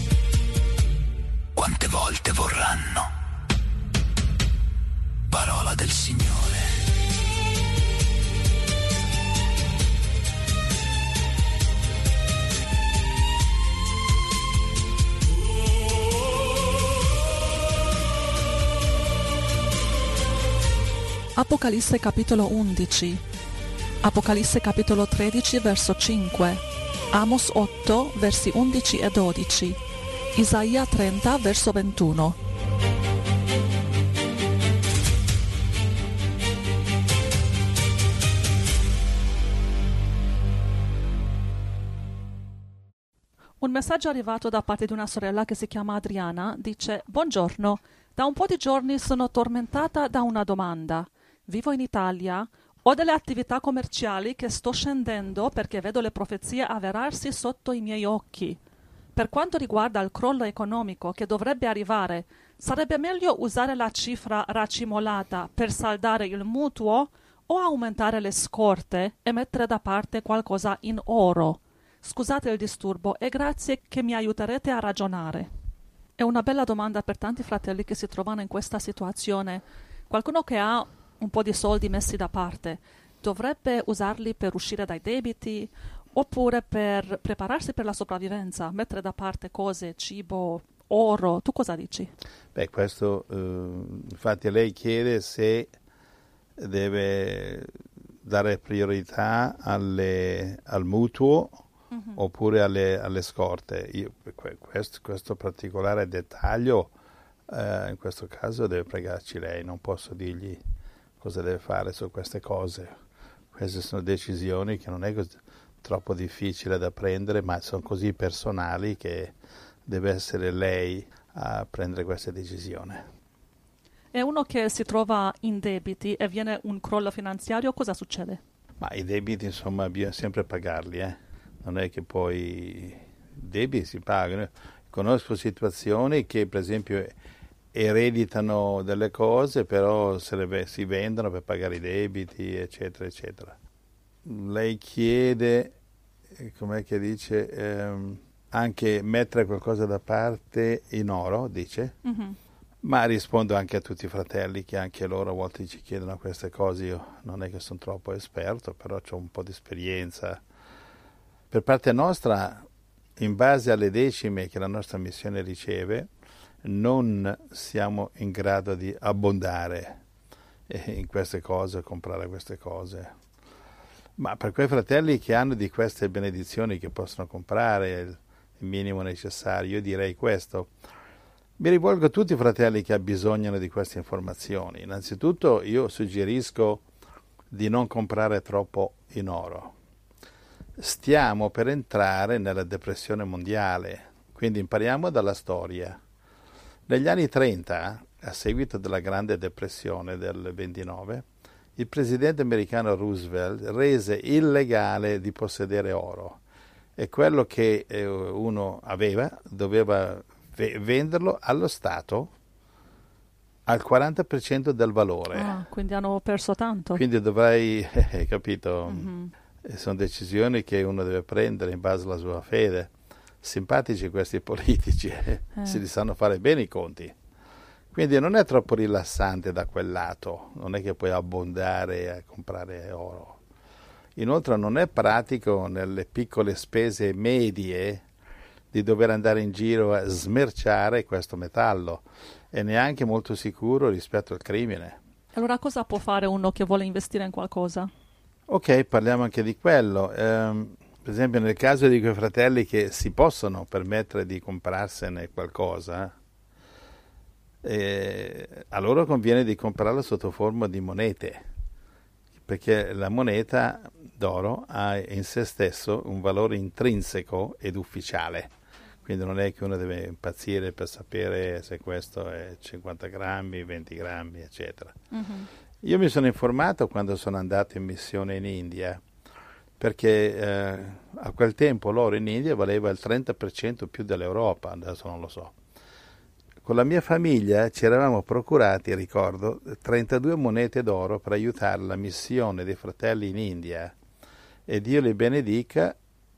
Quante volte vorranno. Parola del Signore. Apocalisse capitolo undici, Apocalisse capitolo tredici verso cinque, Amos otto versi undici e dodici, Isaia trenta verso ventuno. Un messaggio arrivato da parte di una sorella che si chiama Adriana dice: buongiorno, da un po' di giorni sono tormentata da una domanda. Vivo in Italia, ho delle attività commerciali che sto scendendo perché vedo le profezie avverarsi sotto i miei occhi. Per quanto riguarda il crollo economico che dovrebbe arrivare, sarebbe meglio usare la cifra racimolata per saldare il mutuo o aumentare le scorte e mettere da parte qualcosa in oro? Scusate il disturbo e grazie che mi aiuterete a ragionare. È una bella domanda per tanti fratelli che si trovano in questa situazione. Qualcuno che ha un po' di soldi messi da parte dovrebbe usarli per uscire dai debiti oppure per prepararsi per la sopravvivenza, mettere da parte cose, cibo, oro. Tu cosa dici? Beh, questo eh, infatti lei chiede se deve dare priorità alle, al mutuo uh-huh. oppure alle, alle scorte. Io, questo, questo particolare dettaglio eh, in questo caso deve pregarci lei, non posso dirgli cosa deve fare su queste cose. Queste sono decisioni che non è così, troppo difficile da prendere, ma sono così personali che deve essere lei a prendere questa decisione. E uno che si trova in debiti e viene un crollo finanziario, cosa succede? Ma i debiti, insomma, bisogna sempre pagarli, eh? Non è che poi i debiti si pagano. Conosco situazioni che, per esempio, ereditano delle cose, però se le, si vendono per pagare i debiti, eccetera, eccetera. Lei chiede, com'è che dice, ehm, anche mettere qualcosa da parte in oro, dice, mm-hmm. ma rispondo anche a tutti i fratelli che anche loro a volte ci chiedono queste cose. Io non è che sono troppo esperto, però ho un po' di esperienza Per parte nostra, in base alle decime che la nostra missione riceve, non siamo in grado di abbondare in queste cose, comprare queste cose. Ma per quei fratelli che hanno di queste benedizioni, che possono comprare il minimo necessario, io direi questo. Mi rivolgo a tutti i fratelli che abbisognano di queste informazioni. Innanzitutto io suggerisco di non comprare troppo in oro. Stiamo per entrare nella depressione mondiale, quindi impariamo dalla storia. Negli anni trenta, a seguito della Grande Depressione del ventinove, il presidente americano Roosevelt rese illegale di possedere oro e quello che eh, uno aveva doveva v- venderlo allo Stato al quaranta per cento del valore. Ah, quindi hanno perso tanto. Quindi dovrai, eh, capito, mm-hmm. sono decisioni che uno deve prendere in base alla sua fede. Simpatici questi politici, eh. si li sanno fare bene i conti. Quindi non è troppo rilassante da quel lato, non è che puoi abbondare a comprare oro. Inoltre non è pratico nelle piccole spese medie di dover andare in giro a smerciare questo metallo e neanche molto sicuro rispetto al crimine. Allora cosa può fare uno che vuole investire in qualcosa? Ok, parliamo anche di quello. Um, per esempio nel caso di quei fratelli che si possono permettere di comprarsene qualcosa, eh, a loro conviene di comprarlo sotto forma di monete, perché la moneta d'oro ha in se stesso un valore intrinseco ed ufficiale, quindi non è che uno deve impazzire per sapere se questo è cinquanta grammi, venti grammi, eccetera. Mm-hmm. Io mi sono informato quando sono andato in missione in India, perché eh, a quel tempo l'oro in India valeva il trenta per cento più dell'Europa, adesso non lo so. Con la mia famiglia ci eravamo procurati, ricordo, trentadue monete d'oro per aiutare la missione dei fratelli in India, e Dio li benedica,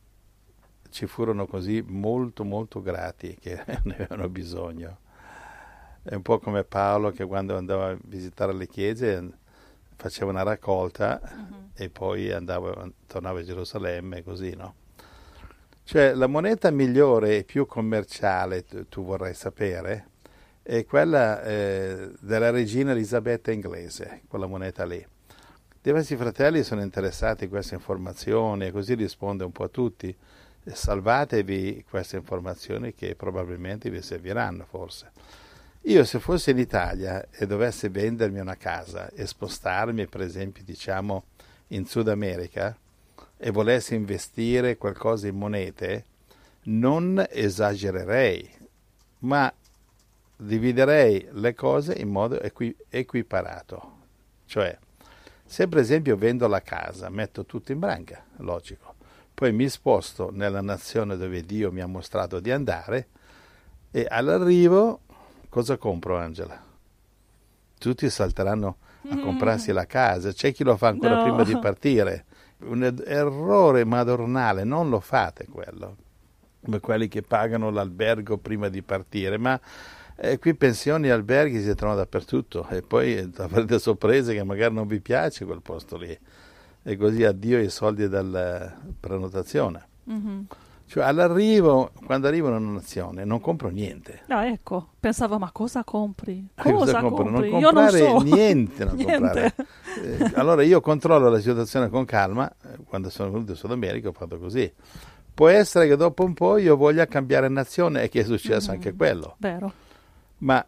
ci furono così molto molto grati che ne avevano bisogno. È un po' come Paolo che quando andava a visitare le chiese faceva una raccolta uh-huh. e poi andava, tornava a Gerusalemme, così, no? Cioè la moneta migliore e più commerciale, tu, tu vorrai sapere, è quella eh, della regina Elisabetta inglese, quella moneta lì. Diversi fratelli sono interessati in queste informazioni e così risponde un po' a tutti. Salvatevi queste informazioni che probabilmente vi serviranno forse. Io se fossi in Italia e dovessi vendermi una casa e spostarmi per esempio diciamo in Sud America e volessi investire qualcosa in monete, non esagererei, ma dividerei le cose in modo equi- equiparato. Cioè, se per esempio vendo la casa, metto tutto in branca, logico, poi mi sposto nella nazione dove Dio mi ha mostrato di andare e all'arrivo cosa compro, Angela? Tutti salteranno a comprarsi la casa, c'è chi lo fa ancora no. prima di partire. Un errore madornale, non lo fate quello, come quelli che pagano l'albergo prima di partire, ma eh, qui pensioni e alberghi si trovano dappertutto e poi avrete sorprese che magari non vi piace quel posto lì e così addio i soldi della prenotazione. Mm-hmm. Cioè all'arrivo, quando arrivo in una nazione, non compro niente. Ah, ecco, pensavo, ma cosa compri? Cosa, cosa compro? compri? Non io comprare non so. niente. Non niente. Comprare. Eh, allora io controllo la situazione con calma. Quando sono venuto in Sud America ho fatto così. Può essere che dopo un po' io voglia cambiare nazione e che è successo mm-hmm. anche quello. Vero. Ma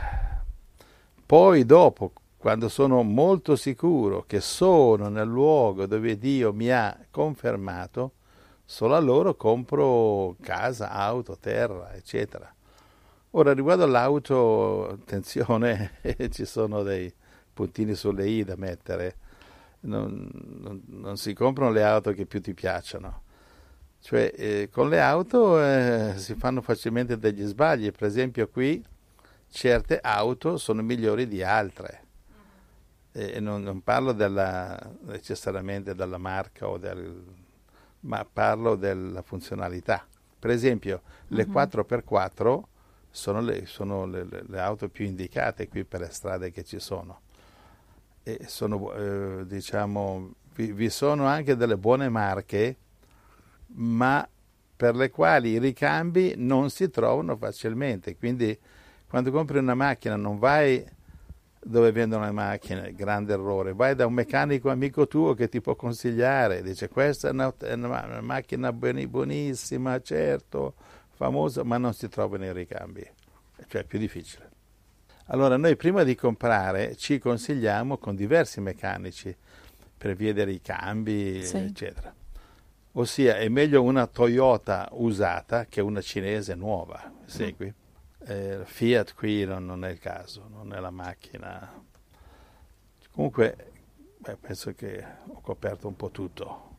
poi dopo, quando sono molto sicuro che sono nel luogo dove Dio mi ha confermato, solo a loro compro casa, auto, terra, eccetera. Ora, riguardo all'auto, attenzione, ci sono dei puntini sulle i da mettere. Non, non, non si comprano le auto che più ti piacciono. Cioè, eh, con le auto eh, si fanno facilmente degli sbagli. Per esempio qui, certe auto sono migliori di altre. E non, non parlo della, necessariamente della marca o del... ma parlo della funzionalità. Per esempio, le uh-huh. quattro per quattro sono, le, sono le, le, le auto più indicate qui per le strade che ci sono. E sono, eh, diciamo, vi, vi sono anche delle buone marche ma per le quali i ricambi non si trovano facilmente. Quindi quando compri una macchina non vai dove vendono le macchine, grande errore, vai da un meccanico amico tuo che ti può consigliare, dice questa è una, è una, una macchina buonissima, certo, famosa, ma non si trovano i ricambi, cioè è più difficile. Allora noi prima di comprare ci consigliamo con diversi meccanici per via dei ricambi, sì, eccetera. Ossia è meglio una Toyota usata che una cinese nuova, segui? Mm. Eh, Fiat qui non, non è il caso, non è la macchina. Comunque beh, penso che ho coperto un po' tutto.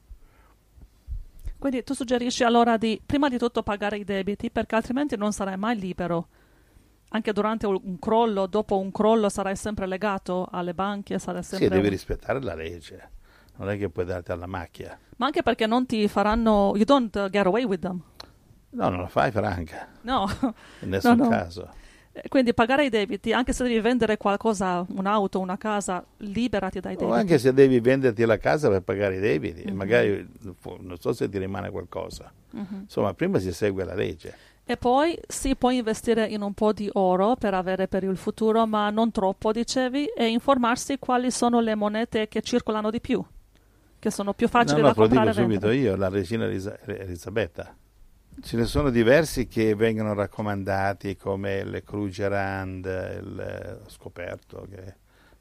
Quindi tu suggerisci allora di prima di tutto pagare i debiti, perché altrimenti non sarai mai libero. Anche durante un crollo, dopo un crollo sarai sempre legato alle banche, sarai sempre... Sì, devi rispettare la legge, non è che puoi darti alla macchia. Ma anche perché non ti faranno... You don't get away with them. No, non la fai franca. No. In nessun no, no. caso. Quindi pagare i debiti, anche se devi vendere qualcosa, un'auto, una casa, liberati dai debiti. O anche se devi venderti la casa per pagare i debiti, mm-hmm. magari non so se ti rimane qualcosa. Mm-hmm. Insomma, prima si segue la legge. E poi si può investire in un po' di oro per avere per il futuro, ma non troppo, dicevi, e informarsi quali sono le monete che circolano di più, che sono più facili no, no, da comprare. No, lo dico subito io, la regina Elisa- Elisabetta. Ce ne sono diversi che vengono raccomandati come le Krugerrand, il ho scoperto che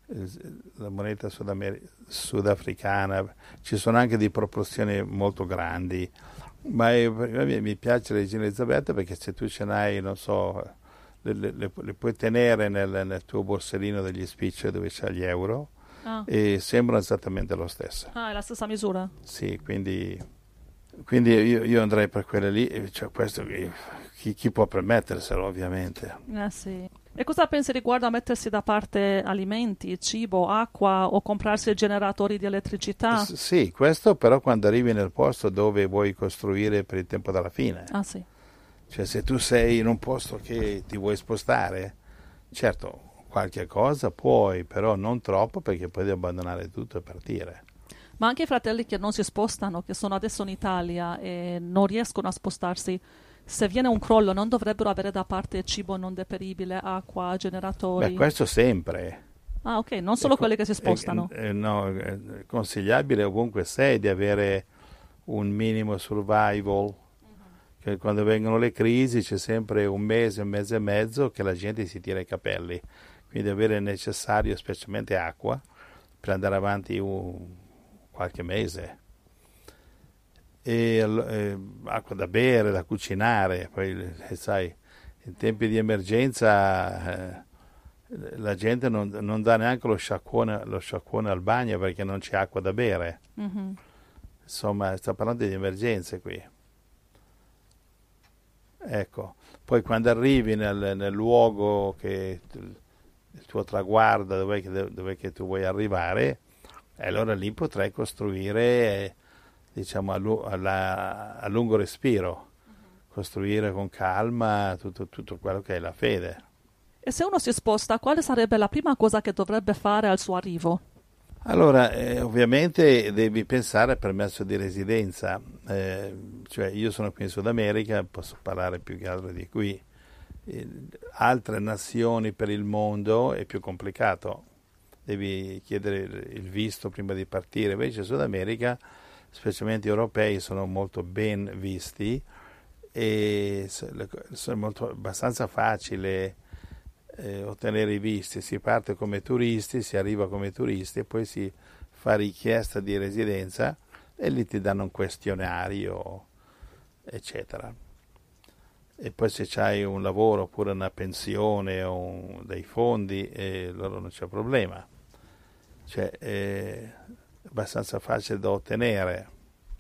la moneta sudamer- sudafricana, ci sono anche di proporzioni molto grandi, ma è, mi piace la regina Elisabetta perché se tu ce n'hai, non so, le, le, le puoi tenere nel, nel tuo borsellino degli spicci dove c'è gli euro ah. e sembrano esattamente lo stesso. Ah, è la stessa misura? Sì, quindi... Quindi io, io andrei per quelle lì, cioè questo chi, chi può permetterselo ovviamente. Eh sì. E cosa pensi riguardo a mettersi da parte alimenti, cibo, acqua o comprarsi generatori di elettricità? S- sì, questo però quando arrivi nel posto dove vuoi costruire per il tempo della fine. Ah sì. Cioè se tu sei in un posto che ti vuoi spostare, certo qualche cosa puoi, però non troppo perché poi devi abbandonare tutto e partire. Ma anche i fratelli che non si spostano, che sono adesso in Italia e non riescono a spostarsi, se viene un crollo non dovrebbero avere da parte cibo non deperibile, acqua, generatori? Beh, questo sempre. Ah, ok, non solo ecco, quelli che si spostano. Eh, eh, no, è consigliabile ovunque sei di avere un minimo survival, uh-huh. che quando vengono le crisi c'è sempre un mese, un mese e mezzo che la gente si tira i capelli, quindi avere necessario specialmente acqua per andare avanti un qualche mese e eh, acqua da bere, da cucinare, poi eh, sai, in tempi di emergenza eh, la gente non, non dà neanche lo sciacquone, lo sciacquone al bagno perché non c'è acqua da bere. Mm-hmm. Insomma, sta parlando di emergenze qui. Ecco, poi quando arrivi nel, nel luogo che il tuo traguardo, dove che, dove che tu vuoi arrivare, e allora lì potrai costruire, diciamo, a, lu- alla, a lungo respiro, uh-huh. costruire con calma tutto, tutto quello che è la fede. E se uno si sposta, quale sarebbe la prima cosa che dovrebbe fare al suo arrivo? Allora, eh, ovviamente devi pensare al permesso di residenza, eh, cioè io sono qui in Sud America, posso parlare più che altro di qui, eh, altre nazioni per il mondo è più complicato. Devi chiedere il visto prima di partire, invece in Sud America, specialmente europei, sono molto ben visti e sono molto, abbastanza facile eh, ottenere i visti. Si parte come turisti, si arriva come turisti e poi si fa richiesta di residenza e lì ti danno un questionario, eccetera. E poi se c'hai un lavoro oppure una pensione o un, dei fondi, eh, allora non c'è problema. Cioè è abbastanza facile da ottenere.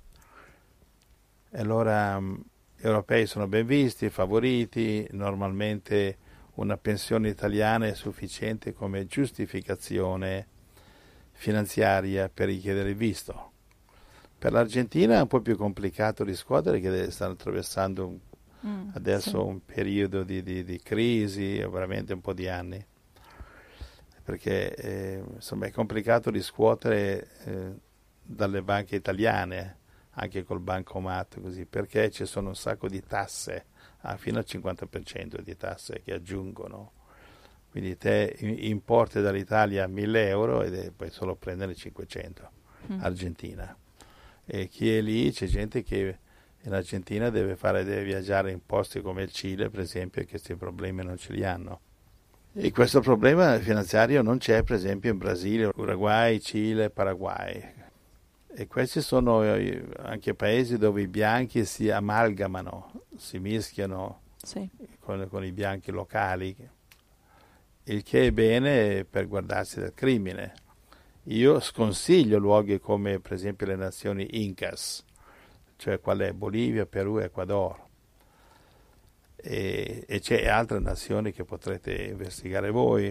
E allora gli europei sono ben visti, favoriti, normalmente una pensione italiana è sufficiente come giustificazione finanziaria per richiedere il visto. Per l'Argentina è un po' più complicato riscuotere perché stanno attraversando un, mm, adesso sì. un periodo di, di, di crisi, veramente un po' di anni. Perché eh, insomma è complicato riscuotere eh, dalle banche italiane, anche col bancomat, così, perché ci sono un sacco di tasse, ah, fino al cinquanta per cento di tasse che aggiungono. Quindi te importi dall'Italia mille euro e puoi solo prendere cinquecento, mm. Argentina. E chi è lì, c'è gente che in Argentina deve, fare, deve viaggiare in posti come il Cile, per esempio, che questi problemi non ce li hanno. E questo problema finanziario non c'è, per esempio, in Brasile, Uruguay, Cile, Paraguay. E questi sono anche paesi dove i bianchi si amalgamano, si mischiano sì. con, con i bianchi locali, il che è bene per guardarsi dal crimine. Io sconsiglio luoghi come, per esempio, le nazioni Incas, cioè qual è Bolivia, Perù, Ecuador. E, e c'è altre nazioni che potrete investigare voi,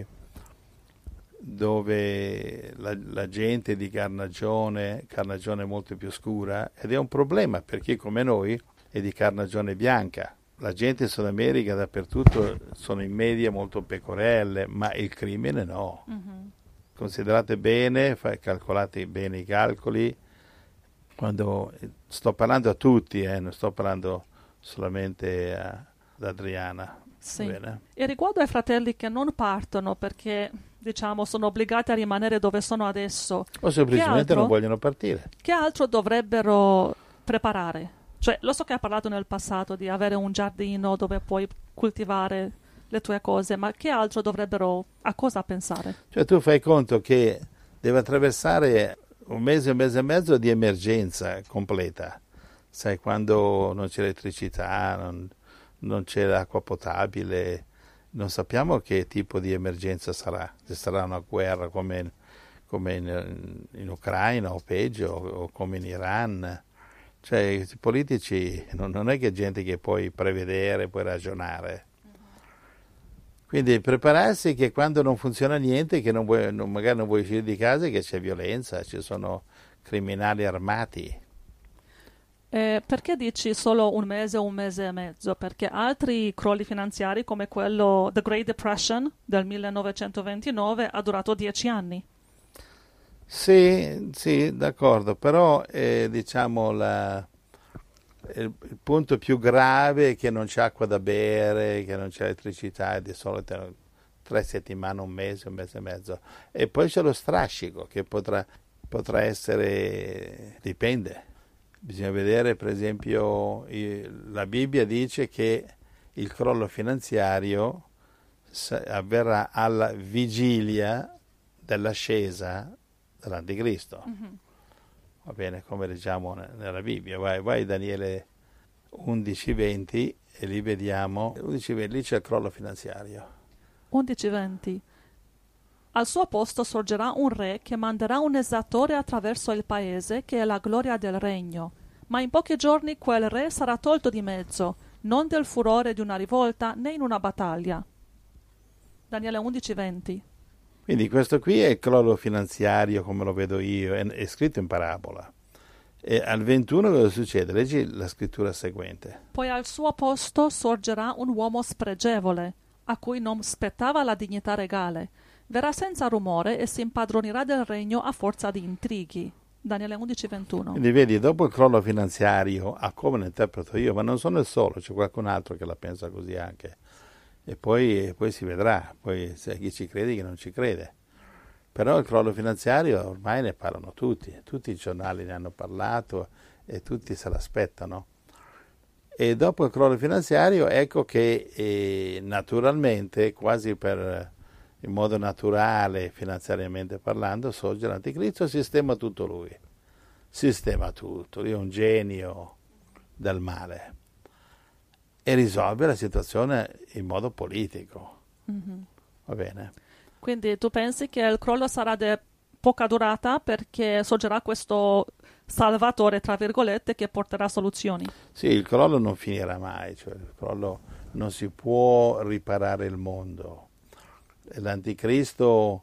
dove la, la gente di carnagione, carnagione molto più scura, ed è un problema per chi come noi è di carnagione bianca. La gente in Sud America dappertutto sono in media molto pecorelle, ma il crimine no. Mm-hmm. Considerate bene, fai, calcolate bene i calcoli. Quando sto parlando a tutti, eh, non sto parlando solamente a, ad Adriana. Sì. Bene? E riguardo ai fratelli che non partono perché, diciamo, sono obbligati a rimanere dove sono adesso, o semplicemente altro, non vogliono partire, che altro dovrebbero preparare? Cioè, lo so che hai parlato nel passato di avere un giardino dove puoi coltivare le tue cose, ma che altro dovrebbero, a cosa pensare? Cioè tu fai conto che deve attraversare un mese, un mese e mezzo di emergenza completa, sai, quando non c'è elettricità, non, non c'è l'acqua potabile, non sappiamo che tipo di emergenza sarà, se sarà una guerra come, come in, in Ucraina o peggio, o come in Iran. Cioè i politici non, non è che gente che puoi prevedere, puoi ragionare. Quindi prepararsi che quando non funziona niente, che non vuoi, non, magari non vuoi uscire di casa, che c'è violenza, ci sono criminali armati. Eh, perché dici solo un mese o un mese e mezzo? Perché altri crolli finanziari come quello The Great Depression del millenovecentoventinove ha durato dieci anni. Sì, sì, d'accordo, però eh, diciamo la, il, il punto più grave è che non c'è acqua da bere, che non c'è elettricità, è di solito tre settimane, un mese, un mese e mezzo. E poi c'è lo strascico che potrà, potrà essere, dipende. Bisogna vedere, per esempio, la Bibbia dice che il crollo finanziario avverrà alla vigilia dell'ascesa dell'Anticristo. Mm-hmm. Va bene, come leggiamo nella Bibbia. Vai, vai Daniele undici venti e lì vediamo, undici venti, lì c'è il crollo finanziario. undici venti. Al suo posto sorgerà un re che manderà un esattore attraverso il paese, che è la gloria del regno. Ma in pochi giorni quel re sarà tolto di mezzo, non del furore di una rivolta né in una battaglia. Daniele undici venti. Quindi questo qui è il crollo finanziario come lo vedo io, è, è scritto in parabola. E al ventuno cosa succede? Leggi la scrittura seguente. Poi al suo posto sorgerà un uomo spregevole, a cui non spettava la dignità regale. Verrà senza rumore e si impadronirà del regno a forza di intrighi. Daniele undici ventuno. Quindi vedi, dopo il crollo finanziario, a come lo interpreto io, ma non sono il solo, c'è qualcun altro che la pensa così anche. E poi, e poi si vedrà, poi se chi ci crede, chi non ci crede. Però il crollo finanziario ormai ne parlano tutti, tutti i giornali ne hanno parlato e tutti se l'aspettano. E dopo il crollo finanziario ecco che eh, naturalmente, quasi per in modo naturale, finanziariamente parlando, sorge l'anticristo e sistema tutto lui. Sistema tutto, lui è un genio del male. E risolve la situazione in modo politico. Mm-hmm. Va bene? Quindi tu pensi che il crollo sarà di poca durata perché sorgerà questo salvatore, tra virgolette, che porterà soluzioni? Sì, il crollo non finirà mai, cioè il crollo non si può riparare il mondo. L'anticristo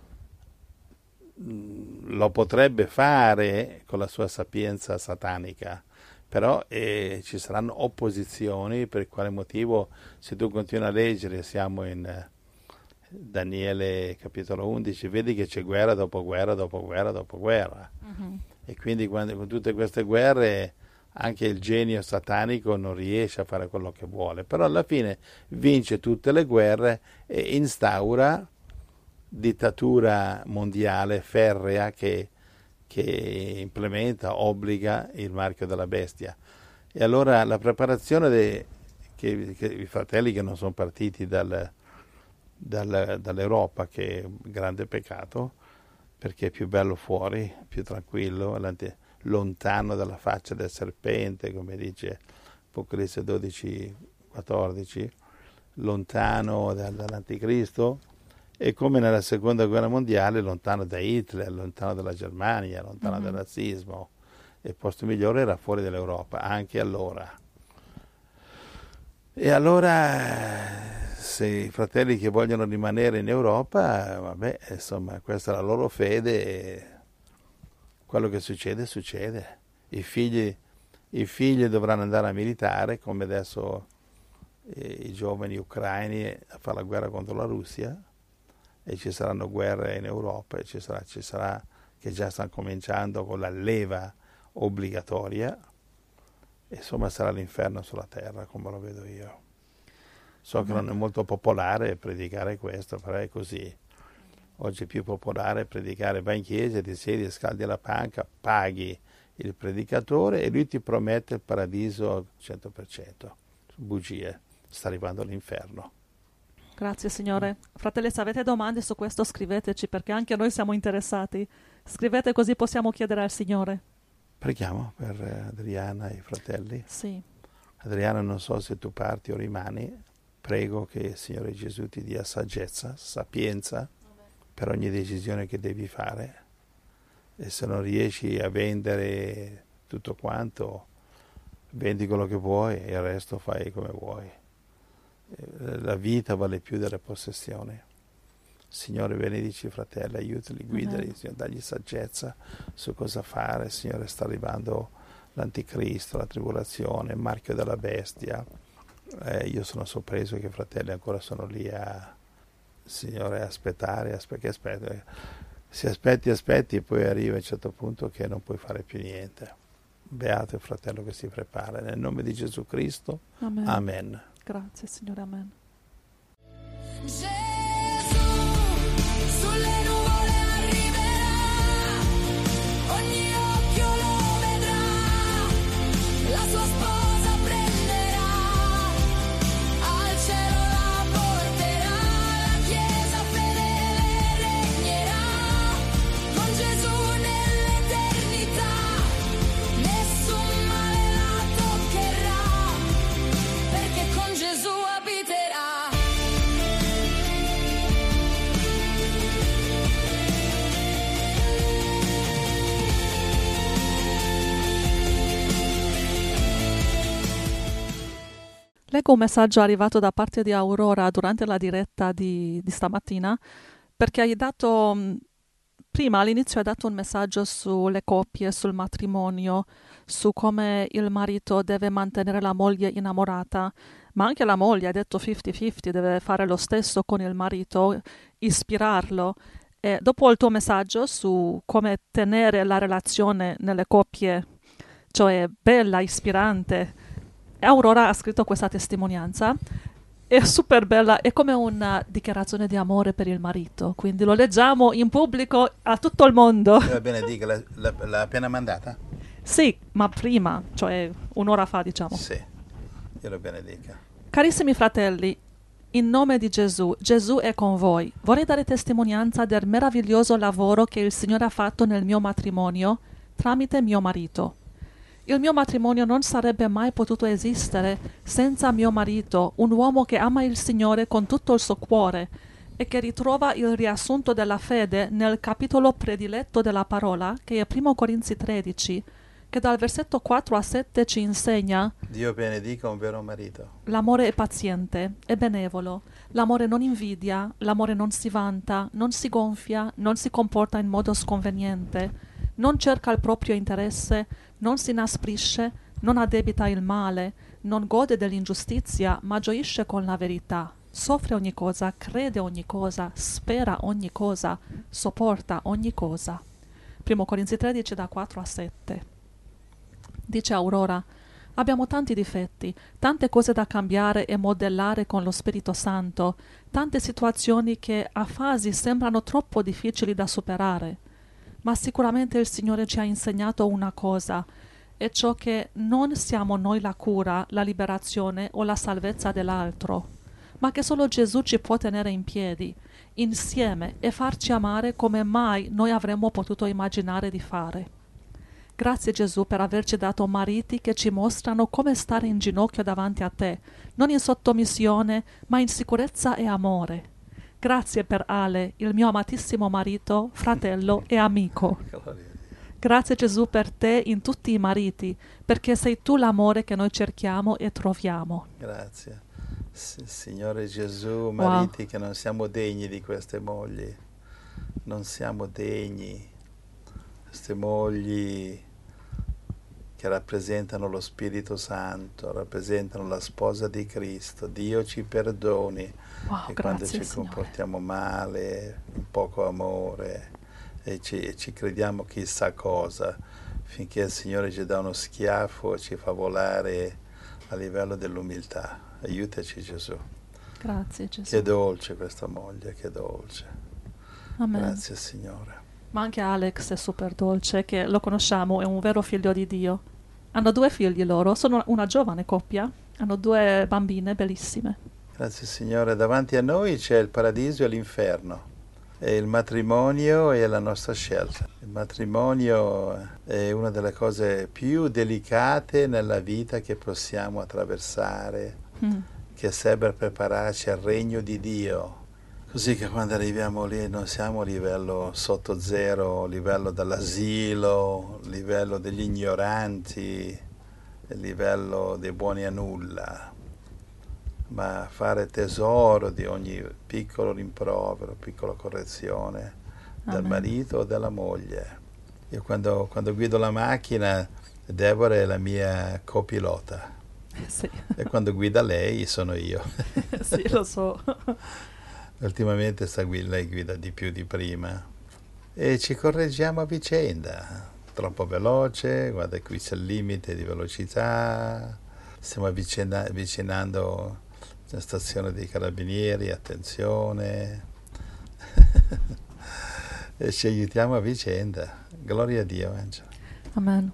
lo potrebbe fare con la sua sapienza satanica, però eh, ci saranno opposizioni. Per quale motivo? Se tu continui a leggere, siamo in eh, Daniele capitolo undici, vedi che c'è guerra dopo guerra dopo guerra dopo guerra. Mm-hmm. E quindi quando, con tutte queste guerre anche il genio satanico non riesce a fare quello che vuole, però alla fine vince tutte le guerre e instaura dittatura mondiale ferrea che, che implementa, obbliga il marchio della bestia. E allora la preparazione dei che, che, i fratelli che non sono partiti dal, dal, dall'Europa, che è un grande peccato, perché è più bello fuori, più tranquillo, lontano dalla faccia del serpente, come dice Apocalisse dodici quattordici, lontano dall'anticristo, e come nella seconda guerra mondiale lontano da Hitler, lontano dalla Germania, lontano mm-hmm. dal razzismo. E il posto migliore era fuori dall'Europa, anche allora. E allora, se i fratelli che vogliono rimanere in Europa, vabbè, insomma, questa è la loro fede e quello che succede, succede. I figli, i figli dovranno andare a militare, come adesso eh, i giovani ucraini a fare la guerra contro la Russia, e ci saranno guerre in Europa, e ci sarà, ci sarà che già stanno cominciando con la leva obbligatoria, e insomma sarà l'inferno sulla terra, come lo vedo io. So che non è molto popolare predicare questo, però è così. Oggi è più popolare predicare, vai in chiesa, ti siedi, scaldi la panca, paghi il predicatore e lui ti promette il paradiso al cento per cento. Bugie, sta arrivando l'inferno. Grazie Signore. Fratelli, se avete domande su questo scriveteci, perché anche noi siamo interessati. Scrivete così possiamo chiedere al Signore. Preghiamo per Adriana e i fratelli. Sì. Adriana, non so se tu parti o rimani, prego che il Signore Gesù ti dia saggezza, sapienza per ogni decisione che devi fare, e se non riesci a vendere tutto quanto, vendi quello che vuoi e il resto fai come vuoi. La vita vale più delle possessioni. Signore, benedici i fratelli, aiutali, guidali, Signore, dagli saggezza su cosa fare. Signore, sta arrivando l'anticristo, la tribolazione, il marchio della bestia. Eh, io sono sorpreso che i fratelli ancora sono lì a, Signore, aspettare, aspetti, aspetti. Se aspetti, aspetti, e poi arriva a un certo punto che non puoi fare più niente. Beato il fratello che si prepara. Nel nome di Gesù Cristo. Amen. Amen. Grazie, Signore. Amen. Gesù sulle nuvole arriverà, ogni occhio lo vedrà, la sua sposa prenderà, al cielo la porterà, la chiesa fedele regnerà, con Gesù nell'eternità, nessun male la toccherà, perché con Gesù abiterà. Leggo un messaggio arrivato da parte di Aurora durante la diretta di, di stamattina, perché hai dato, prima all'inizio hai dato un messaggio sulle coppie, sul matrimonio, su come il marito deve mantenere la moglie innamorata, ma anche la moglie, hai detto cinquanta cinquanta, deve fare lo stesso con il marito, ispirarlo. E dopo il tuo messaggio su come tenere la relazione nelle coppie, cioè bella, ispirante, Aurora ha scritto questa testimonianza, è super bella, è come una dichiarazione di amore per il marito, quindi lo leggiamo in pubblico a tutto il mondo. Va bene, dica, l'ha, l'ha, l'ha appena mandata? Sì, ma prima, cioè un'ora fa, diciamo. Sì, Dio lo benedica. Carissimi fratelli, in nome di Gesù, Gesù è con voi. Vorrei dare testimonianza del meraviglioso lavoro che il Signore ha fatto nel mio matrimonio tramite mio marito. Il mio matrimonio non sarebbe mai potuto esistere senza mio marito, un uomo che ama il Signore con tutto il suo cuore e che ritrova il riassunto della fede nel capitolo prediletto della parola, che è primo Corinzi tredici, che dal versetto quattro a sette ci insegna: Dio benedica un vero marito. L'amore è paziente, è benevolo, l'amore non invidia, l'amore non si vanta, non si gonfia, non si comporta in modo sconveniente, non cerca il proprio interesse, non si inasprisce, non addebita il male, non gode dell'ingiustizia, ma gioisce con la verità. Soffre ogni cosa, crede ogni cosa, spera ogni cosa, sopporta ogni cosa. Primo Corinzi tredici da quattro a sette. Dice Aurora: abbiamo tanti difetti, tante cose da cambiare e modellare con lo Spirito Santo, tante situazioni che a fasi sembrano troppo difficili da superare. Ma sicuramente il Signore ci ha insegnato una cosa, e ciò che non siamo noi la cura, la liberazione o la salvezza dell'altro, ma che solo Gesù ci può tenere in piedi, insieme, e farci amare come mai noi avremmo potuto immaginare di fare. Grazie Gesù per averci dato mariti che ci mostrano come stare in ginocchio davanti a te, non in sottomissione, ma in sicurezza e amore. Grazie per Ale, il mio amatissimo marito, fratello e amico. Grazie Gesù per te in tutti i mariti, perché sei tu l'amore che noi cerchiamo e troviamo. Grazie. S- Signore Gesù, mariti wow. che non siamo degni di queste mogli, non siamo degni. Queste mogli che rappresentano lo Spirito Santo, rappresentano la sposa di Cristo. Dio ci perdoni wow, e grazie, quando ci Signore. comportiamo male, in poco amore e ci, e ci crediamo chissà cosa, finché il Signore ci dà uno schiaffo e ci fa volare a livello dell'umiltà. Aiutaci Gesù. Grazie Gesù. Che dolce questa moglie, che dolce. Amen. Grazie Signore. Ma anche Alex è super dolce, che lo conosciamo, è un vero figlio di Dio. Hanno due figli loro, sono una giovane coppia, hanno due bambine bellissime. Grazie Signore, davanti a noi c'è il paradiso e l'inferno, e il matrimonio è la nostra scelta. Il matrimonio è una delle cose più delicate nella vita che possiamo attraversare, mm. che serve per prepararci al regno di Dio. Così che quando arriviamo lì non siamo a livello sotto zero, livello dell'asilo, livello degli ignoranti, livello dei buoni a nulla, ma fare tesoro di ogni piccolo rimprovero, piccola correzione del Amen. Marito o della moglie. Io quando, quando guido la macchina, Deborah è la mia copilota, sì. e quando guida lei sono io. Sì, lo so. Ultimamente sta guida, lei guida di più di prima e ci correggiamo a vicenda. Troppo veloce, guarda qui c'è il limite di velocità, stiamo avvicina, avvicinando la stazione dei carabinieri, attenzione, e ci aiutiamo a vicenda. Gloria a Dio, Angelo. Amen.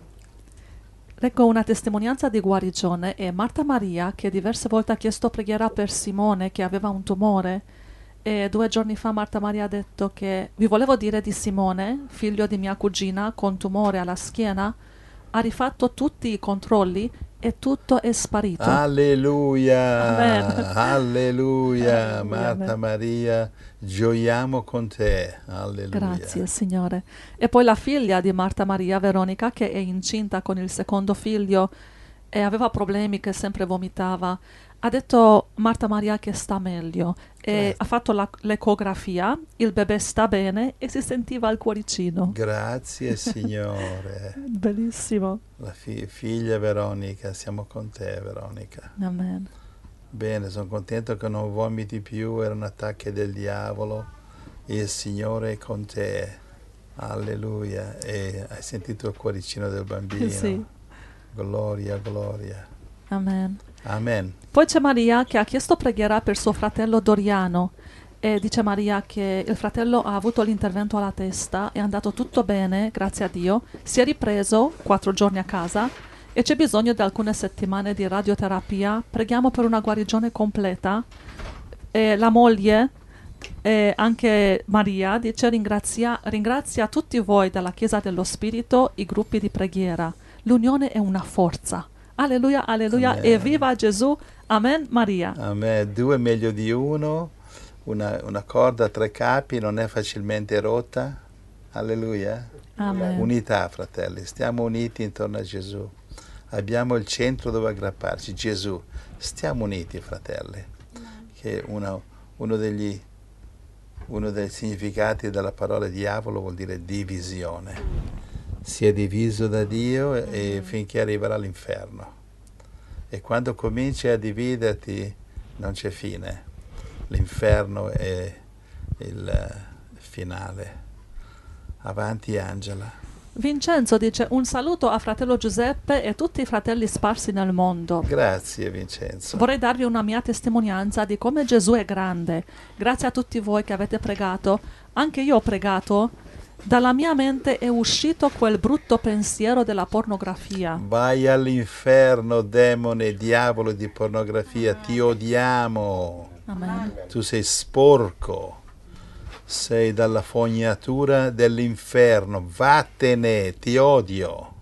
Leggo una testimonianza di guarigione. È Marta Maria che diverse volte ha chiesto preghiera per Simone che aveva un tumore. E due giorni fa Marta Maria ha detto che vi volevo dire di Simone, figlio di mia cugina con tumore alla schiena, ha rifatto tutti i controlli e tutto è sparito. Alleluia, Amen. alleluia, Alleluia, Marta Amen. Maria, gioiamo con te, alleluia. Grazie Signore. E poi la figlia di Marta Maria, Veronica, che è incinta con il secondo figlio e aveva problemi, che sempre vomitava. Ha detto Marta Maria che sta meglio e Grazie. ha fatto la, l'ecografia, il bebè sta bene e si sentiva il cuoricino. Grazie Signore. Bellissimo. La fi- figlia Veronica, siamo con te Veronica. Amen. Bene, sono contento che non vomiti più, erano attacchi del diavolo, il Signore è con te. Alleluia. E hai sentito il cuoricino del bambino? Sì. Gloria, gloria. Amen. Amen. Poi c'è Maria che ha chiesto preghiera per suo fratello Doriano e dice Maria che il fratello ha avuto l'intervento alla testa, è andato tutto bene, grazie a Dio, si è ripreso quattro giorni a casa e c'è bisogno di alcune settimane di radioterapia. Preghiamo per una guarigione completa. E la moglie, e anche Maria, dice ringrazia, ringrazia tutti voi della Chiesa dello Spirito, i gruppi di preghiera. L'unione è una forza. Alleluia, alleluia, Amen. e viva Gesù. Amen, Maria. Amen. Due è meglio di uno, una, una corda a tre capi non è facilmente rotta. Alleluia. Amen. Unità, fratelli, stiamo uniti intorno a Gesù. Abbiamo il centro dove aggrapparci, Gesù. Stiamo uniti, fratelli. Che uno, uno, degli, uno dei significati della parola diavolo vuol dire divisione. Si è diviso da Dio e, e finché arriverà all'inferno. E quando cominci a dividerti non c'è fine. L'inferno è il finale. Avanti Angela. Vincenzo dice un saluto a fratello Giuseppe e tutti i fratelli sparsi nel mondo. Grazie Vincenzo. Vorrei darvi una mia testimonianza di come Gesù è grande. Grazie a tutti voi che avete pregato. Anche io ho pregato. Dalla mia mente è uscito quel brutto pensiero della pornografia. Vai all'inferno, demone, diavolo di pornografia, ti odiamo. Amen. Tu sei sporco. Sei dalla fognatura dell'inferno, vattene, ti odio.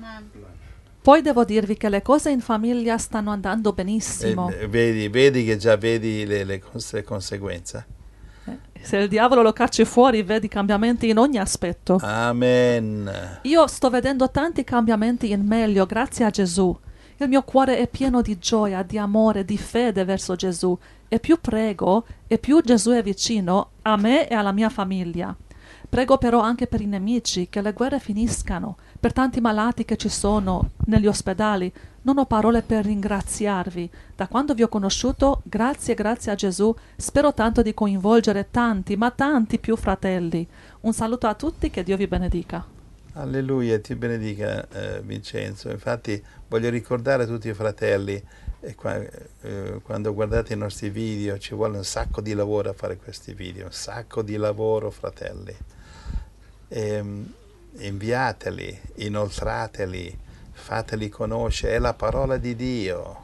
Poi devo dirvi che le cose in famiglia stanno andando benissimo. E, vedi, vedi che già vedi le, le, cons- le conseguenze. Eh, se il diavolo lo cacci fuori, vedi cambiamenti in ogni aspetto. Amen. Io sto vedendo tanti cambiamenti in meglio grazie a Gesù. Il mio cuore è pieno di gioia, di amore, di fede verso Gesù. E più prego, e più Gesù è vicino a me e alla mia famiglia. Prego però anche per i nemici, che le guerre finiscano, per tanti malati che ci sono negli ospedali. Non ho parole per ringraziarvi. Da quando vi ho conosciuto, grazie, grazie a Gesù, spero tanto di coinvolgere tanti, ma tanti più fratelli. Un saluto a tutti, che Dio vi benedica. Alleluia, ti benedica eh, Vincenzo. Infatti voglio ricordare a tutti i fratelli, e qua, eh, quando guardate i nostri video, ci vuole un sacco di lavoro a fare questi video, un sacco di lavoro, fratelli. E, inviateli, inoltrateli, fateli conoscere, è la parola di Dio.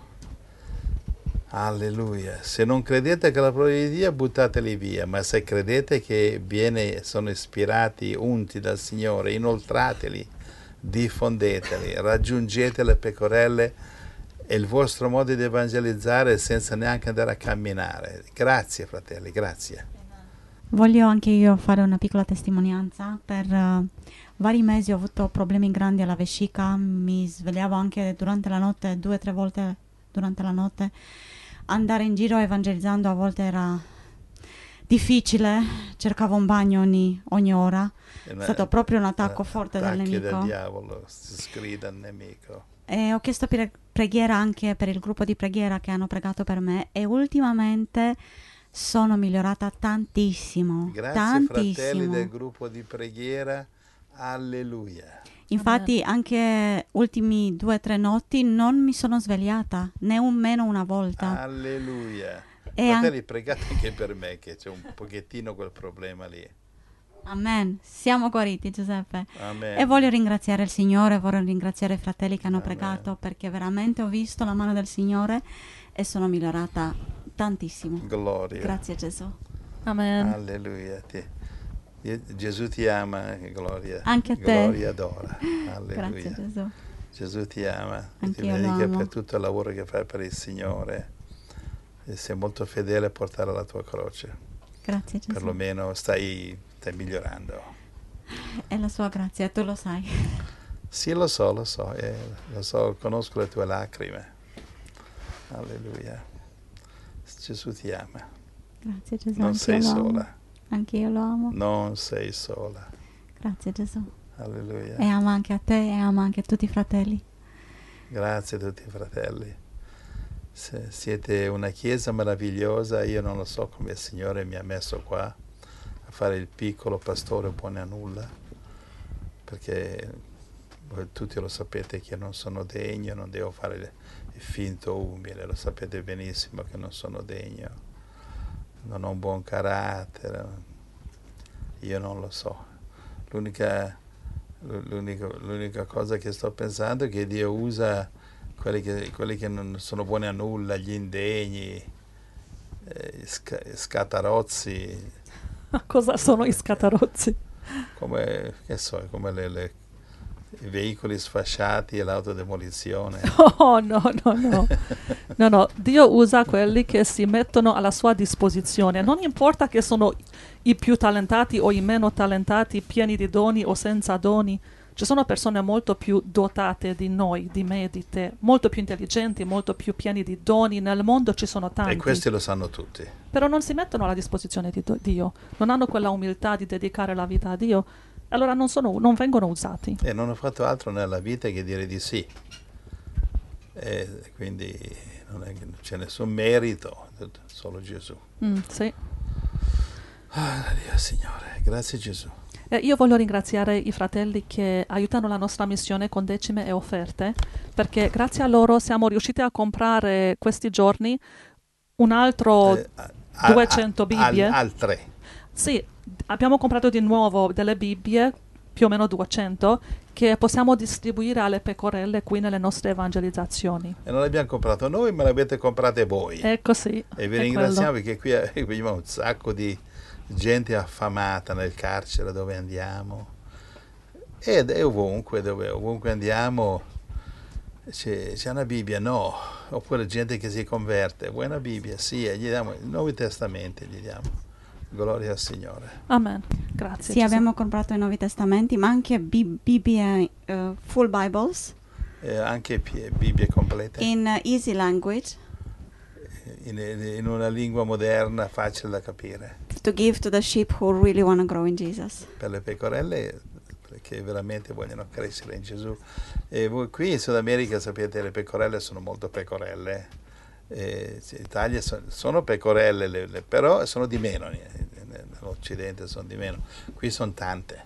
Alleluia. Se non credete che è la parola di Dio, buttateli via, ma se credete che viene, sono ispirati, unti dal Signore, inoltrateli, diffondeteli, raggiungete le pecorelle. È il vostro modo di evangelizzare senza neanche andare a camminare. Grazie fratelli, grazie. Voglio anche io fare una piccola testimonianza. Per uh, vari mesi ho avuto problemi grandi alla vescica, mi svegliavo anche durante la notte, due o tre volte durante la notte. Andare in giro evangelizzando a volte era difficile, cercavo un bagno ogni, ogni ora. È stato proprio un attacco forte del nemico. Del diavolo, si sgrida il nemico. E ho chiesto pre- preghiera anche per il gruppo di preghiera che hanno pregato per me e ultimamente sono migliorata tantissimo. Grazie tantissimo. Fratelli del gruppo di preghiera, alleluia. Infatti anche ultimi due o tre notti non mi sono svegliata, né un meno una volta. Alleluia. E Fratelli, an- pregate anche per me che c'è un pochettino quel problema lì. Amen. Siamo guariti, Giuseppe. Amen. E voglio ringraziare il Signore, voglio ringraziare i fratelli che hanno Amen. pregato, perché veramente ho visto la mano del Signore e sono migliorata tantissimo. Gloria. Grazie Gesù. Amen. Alleluia. Ti, Gesù ti ama, Gloria. Anche a te. Gloria adora. Alleluia. Grazie Gesù. Gesù ti ama. E ti Anch'io lo benedica amo. per tutto il lavoro che fai per il Signore. E sei molto fedele a portare la tua croce. Grazie Gesù. Perlomeno stai, stai migliorando. È la sua grazia, tu lo sai. Sì, lo so, lo so, eh, lo so, conosco le tue lacrime. Alleluia. Gesù ti ama. Grazie Gesù. Non anch'io sei lo amo. sola. Anch'io lo amo. Non sei sola. Grazie Gesù. Alleluia. E ama anche a te e ama anche a tutti i fratelli. Grazie a tutti i fratelli. Se siete una chiesa meravigliosa, io non lo so come il Signore mi ha messo qua a fare il piccolo pastore buono a nulla, perché voi tutti lo sapete che io non sono degno, non devo fare il, il finto umile, lo sapete benissimo che non sono degno, non ho un buon carattere, io non lo so. L'unica, l'unica, l'unica cosa che sto pensando è che Dio usa quelli che, quelli che non sono buoni a nulla, gli indegni, eh, sca, scatarozzi. Cosa sono i scatarozzi? Come, che so, come le, le, i veicoli sfasciati e l'autodemolizione. Oh no, no, no. No, no, Dio usa quelli che si mettono alla sua disposizione. Non importa che sono i più talentati o i meno talentati, pieni di doni o senza doni. Ci sono persone molto più dotate di noi, di me, di te, molto più intelligenti, molto più pieni di doni. Nel mondo ci sono tanti. E questi lo sanno tutti. Però non si mettono alla disposizione di Dio, non hanno quella umiltà di dedicare la vita a Dio, allora non, sono, non vengono usati. E non ho fatto altro nella vita che dire di sì. E quindi non, è che non c'è nessun merito, solo Gesù. Mm, sì. Ah, Dio Signore, grazie Gesù. Eh, io voglio ringraziare i fratelli che aiutano la nostra missione con decime e offerte, perché grazie a loro siamo riusciti a comprare questi giorni un altro Eh, a- duecento a- Bibbie. Al, altre. Sì, abbiamo comprato di nuovo delle Bibbie, più o meno duecento, che possiamo distribuire alle pecorelle qui nelle nostre evangelizzazioni. E non le abbiamo comprato noi, ma le avete comprate voi. Ecco sì. E vi è ringraziamo quello. perché qui abbiamo un sacco di gente affamata nel carcere dove andiamo. Ed è ovunque, dove, ovunque andiamo c'è, c'è una Bibbia, no. Oppure gente che si converte. Vuoi una Bibbia? Sì, e gli diamo i Nuovi Testamenti, gli diamo. Gloria al Signore. Amen. Grazie. Sì, Gesù. abbiamo comprato i Nuovi Testamenti, ma anche Bi- Bibbie, uh, full Bibles E anche pie- Bibbie complete. in uh, easy language In, in una lingua moderna, facile da capire. to give to the sheep who really want to grow in Jesus. Per le pecorelle che veramente vogliono crescere in Gesù. E voi qui in Sud America sapete le pecorelle sono molto pecorelle. Eh, in Italia so, sono pecorelle, le, le, però sono di meno, nell'Occidente sono di meno, qui sono tante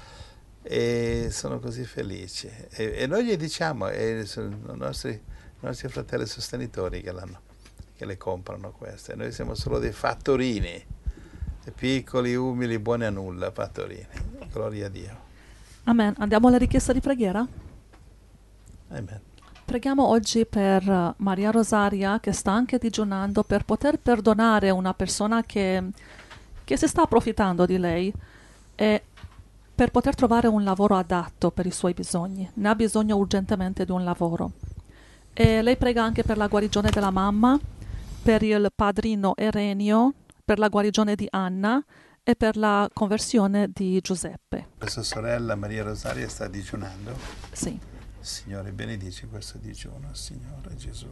e sono così felici e, e noi gli diciamo, e sono i nostri, i nostri fratelli sostenitori che, l'hanno, che le comprano queste, noi siamo solo dei fattorini, piccoli, umili, buoni a nulla, fattorini, gloria a Dio. Amen. Andiamo alla richiesta di preghiera? Amen. Preghiamo oggi per uh, Maria Rosaria, che sta anche digiunando, per poter perdonare una persona che, che si sta approfittando di lei e per poter trovare un lavoro adatto per i suoi bisogni. Ne ha bisogno urgentemente di un lavoro. E lei prega anche per la guarigione della mamma, per il padrino Erenio, per la guarigione di Anna e per la conversione di Giuseppe. Questa sorella Maria Rosaria sta digiunando? Sì. Signore, benedici questo digiuno, Signore Gesù.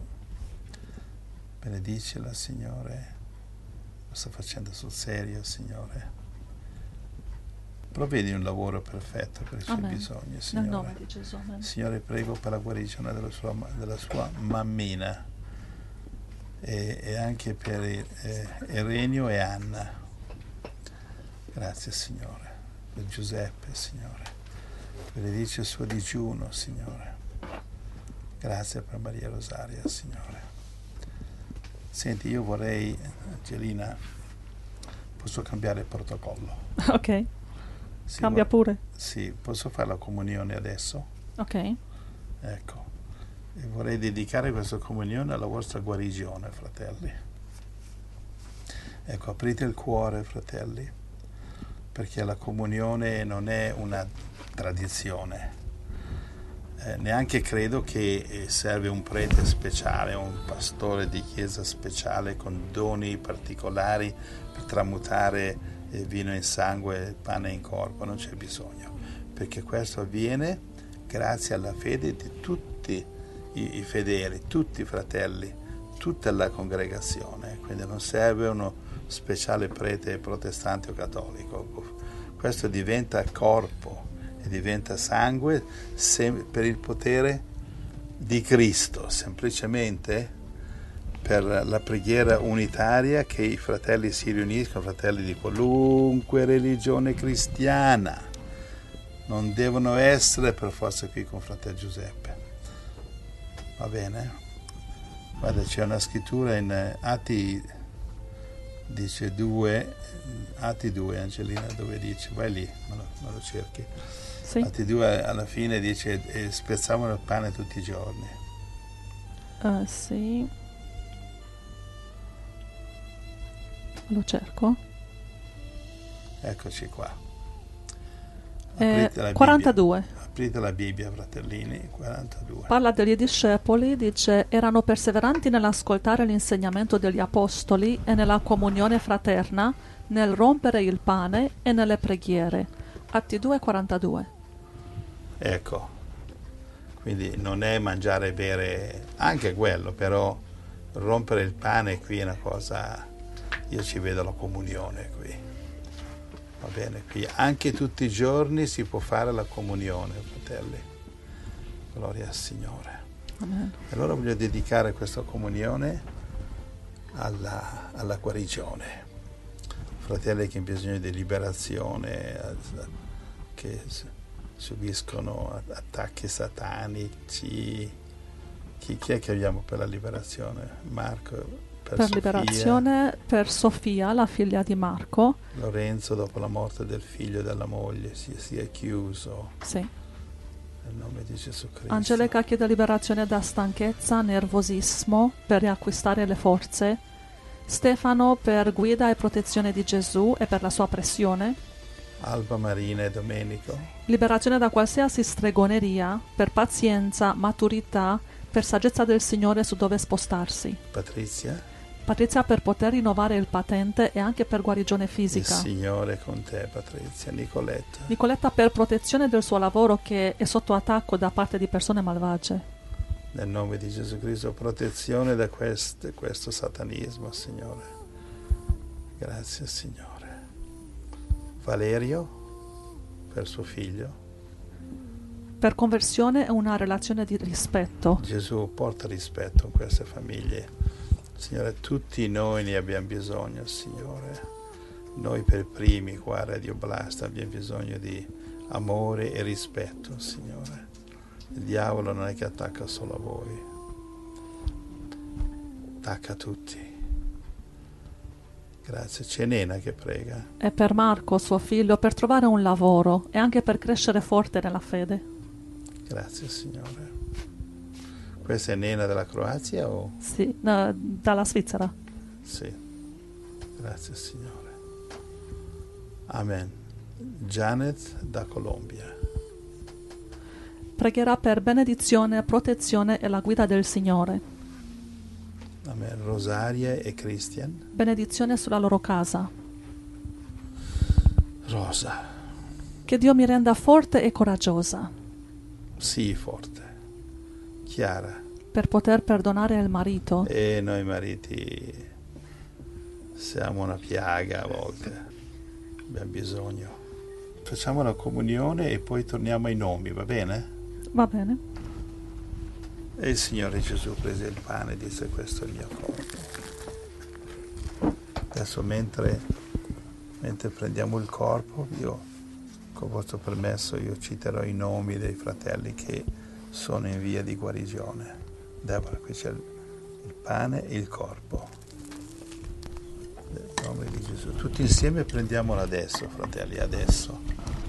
Benedicila, Signore. Lo sta facendo sul serio, Signore. Provvedi un lavoro perfetto per i suoi Amen. bisogni, Signore. Nel nome di Gesù. Amen. Signore, prego per la guarigione della sua, della sua mammina e, e anche per eh, Erenio e Anna. Grazie, Signore. Per Giuseppe, Signore. Benedice il suo digiuno, Signore. Grazie per Maria Rosaria, Signore. Senti, io vorrei, Angelina, posso cambiare il protocollo? Ok. Sì, Cambia vor- pure. Sì, posso fare la comunione adesso? Ok. Ecco. E vorrei dedicare questa comunione alla vostra guarigione, fratelli. Ecco, aprite il cuore, fratelli, perché la comunione non è una tradizione. Eh, neanche credo che eh, serve un prete speciale, un pastore di chiesa speciale con doni particolari per tramutare eh, vino in sangue, pane in corpo, non c'è bisogno, perché questo avviene grazie alla fede di tutti i, i fedeli, tutti i fratelli, tutta la congregazione, quindi non serve uno speciale prete protestante o cattolico, questo diventa corpo e diventa sangue sem- per il potere di Cristo, semplicemente per la preghiera unitaria che i fratelli si riuniscono, fratelli di qualunque religione cristiana, non devono essere per forza qui con fratello Giuseppe, va bene? Guarda, c'è una scrittura in eh, Atti, dice due, Atti due, Angelina, dove dice, vai lì, me lo, me lo cerchi. Sì. Atti due alla fine dice, e spezzavano il pane tutti i giorni. Uh, sì. Lo cerco. Eccoci qua. Eh, Aprite la quarantadue. Bibbia. Aprite la Bibbia, fratellini, quarantadue. Parla degli discepoli, dice, erano perseveranti nell'ascoltare l'insegnamento degli apostoli e nella comunione fraterna, nel rompere il pane e nelle preghiere. Atti due, quarantadue. Ecco, quindi non è mangiare e bere, anche quello, però rompere il pane qui è una cosa, io ci vedo la comunione qui, va bene, qui anche tutti i giorni si può fare la comunione, fratelli, gloria al Signore. Amen. Allora voglio dedicare questa comunione alla, alla guarigione, fratelli che hanno bisogno di liberazione, che subiscono attacchi satanici. Chi, chi è che abbiamo per la liberazione? Marco per, per Sofia, liberazione per Sofia, la figlia di Marco. Lorenzo dopo la morte del figlio e della moglie si, si è chiuso. Sì. Nel nome di Gesù Cristo. Angelica chiede liberazione da stanchezza, nervosismo per riacquistare le forze. Stefano per guida e protezione di Gesù e per la sua pressione. Alba, Marina e Domenico. Liberazione da qualsiasi stregoneria, per pazienza, maturità, per saggezza del Signore su dove spostarsi. Patrizia. Patrizia per poter rinnovare il patente e anche per guarigione fisica. Il Signore è con te, Patrizia. Nicoletta. Nicoletta per protezione del suo lavoro che è sotto attacco da parte di persone malvagie. Nel nome di Gesù Cristo, protezione da quest, questo satanismo, Signore. Grazie, Signore. Valerio, per suo figlio. Per conversione è una relazione di rispetto. Gesù porta rispetto in queste famiglie. Signore, tutti noi ne abbiamo bisogno, Signore. Noi per primi qua a Radio Blast abbiamo bisogno di amore e rispetto, Signore. Il diavolo non è che attacca solo a voi, attacca a tutti. Grazie. C'è Nena che prega. E per Marco, suo figlio, per trovare un lavoro e anche per crescere forte nella fede. Grazie, Signore. Questa è Nena della Croazia o? Sì, no, dalla Svizzera. Sì. Grazie, Signore. Amen. Janet da Colombia. Pregherà per benedizione, protezione e la guida del Signore. Amen. Rosaria e Christian. Benedizione sulla loro casa. Rosa. Che Dio mi renda forte e coraggiosa. Sì, forte. Chiara. Per poter perdonare il marito. E noi mariti siamo una piaga a volte. Abbiamo bisogno. Facciamo la comunione e poi torniamo ai nomi, va bene? Va bene. E il Signore Gesù prese il pane e disse: questo è il mio corpo. Adesso mentre, mentre prendiamo il corpo, io con vostro permesso io citerò i nomi dei fratelli che sono in via di guarigione. Deborah, qui c'è il, il pane e il corpo. Nel nome di Gesù. Tutti insieme prendiamolo adesso, fratelli, adesso.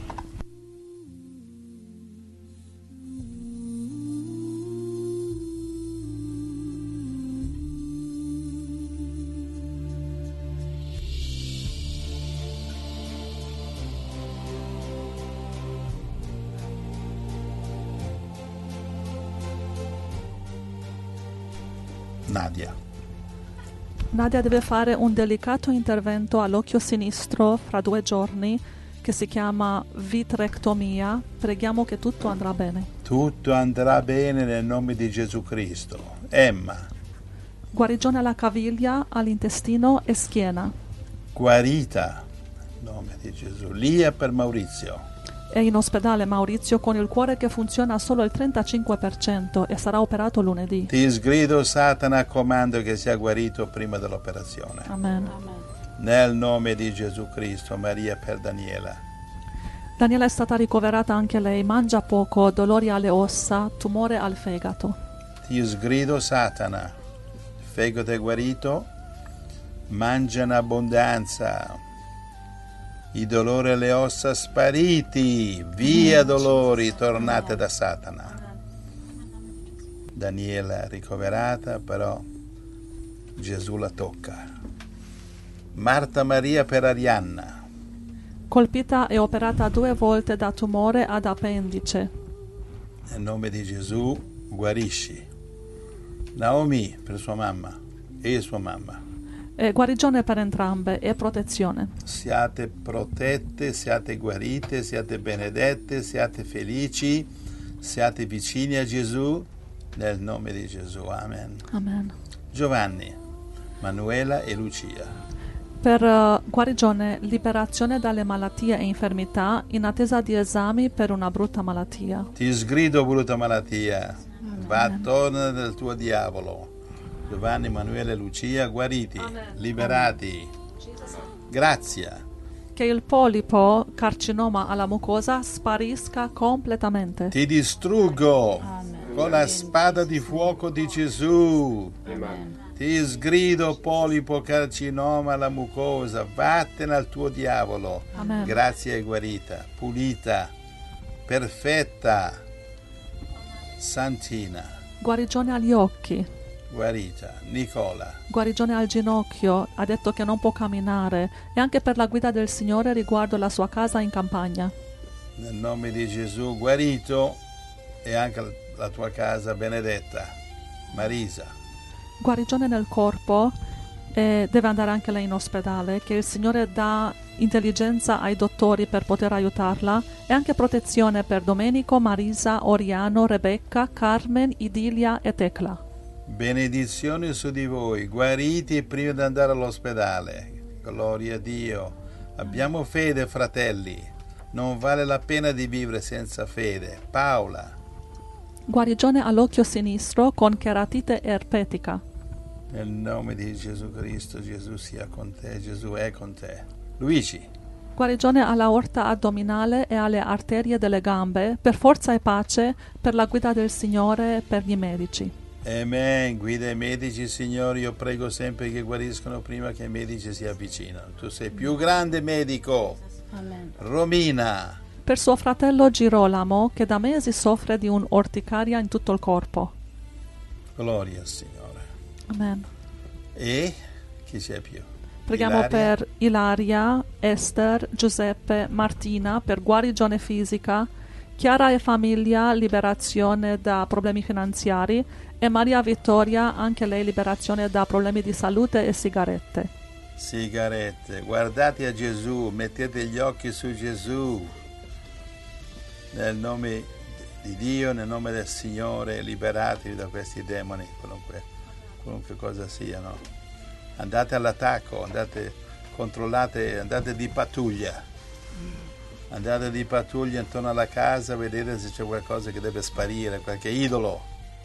Nadia. Nadia deve fare un delicato intervento all'occhio sinistro fra due giorni che si chiama vitrectomia. Preghiamo che tutto andrà bene. Tutto andrà bene nel nome di Gesù Cristo. Emma. Guarigione alla caviglia, all'intestino e schiena. Guarita nel nome di Gesù. Lia per Maurizio. È in ospedale Maurizio con il cuore che funziona solo il trentacinque per cento e sarà operato lunedì. Ti sgrido Satana, comando che sia guarito prima dell'operazione. Amen. Nel nome di Gesù Cristo. Maria per Daniela. Daniela è stata ricoverata anche lei, mangia poco, dolori alle ossa, tumore al fegato. Ti sgrido Satana, il fegato è guarito, mangia in abbondanza. I dolori alle ossa spariti, via dolori, tornate da Satana. Daniela ricoverata, però Gesù la tocca. Marta Maria per Arianna. Colpita e operata due volte da tumore ad appendice. Nel nome di Gesù guarisci. Naomi per sua mamma e sua mamma. E guarigione per entrambe e protezione. Siate protette, siate guarite, siate benedette, siate felici, siate vicini a Gesù, nel nome di Gesù. Amen. Amen. Giovanni, Manuela e Lucia. Per uh, guarigione, liberazione dalle malattie e infermità in attesa di esami per una brutta malattia. Ti sgrido brutta malattia, va torna del tuo diavolo. Giovanni, Manuela e Lucia guariti, Amen. liberati. Amen. Grazia, che il polipo carcinoma alla mucosa sparisca completamente. Ti distruggo con la spada di fuoco di Gesù. Amen. Ti sgrido polipo carcinoma alla mucosa, vattene al tuo diavolo. Amen. Grazie, è guarita, pulita, perfetta, Santina, Guarigione agli occhi, guarita. Nicola, guarigione al ginocchio, ha detto che non può camminare, e anche per la guida del Signore riguardo la sua casa in campagna. nel nome di Gesù, guarito, e anche la tua casa benedetta. Marisa, Guarigione nel corpo, e deve andare anche lei in ospedale, che il Signore dà intelligenza ai dottori per poter aiutarla, e anche protezione per Domenico, Marisa, Oriano, Rebecca, Carmen, Idilia e Tecla. benedizioni su di voi, guariti prima di andare all'ospedale. Gloria a Dio. Abbiamo fede, fratelli. Non vale la pena di vivere senza fede. Paola, Guarigione all'occhio sinistro con cheratite erpetica. nel nome di Gesù Cristo, Gesù sia con te, Gesù è con te. Luigi, Guarigione all'aorta addominale e alle arterie delle gambe, per forza e pace, per la guida del Signore e per gli medici. amen. Guida i medici, Signore, io prego sempre che guariscono prima che i medici si avvicinano. Tu sei più grande medico. Amen. Romina, Per suo fratello Girolamo, che da mesi soffre di un'orticaria in tutto il corpo. gloria al Signore. Amen. E chi c'è più? Preghiamo Ilaria? per Ilaria, Esther, Giuseppe, Martina, per guarigione fisica, Chiara e famiglia, liberazione da problemi finanziari, e Maria Vittoria, anche lei liberazione da problemi di salute e sigarette. Sigarette, guardate a Gesù, mettete gli occhi su Gesù. Nel nome di Dio, nel nome del Signore, liberatevi da questi demoni, qualunque, qualunque cosa siano. Andate all'attacco, andate, controllate, andate di pattuglia. Andate di pattuglia intorno alla casa, vedete se c'è qualcosa che deve sparire, qualche idolo.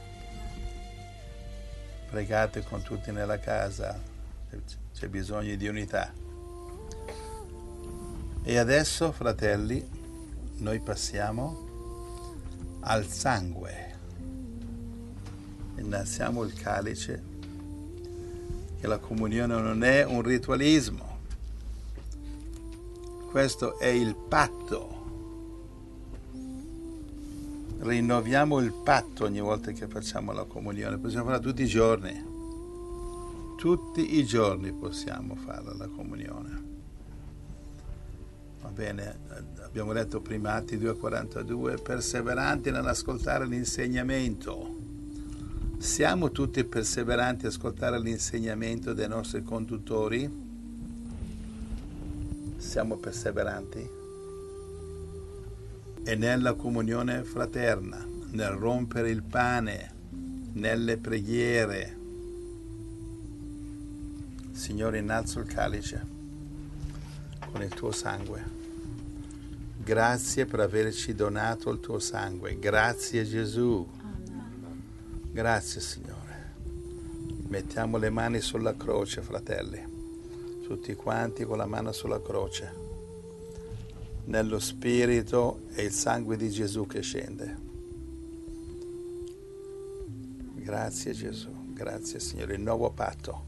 Pregate con tutti nella casa, c'è bisogno di unità. E adesso, fratelli, noi passiamo al sangue. Innalziamo il calice, che la comunione non è un ritualismo. Questo è il patto. Rinnoviamo il patto ogni volta che facciamo la comunione. Possiamo farla tutti i giorni. Tutti i giorni possiamo fare la comunione. Va bene, abbiamo letto prima Atti due quarantadue, perseveranti nell'ascoltare l'insegnamento. Siamo tutti perseveranti a ascoltare l'insegnamento dei nostri conduttori? Siamo perseveranti? E nella comunione fraterna, nel rompere il pane, nelle preghiere. Signore, innalzo il calice con il tuo sangue. Grazie per averci donato il tuo sangue. Grazie Gesù. Grazie Signore. Mettiamo le mani sulla croce, fratelli. Tutti quanti con la mano sulla croce. Nello spirito è il sangue di Gesù che scende. Grazie Gesù. Grazie Signore. Il nuovo patto.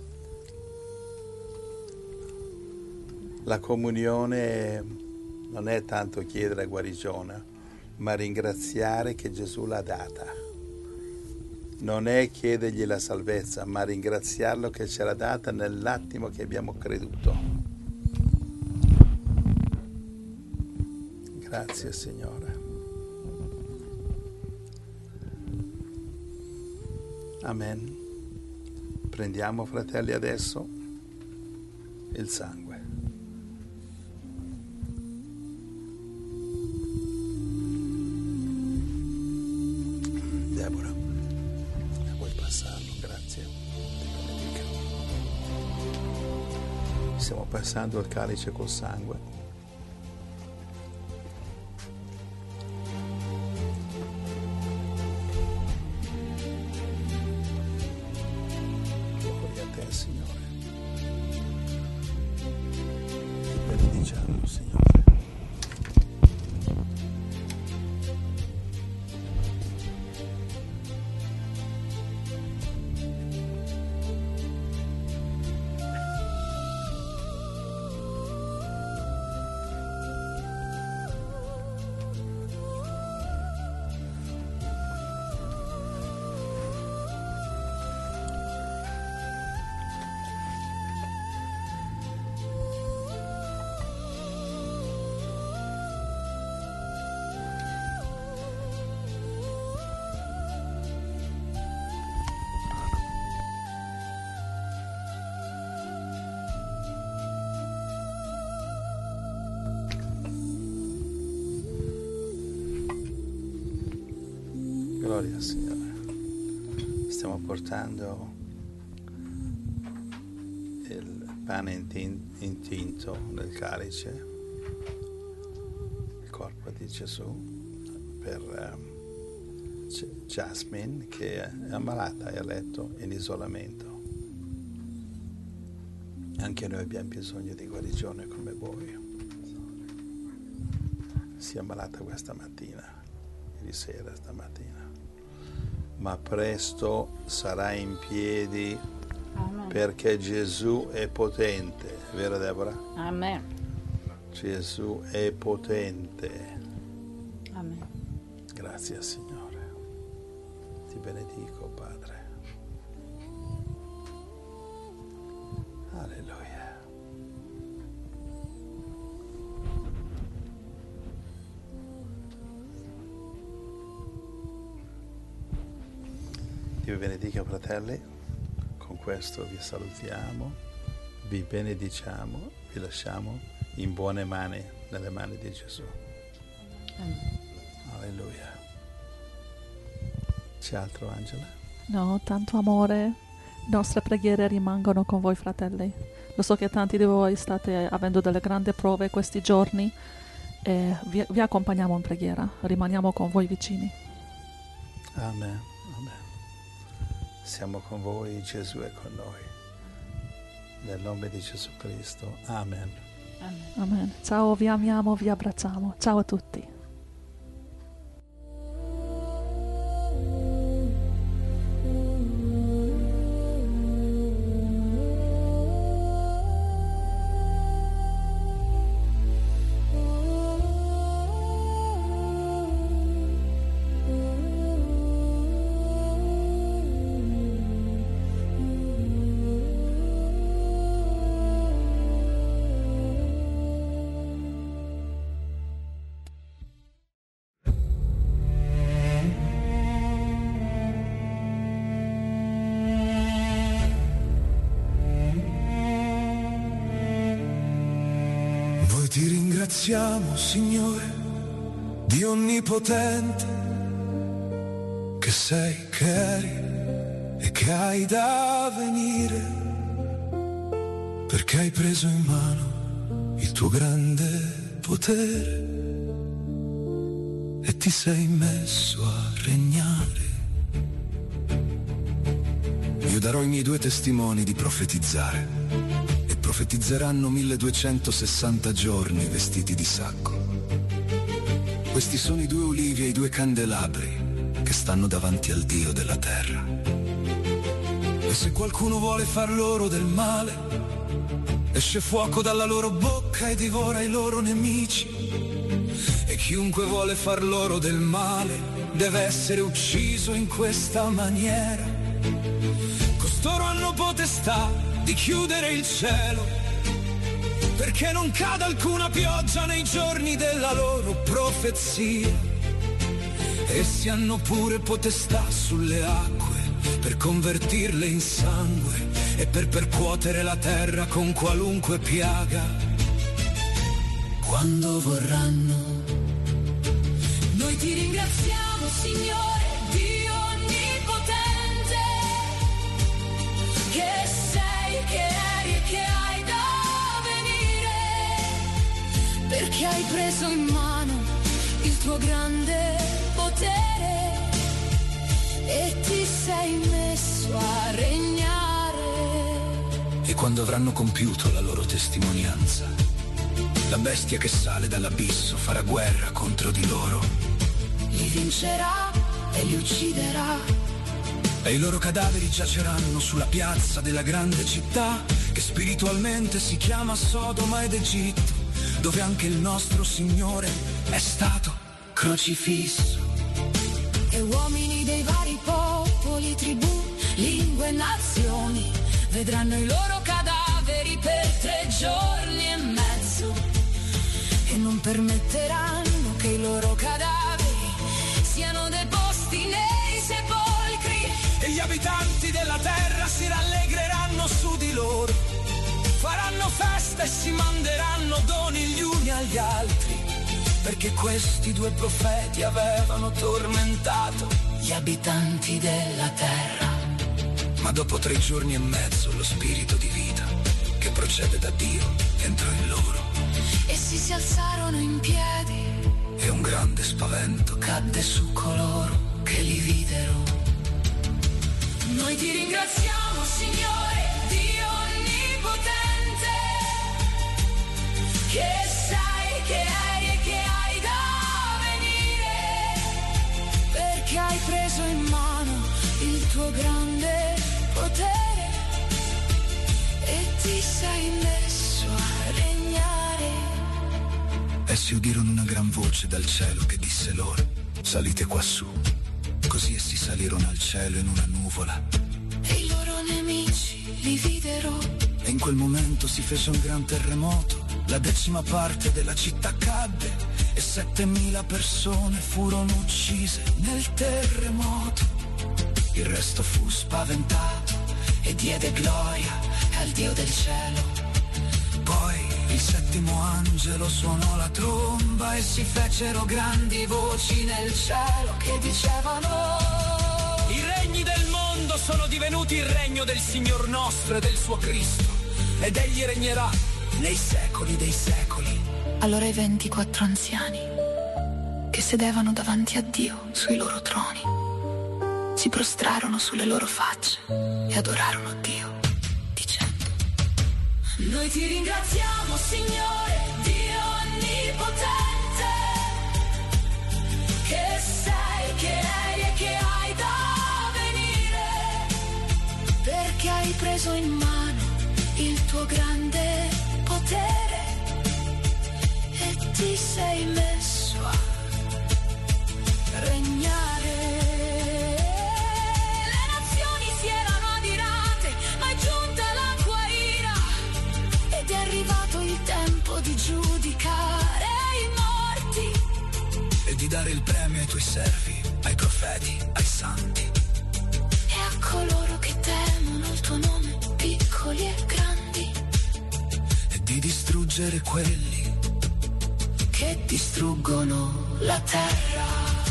La comunione non è tanto chiedere guarigione, ma ringraziare che Gesù l'ha data. Non è chiedergli la salvezza, ma ringraziarlo che ce l'ha data nell'attimo che abbiamo creduto. Grazie Signore. Amen. Prendiamo, fratelli, adesso il sangue. Deborah, vuoi passarlo? Grazie. Benedica. Stiamo passando il calice col sangue. Gloria a te, Signore. Ti benediciamo. Gloria al Signore. Stiamo portando il pane intin- intinto nel calice, il corpo di Gesù, per um, Jasmine che è ammalata e a letto in isolamento. Anche noi abbiamo bisogno di guarigione come voi. Si è ammalata questa mattina, ieri sera, stamattina, ma presto sarà in piedi. Amen. Perché Gesù è potente, vero Deborah? Amen. Gesù è potente. Amen. Grazie Signore. Ti benedico, Padre. Alleluia. Dio vi benedica, fratelli. Con questo vi salutiamo, vi benediciamo, vi lasciamo in buone mani, nelle mani di Gesù. Amen. Alleluia. C'è altro, Angela? No, tanto amore. Nostre preghiere rimangono con voi, fratelli. Lo so che tanti di voi state avendo delle grandi prove questi giorni e vi, vi accompagniamo in preghiera. Rimaniamo con voi vicini. Amen. Amen. Siamo con voi, Gesù è con noi. Nel nome di Gesù Cristo. Amen. Amen. Amen. Ciao, vi amiamo, vi abbracciamo. Ciao a tutti. Ti ringraziamo, Signore, Dio onnipotente, che sei, che eri e che hai da venire, perché hai preso in mano il tuo grande potere e ti sei messo a regnare. Io darò i miei due testimoni di profetizzare. Profetizzeranno milleduecentosessanta giorni vestiti di sacco. Questi sono i due ulivi e i due candelabri che stanno davanti al Dio della terra. E se qualcuno vuole far loro del male, esce fuoco dalla loro bocca e divora i loro nemici. E chiunque vuole far loro del male deve essere ucciso in questa maniera. Costoro hanno potestà di chiudere il cielo, perché non cada alcuna pioggia nei giorni della loro profezia. Essi hanno pure potestà sulle acque, per convertirle in sangue e per percuotere la terra con qualunque piaga. Quando vorranno. Noi ti ringraziamo, Signore, Dio onnipotente, che sei, che eri e che hai da venire, perché hai preso in mano il tuo grande potere e ti sei messo a regnare. E quando avranno compiuto la loro testimonianza, la bestia che sale dall'abisso farà guerra contro di loro. Li vincerà e li ucciderà. E i loro cadaveri giaceranno sulla piazza della grande città, che spiritualmente si chiama Sodoma ed Egitto, dove anche il nostro Signore è stato crocifisso. E uomini dei vari popoli, tribù, lingue e nazioni vedranno i loro cadaveri per tre giorni e mezzo, e non permetteranno che i loro cadaveri siano deposti nei sepolcri. E gli abitanti della terra si rallegreranno su di loro, faranno festa e si manderanno doni gli uni agli altri, perché questi due profeti avevano tormentato gli abitanti della terra. Ma dopo tre giorni e mezzo lo spirito di vita che procede da Dio entrò in loro. Essi si alzarono in piedi E un grande spavento cadde su coloro che li videro. Noi ti ringraziamo, Signore, Dio onnipotente, che sai, che eri e che hai da venire, perché hai preso in mano il tuo grande potere e ti sei messo a regnare. Essi udirono una gran voce dal cielo che disse loro: salite quassù. Così essi salirono al cielo in una nuvola E i loro nemici li videro. e in quel momento si fece un gran terremoto. La decima parte della città cadde e settemila persone furono uccise nel terremoto. Il resto fu spaventato e diede gloria al Dio del cielo. Poi il settimo angelo suonò la tromba e si fecero grandi voci nel cielo che dicevano: I regni del mondo sono divenuti il regno del Signor nostro e del suo Cristo, ed egli regnerà nei secoli dei secoli. Allora i ventiquattro anziani che sedevano davanti a Dio sui loro troni si prostrarono sulle loro facce e adorarono Dio, dicendo: Noi ti ringraziamo, Signore, Dio onnipotente, che sei, che eri e che hai da venire, perché hai preso in mano il tuo grande potere e ti sei messo a regnare. Le nazioni si erano adirate, ma è giunta la tua ira ed è arrivato il tempo di giudicare i morti e di dare il premio ai tuoi servi, ai profeti, ai santi e a coloro che temono il tuo nome, piccoli e grandi, e di distruggere quelli che distruggono la terra.